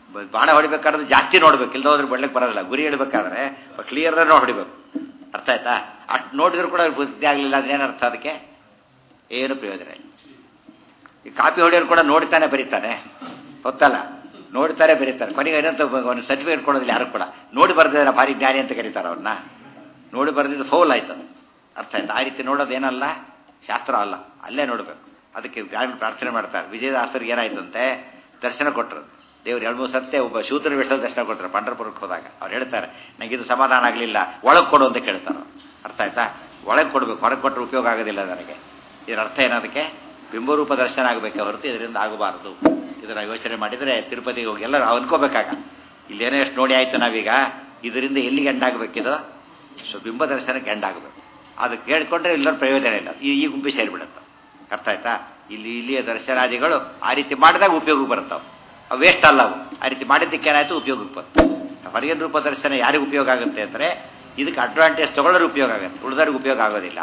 ಬಾಣ ಹೊಡಿಬೇಕಾದ್ರೆ ಜಾಸ್ತಿ ನೋಡ್ಬೇಕು, ಇಲ್ದ ಹೋದ್ರೆ ಬೆಳ್ಳಕ್ಕೆ ಬರೋದಿಲ್ಲ. ಗುರಿ ಇಡಬೇಕಾದ್ರೆ ಕ್ಲಿಯರ್ ಹೊಡಿಬೇಕು. ಅರ್ಥ ಆಯ್ತಾ? ಅಷ್ಟು ನೋಡಿದ್ರು ಕೂಡ ಬುದ್ಧಿ ಆಗಲಿಲ್ಲ ಅಂದ್ರೆ ಏನರ್ಥ? ಅದಕ್ಕೆ ಏನು ಪ್ರಯೋಜನ ಇಲ್ಲ. ಈ ಕಾಪಿ ಹೊಡೆಯೋರು ಕೂಡ ನೋಡ್ತಾನೆ ಬರೀತಾನೆ, ಗೊತ್ತಲ್ಲ, ನೋಡ್ತಾರೆ ಬರೀತಾರೆ. ಕೊನೆಗೆ ಏನಂತ ಒಂದು ಸರ್ಟಿಫಿಕೇಟ್ ಕೊಡೋದಿಲ್ಲ ಯಾರು ಕೂಡ. ನೋಡಿ ಬರ್ದಿದ್ದಾರೆ ಭಾರಿ ಜ್ಞಾನಿ ಅಂತ ಕರೀತಾರೆ ಅವ್ರನ್ನ. ನೋಡಿ ಬರ್ದಿದ್ದು ಫೌಲ್ ಆಯ್ತು. ಅರ್ಥ ಆಯ್ತು? ಆ ರೀತಿ ನೋಡೋದೇನಲ್ಲ, ಶಾಸ್ತ್ರ ಅಲ್ಲ, ಅಲ್ಲೇ ನೋಡಬೇಕು. ಅದಕ್ಕೆ ಪ್ರಾರ್ಥನೆ ಮಾಡ್ತಾರೆ. ವಿಜಯದಾಸರಿಗೆ ಏನಾಯ್ತಂತೆ, ದರ್ಶನ ಕೊಟ್ಟರು ದೇವ್ರು 2-3 ಸರ್ತೆ. ಒಬ್ಬ ಶೂದ್ರ ವೇಷದಲ್ಲಿ ದರ್ಶನ ಕೊಟ್ಟರು ಪಂಢರಪುರಕ್ಕೆ ಹೋದಾಗ. ಅವ್ರು ಹೇಳ್ತಾರೆ, ನನಗಿದು ಸಮಾಧಾನ ಆಗಲಿಲ್ಲ, ಒಳಗೆ ಕೊಡು ಅಂತ ಕೇಳ್ತಾರೆ. ಅರ್ಥ ಆಯ್ತಾ? ಒಳಗೆ ಕೊಡಬೇಕು, ಹೊರಗೆ ಕೊಟ್ಟರೆ ಉಪಯೋಗ ಆಗೋದಿಲ್ಲ ನನಗೆ. ಇದರ ಅರ್ಥ ಏನದಕ್ಕೆ? ಬಿಂಬರೂಪ ದರ್ಶನ ಆಗಬೇಕೆ ಹೊರತು ಇದರಿಂದ ಆಗಬಾರದು. ಇದರ ಯೋಚನೆ ಮಾಡಿದರೆ ತಿರುಪತಿಗೆ ಹೋಗಿ ಎಲ್ಲರೂ ಅನ್ಕೋಬೇಕಾಗ, ಇಲ್ಲೇನೋ ಎಷ್ಟು ನೋಡಿ ಆಯ್ತು ನಾವೀಗ, ಇದರಿಂದ ಎಲ್ಲಿಗೆ ಎಂಡಾಗಬೇಕಿದು? ಸೊ ಬಿಂಬ ದರ್ಶನಕ್ಕೆ ಎಂಡಾಗಬೇಕು. ಅದು ಕೇಳಿಕೊಂಡ್ರೆ ಎಲ್ಲರೂ ಪ್ರಯೋಜನ ಇಲ್ಲ, ಈ ಗುಂಪಿ ಸೇರಿಬಿಡುತ್ತೆ. ಅರ್ಥ ಆಯ್ತಾ? ಇಲ್ಲಿಯ ದರ್ಶನಾದಿಗಳು ಆ ರೀತಿ ಮಾಡಿದಾಗ ಉಪಯೋಗಕ್ಕೆ ಬರುತ್ತಾವೆ. ಅವು ವೇಸ್ಟ್ ಅಲ್ಲ ಅವು. ಆ ರೀತಿ ಮಾಡಿದ್ದಕ್ಕೆ ಏನಾಯ್ತು, ಉಪಯೋಗಕ್ಕೆ ಬಂತು. ಹೊರಗಿನ ರೂಪ ದರ್ಶನ ಯಾರಿಗೆ ಉಪಯೋಗ ಆಗುತ್ತೆ ಅಂದರೆ, ಇದಕ್ಕೆ ಅಡ್ವಾಂಟೇಜ್ ತಗೊಳ್ಳೋರು ಉಪಯೋಗ ಆಗುತ್ತೆ, ಉಳಿದವ್ರಿಗೆ ಉಪಯೋಗ ಆಗೋದಿಲ್ಲ.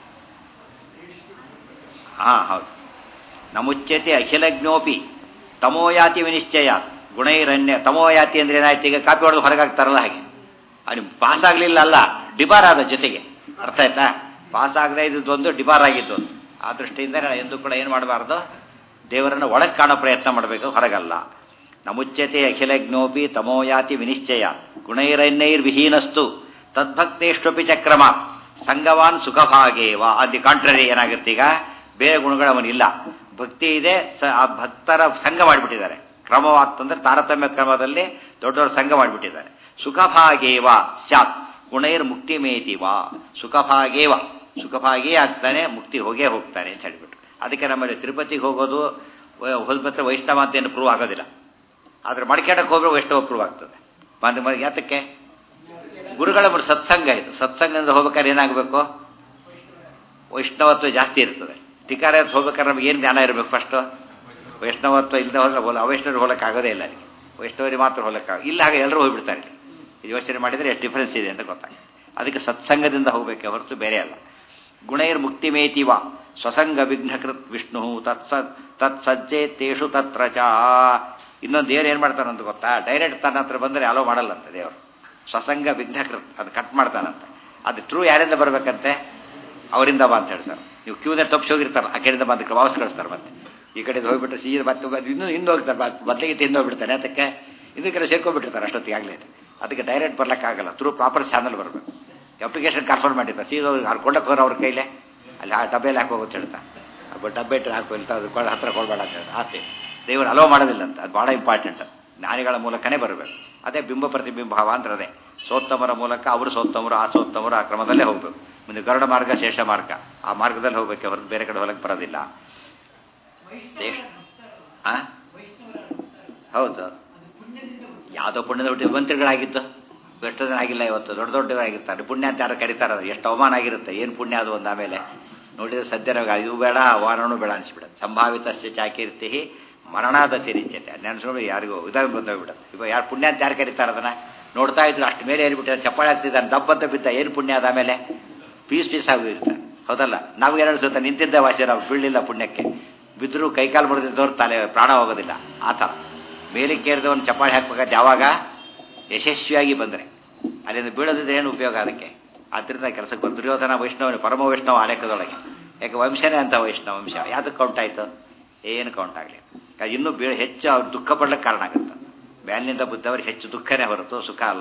ಹೌದು. ನಮುಚ್ಯತೆ ಅಖಿಲಜ್ಞೋಪಿ ತಮೋಯಾತಿ ವಿನಿಶ್ಚಯ ಗುಣೈರನ್ಯ. ತಮೋಯಾತಿ ಅಂದ್ರೆ ಏನಾಯ್ತು, ಈಗ ಕಾಪಿ ಹೊಡೆದು ಹೊರಗಾಗ್ತಾರಲ್ಲ ಹಾಗೆ. ಅದು ಪಾಸ್ ಆಗಲಿಲ್ಲ ಅಲ್ಲ, ಡಿಬಾರ್ ಆದ ಜೊತೆಗೆ. ಅರ್ಥ ಆಯ್ತಾ? ಪಾಸ್ ಆಗದೆ ಇದ್ದೊಂದು, ಡಿಬಾರ್ ಆಗಿದ್ದೊಂದು. ಆ ದೃಷ್ಟಿಯಿಂದ ಎಂದು ಕೂಡ ಏನು ಮಾಡಬಾರ್ದು, ದೇವರನ್ನು ಒಳಗೆ ಕಾಣೋ ಪ್ರಯತ್ನ ಮಾಡಬೇಕು, ಹೊರಗಲ್ಲ. ನಮುಚ್ಯತೆ ಅಖಿಲಜ್ಞೋಪಿ ತಮೋಯಾತಿ ವಿನಿಶ್ಚಯ ಗುಣೈರನ್ಯೈರ್ವಿಹೀನಸ್ತು ತದ್ಭಕ್ತೇಷ್ಟೊಪಿ ಚಕ್ರಮ ಸಂಗವಾನ್ ಸುಖಭಾಗೇವ. ಅದು ಕಾಂಟ್ರರಿ ಏನಾಗುತ್ತೆ, ಈಗ ಬೇರೆ ಗುಣಗಳು ಅವನಿಲ್ಲ, ಭಕ್ತಿ ಇದೆ. ಆ ಭಕ್ತರ ಸಂಘ ಮಾಡಿಬಿಟ್ಟಿದ್ದಾರೆ. ಕ್ರಮವಾಗ್ತಂದ್ರೆ ತಾರತಮ್ಯ ಕ್ರಮದಲ್ಲಿ ದೊಡ್ಡವರ ಸಂಘ ಮಾಡಿಬಿಟ್ಟಿದ್ದಾರೆ. ಸುಖಭಾಗೇವ ಸ್ಯಾತ್ ಗುಣೈರ್ ಮುಕ್ತಿ ಮೇತಿವ. ಸುಖಭಾಗೇವ, ಸುಖಭಾಗೇ ಆಗ್ತಾನೆ, ಮುಕ್ತಿ ಹೋಗೇ ಹೋಗ್ತಾನೆ ಅಂತ ಹೇಳಿಬಿಟ್ಟು. ಅದಕ್ಕೆ ನಮ್ಮಲ್ಲಿ ತಿರುಪತಿಗೆ ಹೋಗೋದು ಹೋದ್ಬತ್ರ ವೈಷ್ಣವ ಅಂತ ಏನು ಪ್ರೂವ್ ಆಗೋದಿಲ್ಲ. ಆದರೆ ಮಡಿಕೇಟಕ್ಕೆ ಹೋದ್ರೆ ವೈಷ್ಣವ ಪ್ರೂವ್ ಆಗ್ತದೆ. ಯಾತಕ್ಕೆ? ಗುರುಗಳ ಸತ್ಸಂಗ ಇದು. ಸತ್ಸಂಗದಿಂದ ಹೋಗ್ಬೇಕಾದ್ರೆ ಏನಾಗಬೇಕು, ವೈಷ್ಣವತ್ವ ಜಾಸ್ತಿ ಇರ್ತದೆ. ಧಿಕಾರ ಹೋಗ್ಬೇಕಾದ್ರೆ ನಮ್ಗೆ ಏನು ಜ್ಞಾನ ಇರಬೇಕು? ಫಸ್ಟು ವೈಷ್ಣವತ್ವ ಇಲ್ಲದೆ ಹೋದ್ರೆ ಅವೈಷ್ಣವರು ಹೋಗಕ್ಕೆ ಆಗೋದೇ ಇಲ್ಲ. ಅಲ್ಲಿ ವೈಷ್ಣವರಿಗೆ ಮಾತ್ರ ಹೋಗಕ್ಕಾಗ ಇಲ್ಲ. ಹಾಗೆ ಎಲ್ಲರೂ ಹೋಗ್ಬಿಡ್ತಾರೆ. ಇಲ್ಲಿ ಯೋಚನೆ ಮಾಡಿದರೆ ಎಷ್ಟು ಡಿಫ್ರೆನ್ಸ್ ಇದೆ ಅಂತ ಗೊತ್ತಾಗುತ್ತೆ. ಅದಕ್ಕೆ ಸತ್ಸಂಗದಿಂದ ಹೋಗಬೇಕೆ ಹೊರತು ಬೇರೆ ಅಲ್ಲ. ಗುಣೈರ್ ಮುಕ್ತಿ ಮೇತಿವ ಸ್ವಸಂಗ ವಿಘ್ನಕೃತ್ ವಿಷ್ಣು ತತ್ಸಜ್ಜೆ ತೇಷು ತತ್ರ ಚ. ಇನ್ನೊಂದು ದೇವ್ರು ಏನು ಮಾಡ್ತಾನಂತ ಗೊತ್ತಾ, ಡೈರೆಕ್ಟ್ ತನ್ನ ಹತ್ರ ಬಂದರೆ ಅಲೋ ಮಾಡಲ್ಲಂತ ದೇವರು. ಸ್ವಸಂಗ ವಿಘ್ನಕೃತ್, ಅದು ಕಟ್ ಮಾಡ್ತಾನಂತ. ಅದು ಟ್ರೂ ಯಾರಿಂದ ಬರಬೇಕಂತೆ, ಅವರಿಂದ ಬಾ ಅಂತ ಹೇಳ್ತಾರೆ. ನೀವು ಕ್ಯೂನಲ್ಲಿ ತಪ್ಪಿಸಿ ಹೋಗಿರ್ತಾರೆ, ಆ ಕಡೆಯಿಂದ ಬಂದು ವಾಪಸ್ ಕಳಿಸ್ತಾರೆ. ಮತ್ತೆ ಈ ಕಡೆಯಿಂದ ಹೋಗ್ಬಿಟ್ರೆ ಸೀದ ಮತ್ತೆ ಇನ್ನೂ ಹೋಗ್ತಾರೆ, ಮೊದಲಿಗೆ ತಿಂದು ಹೋಗ್ಬಿಡ್ತಾನೆ. ಅದಕ್ಕೆ ಇದಕ್ಕೆಲ್ಲ ಸೇರ್ಕೊಂಡ್ಬಿಟ್ಟಿರ್ತಾರೆ ಅಷ್ಟೊತ್ತಿಗೆ. ಅದಕ್ಕೆ ಡೈರೆಕ್ಟ್ ಬರ್ಲಿಕ್ಕಾಗಲ್ಲ, ಥ್ರೂ ಪ್ರಾಪರ್ ಚಾನಲ್ ಬರಬೇಕು. ಅಪ್ಲಿಕೇಶನ್ ಕನ್ಫರ್ಮ್ ಮಾಡಿರ್ತಾರೆ, ಸೀದಾ ಹರ್ಕೊಂಡಕ್ಕೆ ಹೋದ್ರೆ ಅವ್ರ ಕೈಲೇ ಅಲ್ಲಿ ಆ ಡಬ್ಬೆಯಲ್ಲಿ ಹಾಕಿ ಹೋಗುತ್ತೆ ಹೇಳ್ತಾ. ಡಬ್ಬೆ ಇಟ್ಟು ಹಾಕಿ ಅದು ಹತ್ರ ಕೊಡಬೇಡ ಅಂತ ಹೇಳಿ ಆತೆ ದೇವರು ಅಲೋ ಮಾಡೋದಿಲ್ಲ ಅಂತ. ಅದು ಭಾಳ ಇಂಪಾರ್ಟೆಂಟ್. ಜ್ಞಾನಿಗಳ ಮೂಲಕನೇ ಬರಬೇಕು. ಅದೇ ಬಿಂಬ ಪ್ರತಿಬಿಂಬಾವ ಅಂದ್ರೆ ಅದೇ. ಸೋತ್ತಮರ ಮೂಲಕ ಅವರು ಸೋತ್ತಮರು, ಆ ಸೋತ್ತಮರು ಆ ಕ್ರಮದಲ್ಲೇ ಹೋಗ್ಬೇಕು. ಮುಂದೆ ಗರುಡ ಮಾರ್ಗ, ಶೇಷ ಮಾರ್ಗ, ಆ ಮಾರ್ಗದಲ್ಲಿ ಹೋಗ್ಬೇಕೆ ಹೊರತು ಬೇರೆ ಕಡೆ ಹೊಲಕ್ಕೆ ಬರೋದಿಲ್ಲ. ಹೌದು, ಯಾವುದೋ ಪುಣ್ಯದ ಹುಟ್ಟಿ ಮಂತ್ರಿಗಳಾಗಿದ್ದು ಎಷ್ಟು ದಿನ ಆಗಿಲ್ಲ. ಇವತ್ತು ದೊಡ್ಡ ದೊಡ್ಡವರಾಗಿರ್ತಾರೆ. ಪುಣ್ಯ ಅಂತ ಯಾರು ಕರೀತಾರೆ, ಎಷ್ಟು ಅವಮಾನ ಆಗಿರುತ್ತೆ. ಏನು ಪುಣ್ಯ ಅದು ಒಂದು. ಆಮೇಲೆ ನೋಡಿದ್ರೆ ಸದ್ಯರಾಗ ಇವು ಬೇಡ, ವಾರಣೂ ಬೇಡ ಅನಿಸ್ಬಿಡುತ್ತೆ. ಸಂಭಾವಿತ ಚಾಕೀರ್ತಿ ಮರಣಾದತಿ ರೀಚತೆ. ನೆನೆಸ್ಕೊಂಡು ಯಾರಿಗೂ ಇದಾಗ ಬಂದೋಗ್ಬಿಡುತ್ತೆ. ಇವಾಗ ಯಾರು ಪುಣ್ಯ ಅಂತ ಯಾರು ಕರೀತಾರೆ, ಅದನ್ನು ನೋಡ್ತಾ ಇದ್ರು ಅಷ್ಟು ಮೇಲೆ ಏರಿಬಿಟ್ಟಿದ್ದಾರೆ, ಚಪ್ಪಾಳೆ ಆಗ್ತಿದ್ದಾನೆ, ದಬ್ಬಂತ ಬಿದ್ದ, ಏನು ಪುಣ್ಯ ಅದ. ಆಮೇಲೆ ಪೀಸ್ ಆಗಿರ್ತಾರೆ. ಹೌದಲ್ಲ? ನಾವು ಎರಡು ಸುತ್ತ ನಿಂತಿದ್ದ ವಾಸಿ, ನಾವು ಬೀಳಲಿಲ್ಲ ಪುಣ್ಯಕ್ಕೆ. ಬಿದ್ದರೂ ಕೈಕಾಲು ಮುರಿದಿದ್ದವ್ರು ತಲೆ ಪ್ರಾಣ ಹೋಗೋದಿಲ್ಲ. ಆ ಥರ ಮೇಲಕ್ಕೆ ಏರಿದವನು ಚಪ್ಪಾಳೆ ಹಾಕ್ಬೇಕಾದ್ರೆ ಯಾವಾಗ ಯಶಸ್ವಿಯಾಗಿ ಬಂದರೆ, ಅಲ್ಲಿಂದ ಬೀಳೋದಿದ್ರೆ ಏನು ಉಪಯೋಗ ಅದಕ್ಕೆ. ಆದ್ದರಿಂದ ಕೆಲಸಕ್ಕೆ ಬಂದು ದುರ್ಯೋಧನ ವೈಷ್ಣವನೇ, ಪರಮ ವೈಷ್ಣವ ಆ ಲೆಕ್ಕದೊಳಗೆ. ಯಾಕೆ ವಂಶನೇ ಅಂತ ವೈಷ್ಣವ ವಂಶ. ಯಾವುದಕ್ಕೆ ಕೌಂಟ್ ಆಯಿತು? ಏನು ಕೌಂಟ್ ಆಗಲಿ. ಇನ್ನೂ ಹೆಚ್ಚು ಅವ್ರು ದುಃಖ ಪಡ್ಲಿಕ್ಕೆ ಕಾರಣ ಆಗುತ್ತೆ. ಮೇಲಿನಿಂದ ಬುದ್ಧವ್ರಿಗೆ ಹೆಚ್ಚು ದುಃಖನೇ ಹೊರತು ಸುಖ ಅಲ್ಲ.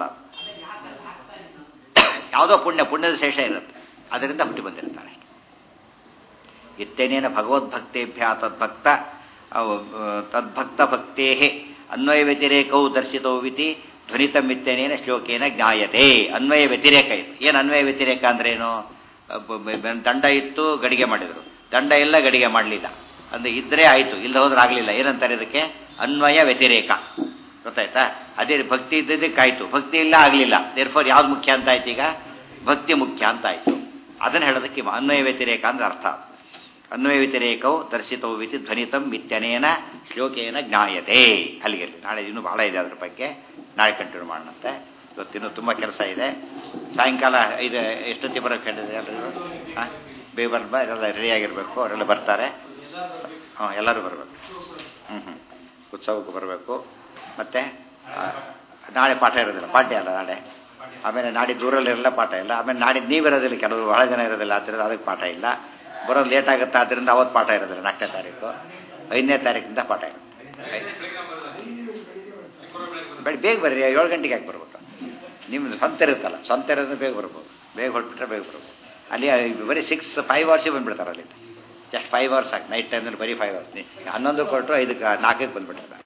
ಯಾವುದೋ ಪುಣ್ಯದ ಶೇಷ ಇರುತ್ತೆ, ಅದರಿಂದ ಹುಟ್ಟಿ ಬಂದಿರ್ತಾರೆ. ಇತ್ತೇನೇನ ಭಗವದ್ಭಕ್ತೇಭ್ಯ ತದ್ಭಕ್ತ ಭಕ್ತೇ ಅನ್ವಯ ವ್ಯತಿರೇಕವು ದರ್ಶಿತೋ ವಿತಿ ಧ್ವನಿತಮಿತ್ತೇನೇನ ಶ್ಲೋಕೇನ ಜ್ಞಾಯತೆ. ಅನ್ವಯ ವ್ಯತಿರೇಕ ಇದು. ಏನು ಅನ್ವಯ ವ್ಯತಿರೇಕ ಅಂದ್ರೇನು? ದಂಡ ಇತ್ತು, ಗಡಿಗೆ ಮಾಡಿದರು. ದಂಡ ಇಲ್ಲ, ಗಡಿಗೆ ಮಾಡಲಿಲ್ಲ. ಅಂದರೆ ಇದ್ರೆ ಆಯಿತು, ಇಲ್ಲ ಹೋದ್ರೆ ಆಗಲಿಲ್ಲ. ಏನಂತಾರೆ ಇದಕ್ಕೆ? ಅನ್ವಯ ವ್ಯತಿರೇಕ. ಗೊತ್ತಾಯ್ತಾ? ಅದೇ ಭಕ್ತಿ ಇದ್ದದಕ್ಕಾಯ್ತು, ಭಕ್ತಿ ಇಲ್ಲ, ಆಗಲಿಲ್ಲ. ದೇರ್ಫೋರ್ ಯಾವ್ದು ಮುಖ್ಯ ಅಂತ ಆಯ್ತು? ಈಗ ಭಕ್ತಿ ಮುಖ್ಯ ಅಂತ ಆಯಿತು. ಅದನ್ನು ಹೇಳೋದಕ್ಕೆ ಅನ್ವಯ ವ್ಯತಿರೇಕ ಅಂದ್ರೆ ಅರ್ಥ. ಅನ್ವಯ ವ್ಯತಿರೇಕವು ದರ್ಶಿತವು ವಿತಿ ಧ್ವನಿತಂ ಮಿತ್ಯನೇನ ಶ್ಲೋಕೇನ ಜ್ಞಾಯತೆ. ಅಲ್ಲಿಗೆ ನಾಳೆ ಇನ್ನೂ ಭಾಳ ಇದೆ ಅದ್ರ ಬಗ್ಗೆ, ನಾಳೆ ಕಂಟಿನ್ಯೂ ಮಾಡೋಣಂತೆ. ಇವತ್ತಿನ್ನೂ ತುಂಬ ಕೆಲಸ ಇದೆ. ಸಾಯಂಕಾಲ ಇದೆ ಎಷ್ಟೊತ್ತಿ ಬರೋಕ್ಕೆ ಹೇಳಿದೆ ಎಲ್ಲರೂ? ಹಾಂ, ಬೇಗ ಎಲ್ಲ ರೆಡಿಯಾಗಿರಬೇಕು. ಅವರೆಲ್ಲ ಬರ್ತಾರೆ. ಎಲ್ಲರೂ ಬರಬೇಕು. ಉತ್ಸವಕ್ಕೆ ಬರಬೇಕು. ಮತ್ತು ನಾಳೆ ಪಾಠ ಇರೋದಿಲ್ಲ, ಪಾಠ್ಯ ಅಲ್ಲ ನಾಳೆ. ಆಮೇಲೆ ನಾಡಿದ್ದು ದೂರಲ್ಲಿರಲ್ಲ, ಪಾಠ ಇಲ್ಲ. ಆಮೇಲೆ ನಾಡಿದ್ದು ನೀವಿರೋದಿಲ್ಲ, ಕೆಲವರು ಬಹಳ ಜನ ಇರೋದಿಲ್ಲ, ಆದ್ದರಿಂದ ಅದಕ್ಕೆ ಪಾಠ ಇಲ್ಲ. ಬರೋದು ಲೇಟ್ ಆಗುತ್ತೆ, ಆದ್ದರಿಂದ ಅವತ್ತು ಪಾಠ ಇರೋದಿಲ್ಲ. 4ನೇ ತಾರೀಕು, 5ನೇ ತಾರೀಕಿಂದ ಪಾಠ ಇರುತ್ತೆ. ಬೇಗ ಬರ್ರಿ, 7 ಗಂಟೆಗೆ ಯಾಕೆ ಬರ್ಬೇಕು? ನಿಮ್ದು ಸ್ವಂತ ಇರುತ್ತಲ್ಲ, ಸ್ವಂತ ಇರೋದ್ರೆ ಬೇಗ ಬರ್ಬೋದು. ಬೇಗ ಹೊರಟ್ಬಿಟ್ರೆ ಬೇಗ ಬರ್ಬೋದು. ಅಲ್ಲಿ ಬರೀ 5 ಅವರ್ಸಿಗೆ ಬಂದುಬಿಡ್ತಾರೆ ಅಲ್ಲಿ. ಜಸ್ಟ್ 5 ಅವರ್ಸ್ ಸಾಕು. ನೈಟ್ ಟೈಮ್ನಲ್ಲಿ ಬರೀ 5 ಅವರ್ಸ್. 11 ಕೊಟ್ಟರು 4ಕ್ಕೆ ಬಂದುಬಿಡ್ತಾರೆ.